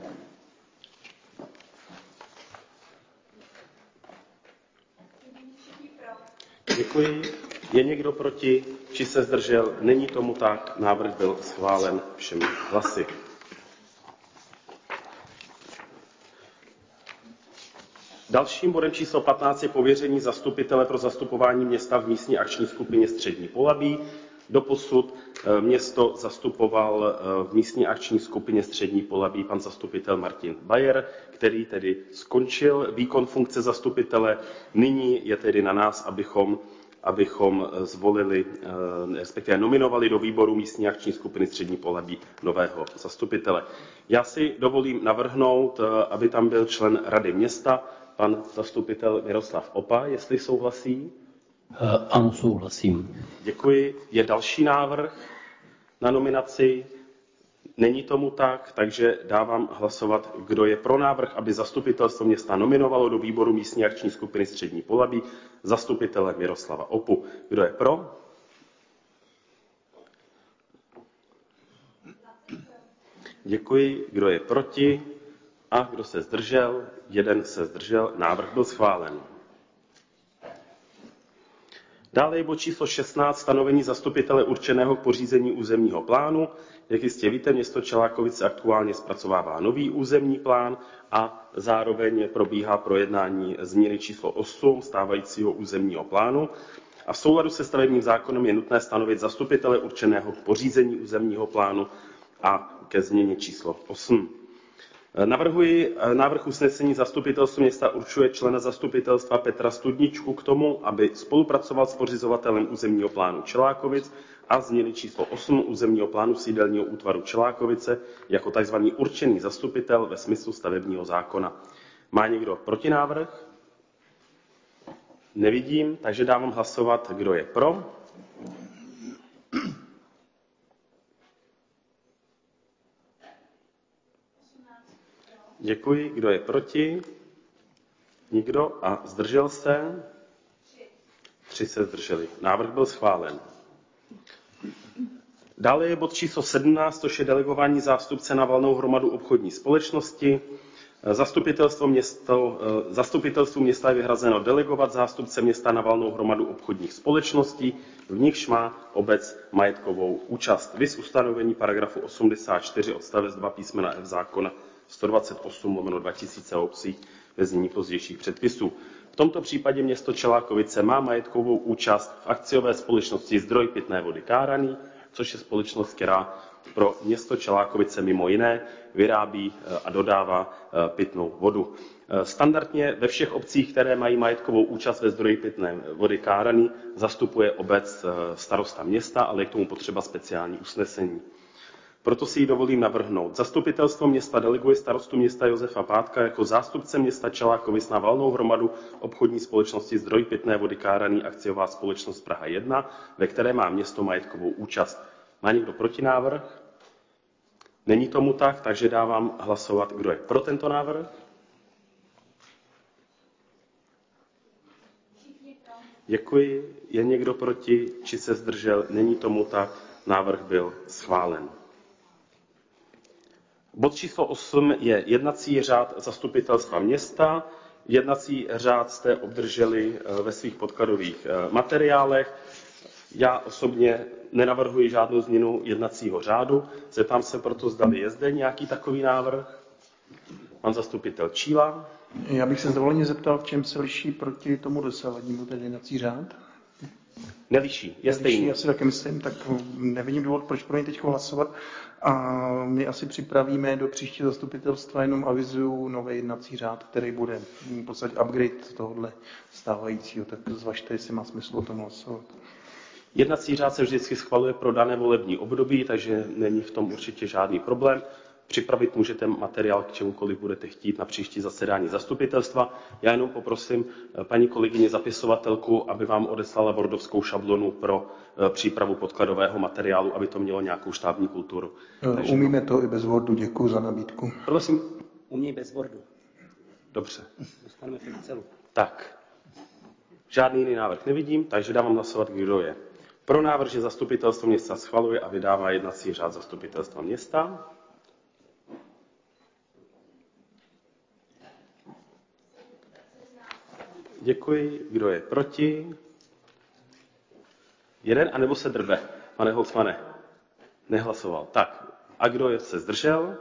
Děkuji. Je někdo proti, či se zdržel? Není tomu tak. Návrh byl schválen všemi hlasy. Dalším bodem číslo patnáct je pověření zastupitele pro zastupování města v místní akční skupině Střední Polabí. Doposud město zastupoval v místní akční skupině Střední Polabí pan zastupitel Martin Bayer, který tedy skončil výkon funkce zastupitele. Nyní je tedy na nás, abychom, abychom zvolili, respektive nominovali do výboru místní akční skupiny Střední Polabí nového zastupitele. Já si dovolím navrhnout, aby tam byl člen Rady města, pan zastupitel Miroslav Opa, jestli souhlasí. Ano, souhlasím. Děkuji. Je další návrh na nominaci? Není tomu tak, takže dávám hlasovat, kdo je pro návrh, aby zastupitelstvo města nominovalo do výboru místní akční skupiny Střední Polabí zastupitele Miroslava Opu. Kdo je pro? Děkuji. Kdo je proti? A kdo se zdržel? Jeden se zdržel. Návrh byl schválen. Dále je bod číslo šestnáct, stanovení zastupitele určeného k pořízení územního plánu. Jak jistě víte, město Čelákovice aktuálně zpracovává nový územní plán a zároveň probíhá projednání změny číslo osm stávajícího územního plánu. A v souladu se stavebním zákonem je nutné stanovit zastupitele určeného k pořízení územního plánu a ke změně číslo osm. Navrhuji návrh usnesení zastupitelstvu města určuje člena zastupitelstva Petra Studničku k tomu, aby spolupracoval s pořizovatelem územního plánu Čelákovic a změny číslo osm územního plánu sídelního útvaru Čelákovice jako tzv. Určený zastupitel ve smyslu stavebního zákona. Má někdo protinávrh? Nevidím, takže dávám hlasovat, kdo je pro. Děkuji. Kdo je proti? Nikdo. A zdržel se? Tři se zdrželi. Návrh byl schválen. Dále je bod číslo sedmnáct, což je delegování zástupce na valnou hromadu obchodní společnosti. Zastupitelstvo, město, zastupitelstvu města je vyhrazeno delegovat zástupce města na valnou hromadu obchodních společností, v nichž má obec majetkovou účast. Viz ustanovení paragrafu osmdesát čtyři odstavec dva písmena F zákona sto dvacet osm lomeno dva tisíce obcí ve znění pozdějších předpisů. V tomto případě město Čelákovice má majetkovou účast v akciové společnosti Zdroj pitné vody Káraný, což je společnost, která pro město Čelákovice mimo jiné vyrábí a dodává pitnou vodu. Standardně ve všech obcích, které mají majetkovou účast ve Zdroji pitné vody Káraný, zastupuje obec starosta města, ale je k tomu potřeba speciální usnesení. Proto si ji dovolím navrhnout. Zastupitelstvo města deleguje starostu města Josefa Pátka jako zástupce města Čelákovic na valnou hromadu obchodní společnosti Zdroj pitné vody Káraný akciová společnost Praha jedna, ve které má město majetkovou účast. Má někdo protinávrh? Není tomu tak, takže dávám hlasovat, kdo je pro tento návrh. Děkuji. Je někdo proti, či se zdržel? Není tomu tak. Návrh byl schválen. Bod číslo osm je jednací řád zastupitelstva města. Jednací řád jste obdrželi ve svých podkladových materiálech. Já osobně nenavrhuji žádnou změnu jednacího řádu. Zeptám se proto, zdali je zde nějaký takový návrh. Pan zastupitel Číla. Já bych se s dovolením zeptal, v čem se liší proti tomu dosavadnímu ten jednací řád. Neliší, je stejný. Já si taky myslím, tak nevidím důvod, proč pro ně teď hlasovat. A my asi připravíme do příštího zastupitelstva, jenom avizuju nový jednací řád, který bude v podstatě upgrade tohohle stávajícího. Tak zvažte, jestli má smysl o tom hlasovat. Jednací řád se vždycky schvaluje pro dané volební období, takže není v tom určitě žádný problém. Připravit můžete materiál k čemukoliv budete chtít na příští zasedání zastupitelstva. Já jenom poprosím paní kolegyni zapisovatelku, aby vám odeslala wordovskou šablonu pro přípravu podkladového materiálu, aby to mělo nějakou štábní kulturu. Takže umíme to i bez Wordu, děkuji za nabídku. Prosím. Uměj bez Wordu. Dobře. Dostaneme to celou. Tak. Žádný jiný návrh nevidím, takže dávám hlasovat, kdo je pro návrh, že zastupitelstvo města schvaluje a vydává jednací řád zastupitelstva města. Děkuji. Kdo je proti? Jeden, anebo se drbe? Pane Holcmane, nehlasoval. Tak, a kdo je, se zdržel?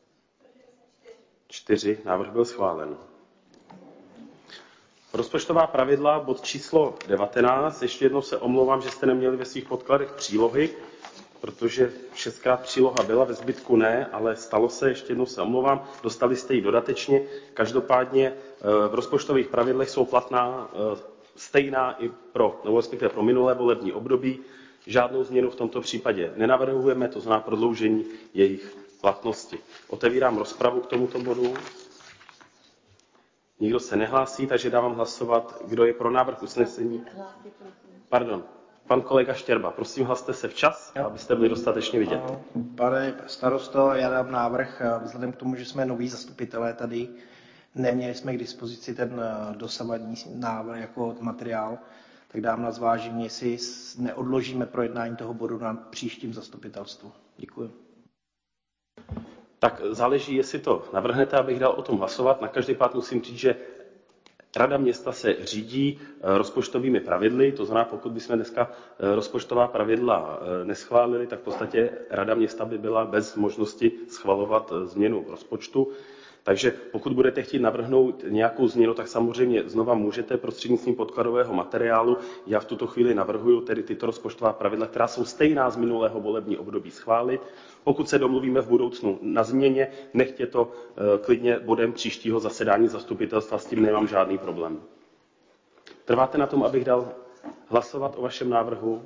Čtyři. Návrh byl schválen. Rozpočtová pravidla, bod číslo devatenáct. Ještě jednou se omlouvám, že jste neměli ve svých podkladech přílohy, protože šestkrát příloha byla, ve zbytku ne, ale stalo se, ještě jednou se omlouvám, dostali jste ji dodatečně. Každopádně v rozpočtových pravidlech jsou platná stejná i pro, nebo respektive pro minulé volební období. Žádnou změnu v tomto případě nenavrhujeme, to znamená prodloužení jejich platnosti. Otevírám rozpravu k tomuto bodu. Nikdo se nehlásí, takže dávám hlasovat, kdo je pro návrh usnesení. Pardon, pan kolega Štěrba, prosím, hlaste se včas, abyste byli dostatečně vidět. Pane starosto, já dám návrh, vzhledem k tomu, že jsme noví zastupitelé tady, neměli jsme k dispozici ten dosavadní návrh jako materiál, tak dám na zvážení, jestli neodložíme projednání toho bodu na příštím zastupitelstvu. Děkuji. Tak záleží, jestli to navrhnete, abych dal o tom hlasovat. Na každý pád musím říct, že Rada města se řídí rozpočtovými pravidly, to znamená, pokud bychom dneska rozpočtová pravidla neschválili, tak v podstatě Rada města by byla bez možnosti schvalovat změnu rozpočtu. Takže pokud budete chtít navrhnout nějakou změnu, tak samozřejmě znova můžete prostřednictvím podkladového materiálu. Já v tuto chvíli navrhuji tedy tyto rozpočtová pravidla, která jsou stejná z minulého volební období, schválit. Pokud se domluvíme v budoucnu na změně, nechtě to klidně bodem příštího zasedání zastupitelstva, s tím nemám žádný problém. Trváte na tom, abych dal hlasovat o vašem návrhu?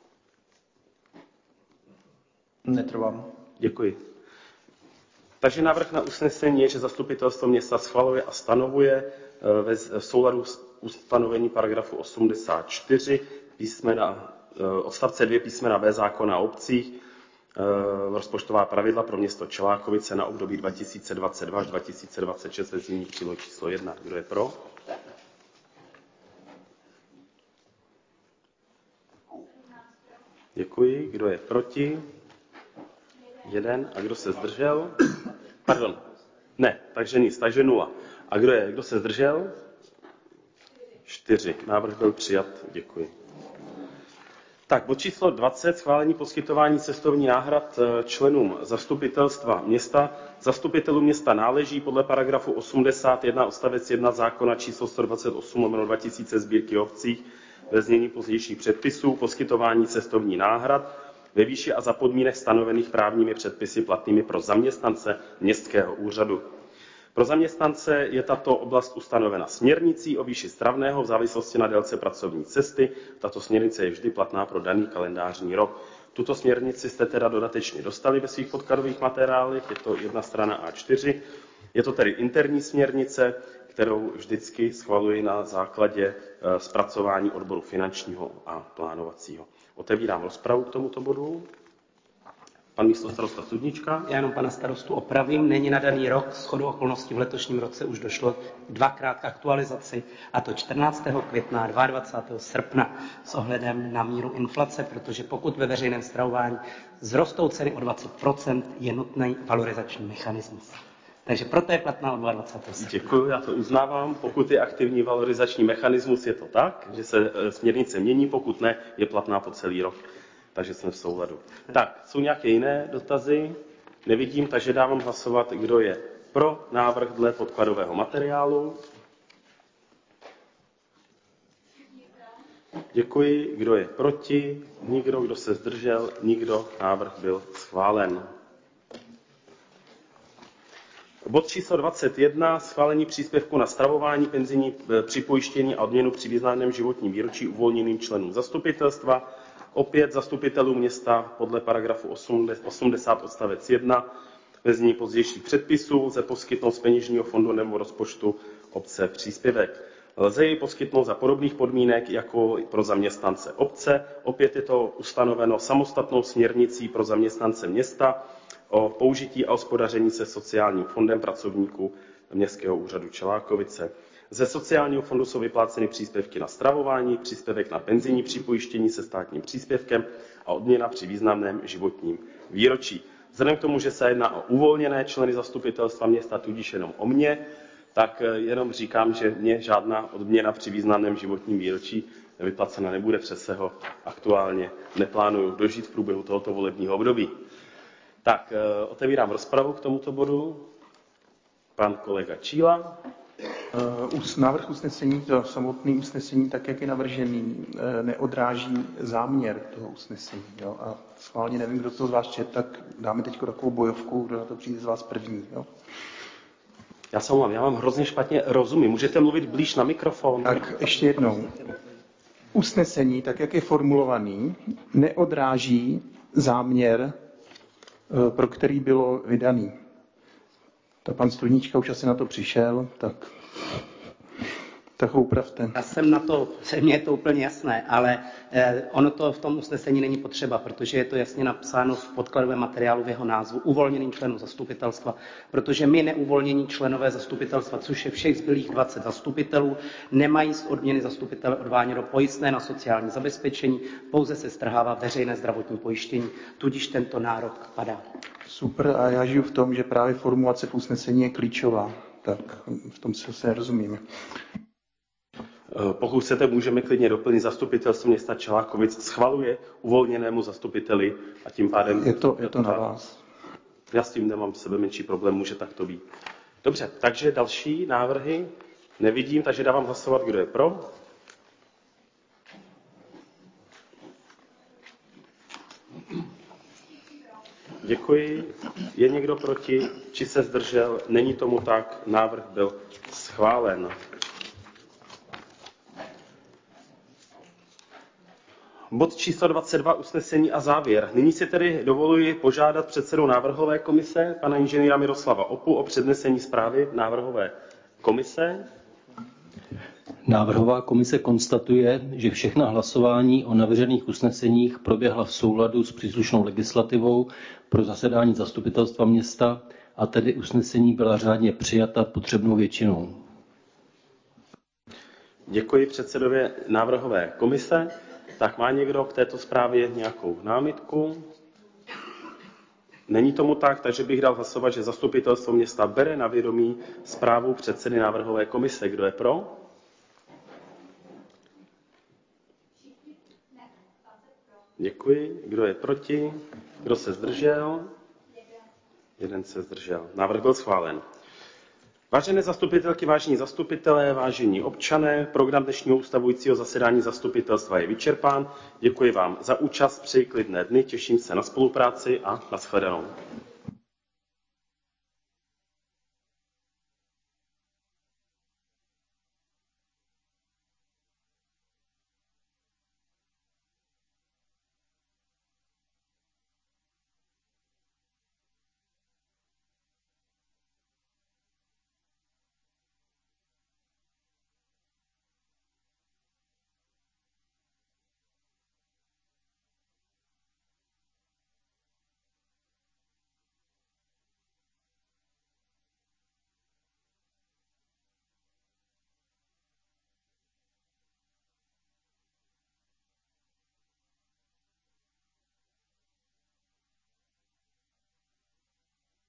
Netrvám. Děkuji. Takže návrh na usnesení je, že zastupitelstvo města schvaluje a stanovuje ve souladu s ustanovení paragrafu osmdesát čtyři písmena, odstavce dvě písmena B zákona o obcích rozpočtová pravidla pro město Čelákovice na období dva tisíce dvacet dva až dva tisíce dvacet šest ve znění přílohy číslo jedna. Kdo je pro? Děkuji. Kdo je proti? Jeden. A kdo se zdržel? Pardon. Ne, takže nic, takže nula. A kdo je, kdo se zdržel? Čtyři. Návrh byl přijat. Děkuji. Tak, bod číslo dvacet, schválení poskytování cestovní náhrad členům zastupitelstva města. Zastupitelům města náleží podle paragrafu osmdesát jedna odstavec jedna zákona číslo sto dvacet osm lomeno dva tisíce sbírky o obcích ve znění pozdějších předpisů poskytování cestovní náhrad ve výši a za podmínek stanovených právními předpisy platnými pro zaměstnance městského úřadu. Pro zaměstnance je tato oblast ustanovena směrnicí o výši stravného v závislosti na délce pracovní cesty. Tato směrnice je vždy platná pro daný kalendářní rok. Tuto směrnici jste teda dodatečně dostali ve svých podkladových materiálech, je to jedna strana A čtyři. Je to tedy interní směrnice, kterou vždycky schvaluji na základě zpracování odboru finančního a plánovacího. Otevírám rozpravu k tomuto bodu. Pan místostarosta Studnička. Já jenom pana starostu opravím. Není na daný rok. Shodou okolností v letošním roce už došlo dvakrát k aktualizaci, a to čtrnáctého května a dvacátého druhého srpna s ohledem na míru inflace, protože pokud ve veřejném stravování vzrostou ceny o dvacet procent, je nutný valorizační mechanismus. Takže proto je platná od dvacátého druhého srpna. Děkuji, já to uznávám. Pokud je aktivní valorizační mechanismus, je to tak, že se směrnice mění, pokud ne, je platná po celý rok. Takže jsme v souladu. Tak, jsou nějaké jiné dotazy? Nevidím, takže dávám hlasovat, kdo je pro návrh dle podkladového materiálu. Děkuji. Kdo je proti? Nikdo. Kdo se zdržel? Nikdo. Návrh byl schválen. Bod číslo dvacet jedna. Schválení příspěvku na stravování, penzijní připojištění a odměnu při významném životním výročí uvolněným členům zastupitelstva. Opět zastupitelů města podle paragrafu osmdesát odstavec jedna ve znění pozdějších předpisů lze poskytnout z peněžního fondu nebo rozpočtu obce příspěvek. Lze jej poskytnout za podobných podmínek jako pro zaměstnance obce. Opět je to ustanoveno samostatnou směrnicí pro zaměstnance města o použití a hospodaření se sociálním fondem pracovníků Městského úřadu Čelákovice. Ze sociálního fondu jsou vypláceny příspěvky na stravování, příspěvek na penzijní připojištění se státním příspěvkem a odměna při významném životním výročí. Vzhledem k tomu, že se jedná o uvolněné členy zastupitelstva města, tudíž jenom o mě, tak jenom říkám, že mě žádná odměna při významném životním výročí vyplacena nebude, přes se ho aktuálně neplánuju dožít v průběhu tohoto volebního období. Tak, otevírám rozpravu k tomuto bodu. Pan kolega Číla. Návrh usnesení, to samotné usnesení, tak jak je navržený, neodráží záměr toho usnesení. Jo? A schválně nevím, kdo to z vás čet, tak dáme teď takovou bojovku, kdo na to přijde z vás první. Jo? Já se omlouvám, já vám hrozně špatně rozumím. Můžete mluvit blíž na mikrofon? Tak ještě jednou. Usnesení, tak jak je formulovaný, neodráží záměr, pro který bylo vydaný. Ta pan Studnička už asi na to přišel, tak, tak ho upravte. Já jsem na to, mně je to úplně jasné, ale eh, ono to v tom usnesení není potřeba, protože je to jasně napsáno v podkladovém materiálu v jeho názvu uvolněným členům zastupitelstva, protože my neuvolnění členové zastupitelstva, což je všech zbylých dvacet zastupitelů, nemají z odměny zastupitele odváděno pojistné na sociální zabezpečení, pouze se strhává veřejné zdravotní pojištění, tudíž tento nárok padá. Super, a já žiju v tom, že právě formulace v usnesení je klíčová, tak v tom se nerozumíme. Pokud chcete, můžeme klidně doplnit zastupitelstvo města Čelákovic schvaluje uvolněnému zastupiteli a tím pádem... Je to, je to na vás. Já s tím nemám sebe menší problém, může tak to být. Dobře, takže další návrhy nevidím, takže dávám hlasovat, kdo je pro. Děkuji. Je někdo proti, či se zdržel? Není tomu tak, návrh byl schválen. Bod číslo dvacet dva, usnesení a závěr. Nyní si tedy dovoluji požádat předsedu návrhové komise, pana inženýra Miroslava Opu, o přednesení zprávy návrhové komise. Návrhová komise konstatuje, že všechna hlasování o navržených usneseních proběhla v souladu s příslušnou legislativou pro zasedání zastupitelstva města a tedy usnesení byla řádně přijata potřebnou většinou. Děkuji předsedově návrhové komise. Tak má někdo k této zprávě nějakou námitku? Není tomu tak, takže bych dal hlasovat, že zastupitelstvo města bere na vědomí zprávu předsedy návrhové komise. Kdo je pro? Děkuji. Kdo je proti? Kdo se zdržel? Jeden se zdržel. Návrh byl schválen. Vážené zastupitelky, vážení zastupitelé, vážení občané, program dnešního ustavujícího zasedání zastupitelstva je vyčerpán. Děkuji vám za účast, přeji klidné dny, těším se na spolupráci a nashledanou.